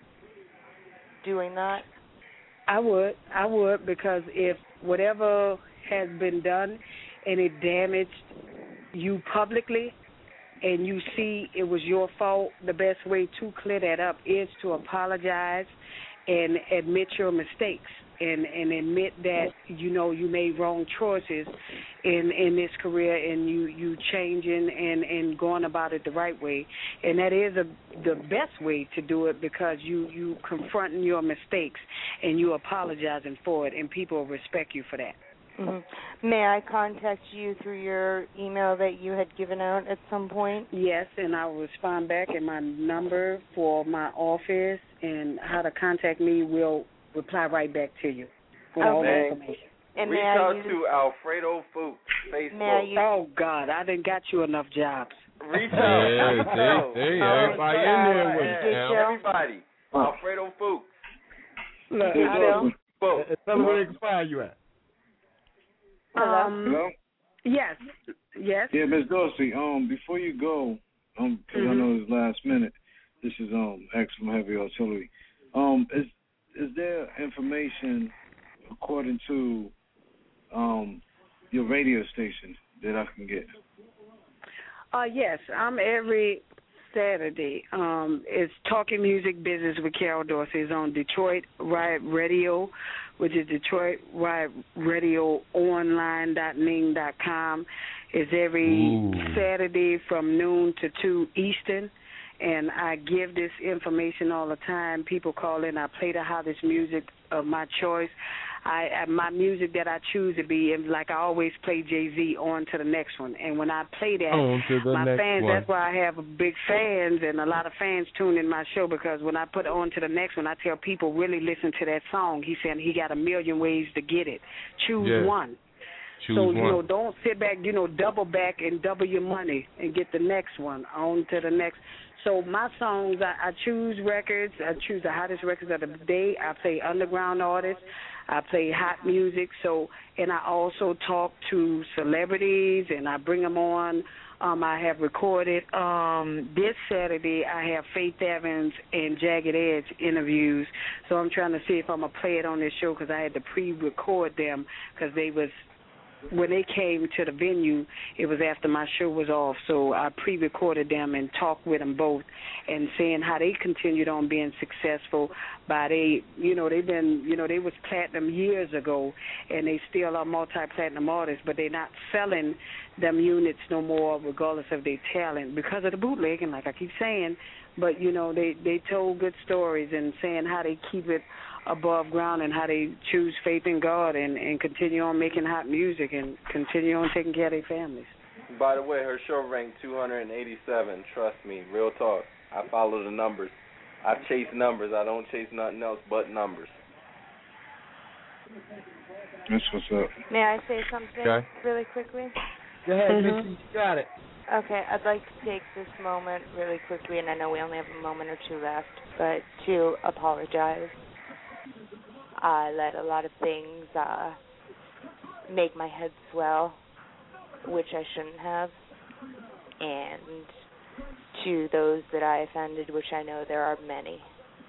doing that? I would. I would, because if whatever has been done and it damaged you publicly and you see it was your fault, the best way to clear that up is to apologize and admit your mistakes and, and admit that, you know, you made wrong choices in, in this career and you, you changing and, and going about it the right way. And that is a, the best way to do it, because you, you confronting your mistakes and you apologizing for it, and people respect you for that. Mm-hmm. May I contact you through your email that you had given out at some point? Yes, and I will respond back, and my number for my office and how to contact me will reply right back to you with okay. all the information. And reach may I out use to Alfredo Fuchs Facebook. May I use oh God, I didn't got you enough jobs. Reach out. Yeah, see, see, everybody in there with it now. Everybody. Alfredo Fuchs. Look, I don't. Tell them where they can find you at. Um, Hello? Yes. Yes. Yeah, Miss Dorsey. Um, before you go, um, because mm-hmm. I know it's last minute. This is um X from Heavy Artillery. Um, is is there information according to um your radio station that I can get? Uh, yes, I'm every Saturday. Um, it's Talking Music Business with Carol Dorsey. It's on Detroit Riot Radio, which is Detroit Riot Radio Online dot ning dot com. It's every Ooh. Saturday from noon to two Eastern. And I give this information all the time. People call in. I play the hottest music of my choice. I, I my music that I choose to be, and like I always play Jay-Z, on to the next one. And when I play that, on to the my next fans, one. that's why I have big fans, and a lot of fans tune in my show, because when I put on to the next one, I tell people, really listen to that song. He said he got a million ways to get it. Choose yeah. one. Choose so, one. you know, don't sit back, you know, double back and double your money and get the next one, on to the next. So my songs, I, I choose records. I choose the hottest records of the day. I play underground artists. I play hot music. So, and I also talk to celebrities, and I bring them on. Um, I have recorded um, this Saturday. I have Faith Evans and Jagged Edge interviews. So I'm trying to see if I'm gonna play it on this show, because I had to pre-record them, because they was. When they came to the venue, it was after my show was off, so I pre-recorded them and talked with them both, and saying how they continued on being successful. By they, you know, they've been, you know, they was platinum years ago, and they still are multi-platinum artists, but they're not selling them units no more, regardless of their talent, because of the bootlegging, like I keep saying. But you know, they they told good stories and saying how they keep it above ground and how they choose faith in God and, and continue on making hot music and continue on taking care of their families. By the way, her show ranked two hundred eighty-seven. Trust me, real talk. I follow the numbers. I chase numbers. I don't chase nothing else but numbers. That's what's up. May I say something okay. really quickly? Go ahead, mm-hmm. Missy. You got it. Okay, I'd like to take this moment really quickly, and I know we only have a moment or two left, but to apologize. I let a lot of things uh, make my head swell, which I shouldn't have. And to those that I offended, which I know there are many,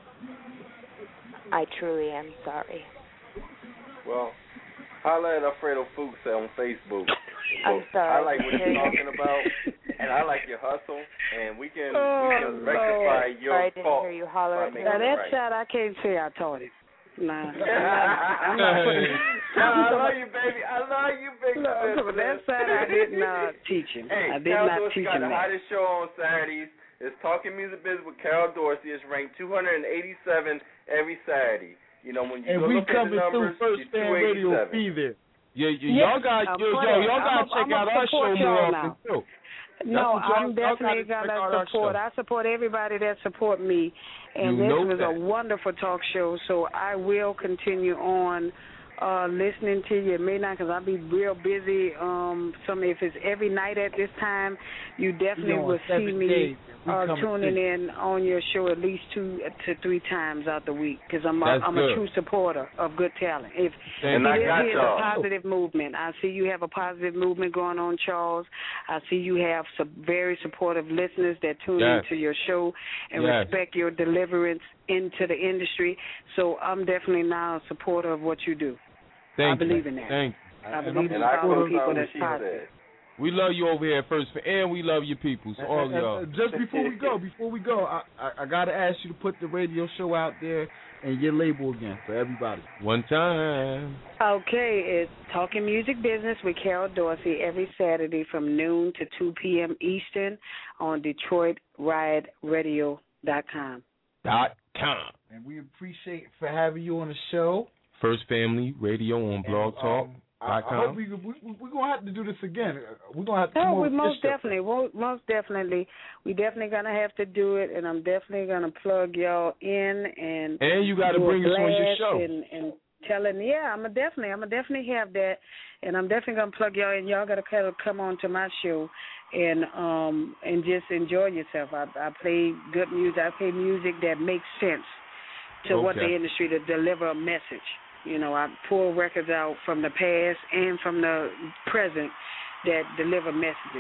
I truly am sorry. Well, holla at Alfredo Fuchs on Facebook. I'm sorry. I like what you're talking about, and I like your hustle, and we can, oh, we can rectify Lord. your sorry, I didn't fault. hear you holler at me. Now, that right. side, I can't say I taught it. Nah. I'm not, I'm not putting, yeah, I love you, baby. I love you, big no, that side, I didn't uh, teach him. Hey, I did Carol not Dorsey teach got him the that. hottest show on Saturdays. It's Talking Music Biz with Carol Dorsey. It's ranked two hundred eighty-seven every Saturday. You know, when you and go we look at the coming numbers, through First Fan Radio be there. Yeah, y- yes, y'all got yo, yo, y'all got to check out our show more often too. No, That's I'm definitely y'all gonna support. I support everybody that support me, and you this know was that. a wonderful talk show. So I will continue on uh, listening to you at midnight because I'll be real busy. Um, some if it's every night at this time, you definitely You know, will see me days, uh, come tuning see. in on your show at least two to three times out the week because I'm a, That's I'm good. a true supporter of good talent. If And it I is got here's y'all. a positive movement, I see you have a positive movement going on, Charles. I see you have some very supportive listeners that tune Yes. into your show and Yes. respect your deliverance into the industry. So I'm definitely now a supporter of what you do. Thank I believe you. in that. Thank you. I believe in And I following co-sign people what that's she positive. said. We love you over here at First, and we love your peoples, all And- and- y'all. and just before we go, before we go, I, I, I got to ask you to put the radio show out there and your label again for everybody. One time. Okay, it's Talking Music Business with Carol Dorsey every Saturday from noon to two p.m. Eastern on Detroit Riot Radio dot com. Dot com. And we appreciate for having you on the show. First Family Radio on Blog And, Talk. um, I, I hope we, we we're gonna have to do this again. We're gonna have to come Oh, we over most this show. definitely, wo- most definitely, we definitely gonna have to do it, and I'm definitely gonna plug y'all in and And you got to do a bring us on your blast show. and, and telling, yeah, I'm a definitely, I'm a definitely have that, and I'm definitely gonna plug y'all in. Y'all gotta kind of come on to my show and um and just enjoy yourself. I, I play good music. I play music that makes sense to what Okay. the industry to deliver a message. You know, I pull records out from the past and from the present that deliver messages.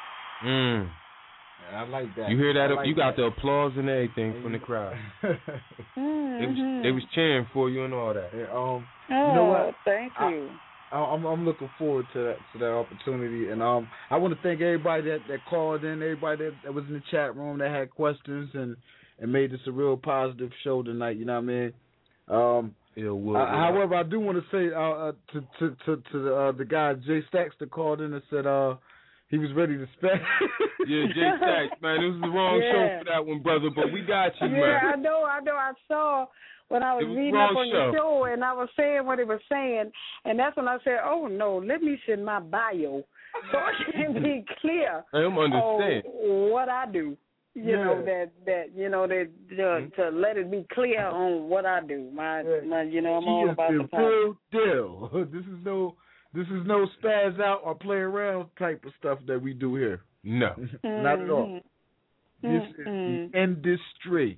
Mm. I like that. You hear that? I like you got that. the applause and everything from the crowd. They was, they was cheering for you and all that. Yeah, um, Oh, you know what? thank I- you. I, I'm I'm looking forward to that to that opportunity, and um, I want to thank everybody that, that called in, everybody that, that was in the chat room that had questions and, and made this a real positive show tonight. You know what I mean? Um, yeah, well, uh, yeah. however, I do want to say uh, uh, to to to, to the, uh, the guy Jay Stacks that called in and said uh he was ready to spend. Yeah, Jay Stacks, man, it was the wrong Yeah. show for that one, brother. But we got you, Yeah, I man. know, I know. I saw when I was It was reading wrong up on show. your show, and I was saying what it was saying, and that's when I said, "Oh no, let me send my bio so I can be clear I don't understand. on what I do." You know Yeah. that that you know that to, to let it be clear on what I do. My, my you know I'm He all is about the the positive. real deal. This is no this is no spaz out or play around type of stuff that we do here. No, not at all. This is Mm-mm. the industry.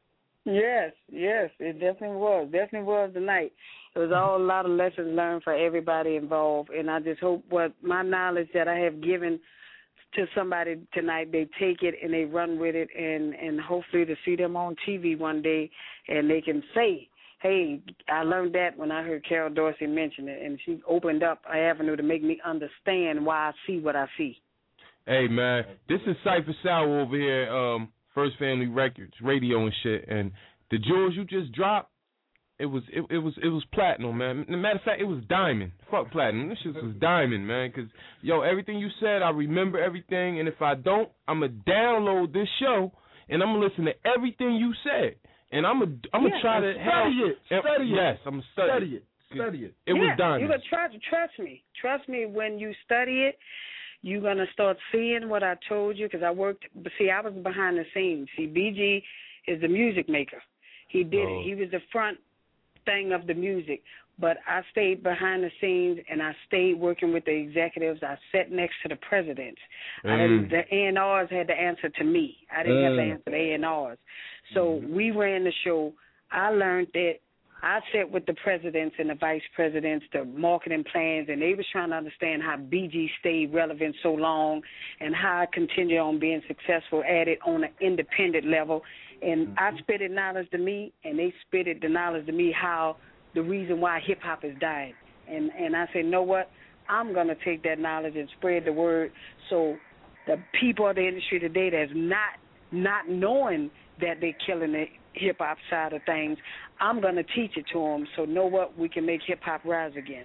Yes, yes, it definitely was. Definitely was tonight. It was all a lot of lessons learned for everybody involved, and I just hope what my knowledge that I have given to somebody tonight, they take it and they run with it, and and hopefully to see them on T V one day, and they can say, "Hey, I learned that when I heard Carol Dorsey mention it," and she opened up an avenue to make me understand why I see what I see. Hey, man, this is Cypher Sour over here, um, First Family Records, radio and shit. And the jewels you just dropped, it was it, it was it was platinum, man. Matter of fact, it was diamond. Fuck platinum. This shit was diamond, man. Cause yo, everything you said, I remember everything. And if I don't, I'ma download this show and I'm gonna listen to everything you said. And I'm gonna I'm gonna Yeah, try and to study help- it. Study it. Yes, I'm gonna study, Study it. Study it. It was yeah, diamond. You gotta try to trust me. Trust me when you study it. You're going to start seeing what I told you because I worked, but see, I was behind the scenes. See, B G is the music maker. He did Oh. it. He was the front thing of the music, but I stayed behind the scenes and I stayed working with the executives. I sat next to the presidents. I didn't, Mm. the A and Rs had to answer to me. I didn't have to Mm. answer the A and Rs. So we ran the show. I learned that I sat with the presidents and the vice presidents, the marketing plans, and they was trying to understand how B G stayed relevant so long and how I continued on being successful at it on an independent level. And I spitted knowledge to me, and they spitted the knowledge to me how the reason why hip-hop is dying. And, and I said, you know what? I'm going to take that knowledge and spread the word so the people of the industry today that's not not knowing that they're killing the hip-hop side of things, I'm going to teach it to them so know what? We can make hip-hop rise again.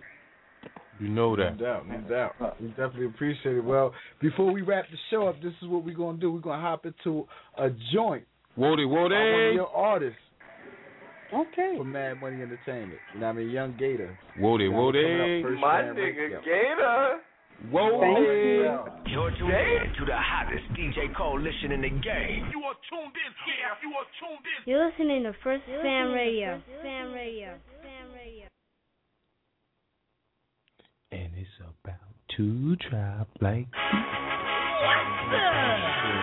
You know that. No doubt, no doubt. We definitely appreciate it. Well, before we wrap the show up, this is what we're going to do. We're going to hop into a joint. Woody, by one Woody. of your artists. Okay. For Mad Money Entertainment. You know what I mean? Young Gator. Woody, You know, Woody. coming up first My round nigga right Gator. Woody. You're tuned in to the hottest D J coalition in the game. You are tuned in, yeah, you are tuned in. You're listening to First Fam Radio. Fam Radio. Fam Radio. And it's about to drop like. What's up?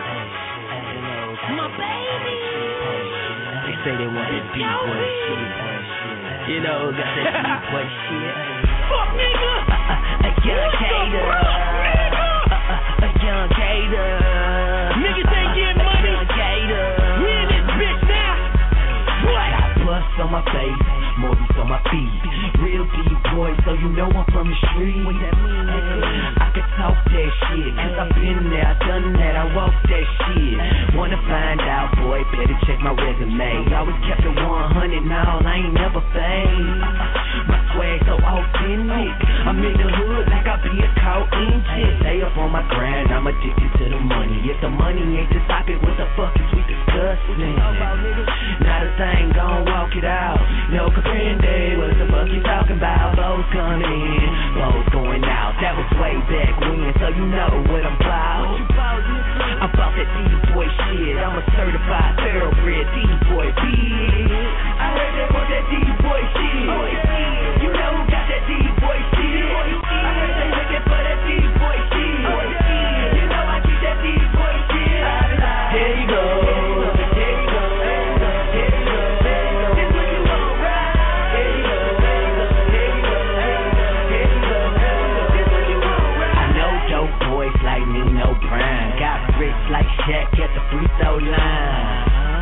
My baby. They say they want that deep boy shit. You know, got that deep boy shit. Fuck nigga. A young Gator. A young Gator. Niggas ain't getting money. Young Gator. We in this bitch now. What? Got bust on my face, Maurice on my feet. Real deep boy, so you know I'm from the street. What that mean? I can talk that shit, cause I've been there, I done that, I walk that shit. Wanna find out, boy, better check my resume. Always kept it one hundred, now I ain't never fake. My swag so authentic, I'm in the hood like I be a cow engine. Stay up on my grind, I'm addicted to the money. If the money ain't the topic, what the fuck is we discussing? Not a thing, gon' walk it out. No comprende, what the fuck you talking about? Bows coming in, bows going out. That was way back when, so you know what I'm about. I'm about that D-boy shit. I'm a certified thoroughbred D-boy bitch. I heard they want that D-boy shit. You know who got that D-boy shit? I heard they looking for that D-boy shit. You know I keep that D-boy shit. There you go. There you go. There you go. This what you want, right? There you go. There you go. There you go. This what you want, right? I know dope boys like me, no prime. Got bricks like Shaq at the free throw line.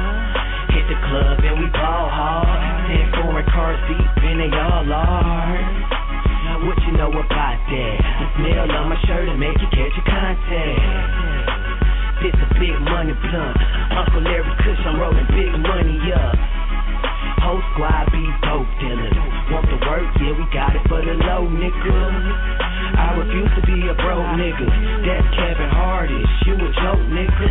Hit the club and we ball hard. Ten foreign cars deep and they all are. Now what you know about that? The smell on my shirt and make you catch a contact. This a big money blunt. Uncle Larry Kush, I'm rolling big money up. Whole squad be dope dealers. Want the work? Yeah, we got it for the low, nigga. I refuse to be a broke nigga. That's Kevin Hardish, you a joke, nigga.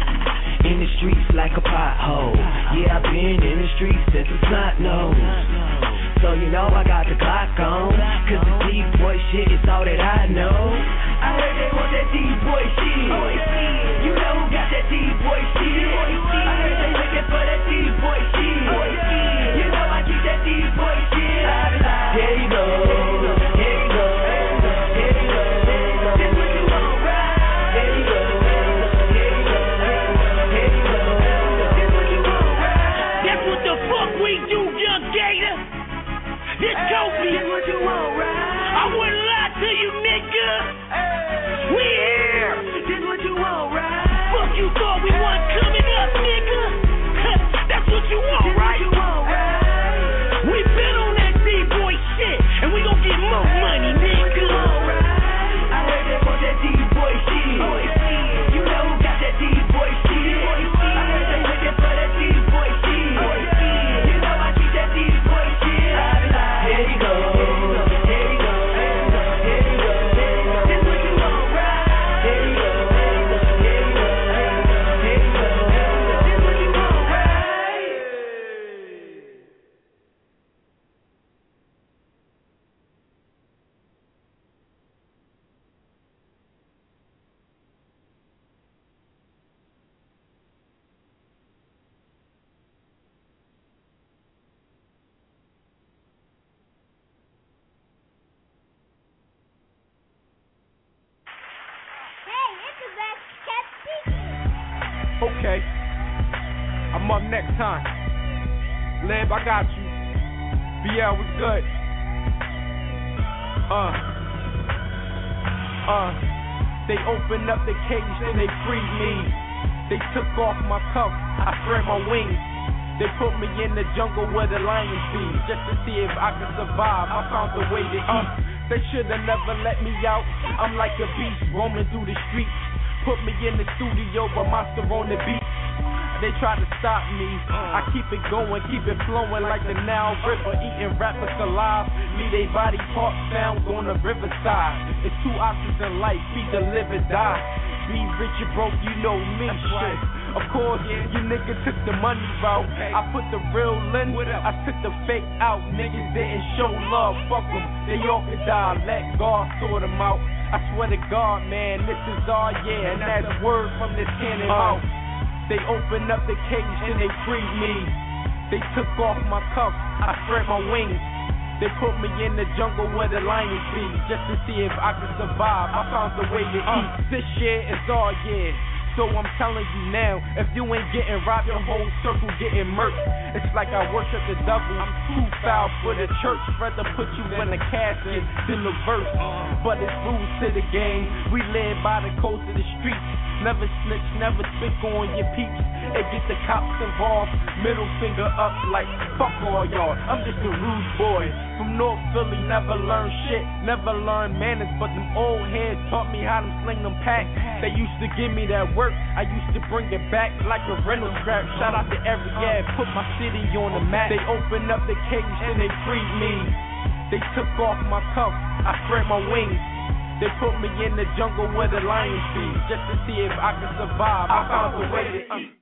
In the streets like a pothole. Yeah, I've been in the streets since a snot nose. So you know I got the Glock on. Cause the D-boy shit is all that I know. I heard they want that D-boy shit. You know who got that D-boy shit? I heard they looking for that D-boy shit. You know I keep that D-boy shit. There you go. There you go. There you go. This what you want, right? There you go. There you go. There you go. This what you want, right? That's what the fuck we do, young Gator. This Kobe. This what you want, right? I wouldn't lie to you, nigga. We here. This what you want, right? Fuck you thought we weren't coming up, nigga. That's what you want, right? This what you want, right? We been on that D-boy shit, and we gon' get more money, nigga. I heard they want that D-boy shit. You know who got that D-boy shit? I heard they looking for that D-boy shit. You know I keep that D-boy shit. There you go. There you go. There you go. This what you want, right? There you go. There you go. There you go. This what you want, right? Okay, I'm up next time. Lamb, I got you. B L was good. Uh, uh, they opened up the cage and they freed me. They took off my cuffs, I spread my wings. They put me in the jungle where the lions be, just to see if I could survive. I found a way to eat. They should've never let me out. I'm like a beast roaming through the streets. Put me in the studio, but monster on the beat. They try to stop me. I keep it going, keep it flowing like the Nile River. Eating rappers alive. Leave they body parts found on the riverside. It's two options in life, either live or die. Be rich or broke, you know me. Shit. Of course, you nigga took the money route. I put the real in, I took the fake out. Niggas didn't show love, fuck them. They all could die, let God sort them out. I swear to God, man, this is all, yeah, and that's word from this cannon mouth. They opened up the cage and they freed me. They took off my cuffs, I spread my wings. They put me in the jungle where the lions be, just to see if I can survive. I found the way to eat. This year is all year, so I'm telling you now, if you ain't getting robbed, your whole circle getting murked. It's like I worship the devil, I'm too foul for the church. Rather put you in a casket than the verse. But it's rules to the game, we live by the coast of the streets. Never snitch, never speak on your peeps. It get the cops involved, middle finger up like fuck all y'all. I'm just a rude boy from North Philly, never learned shit, never learned manners. But them old heads taught me how to sling them packs. They used to give me that work, I used to bring it back like a rental scrap. Shout out to every yeah, put my city on the map. They opened up the cage and they freed me. They took off my cuffs, I spread my wings. They put me in the jungle where the lions be, just to see if I can survive. I found a way to eat.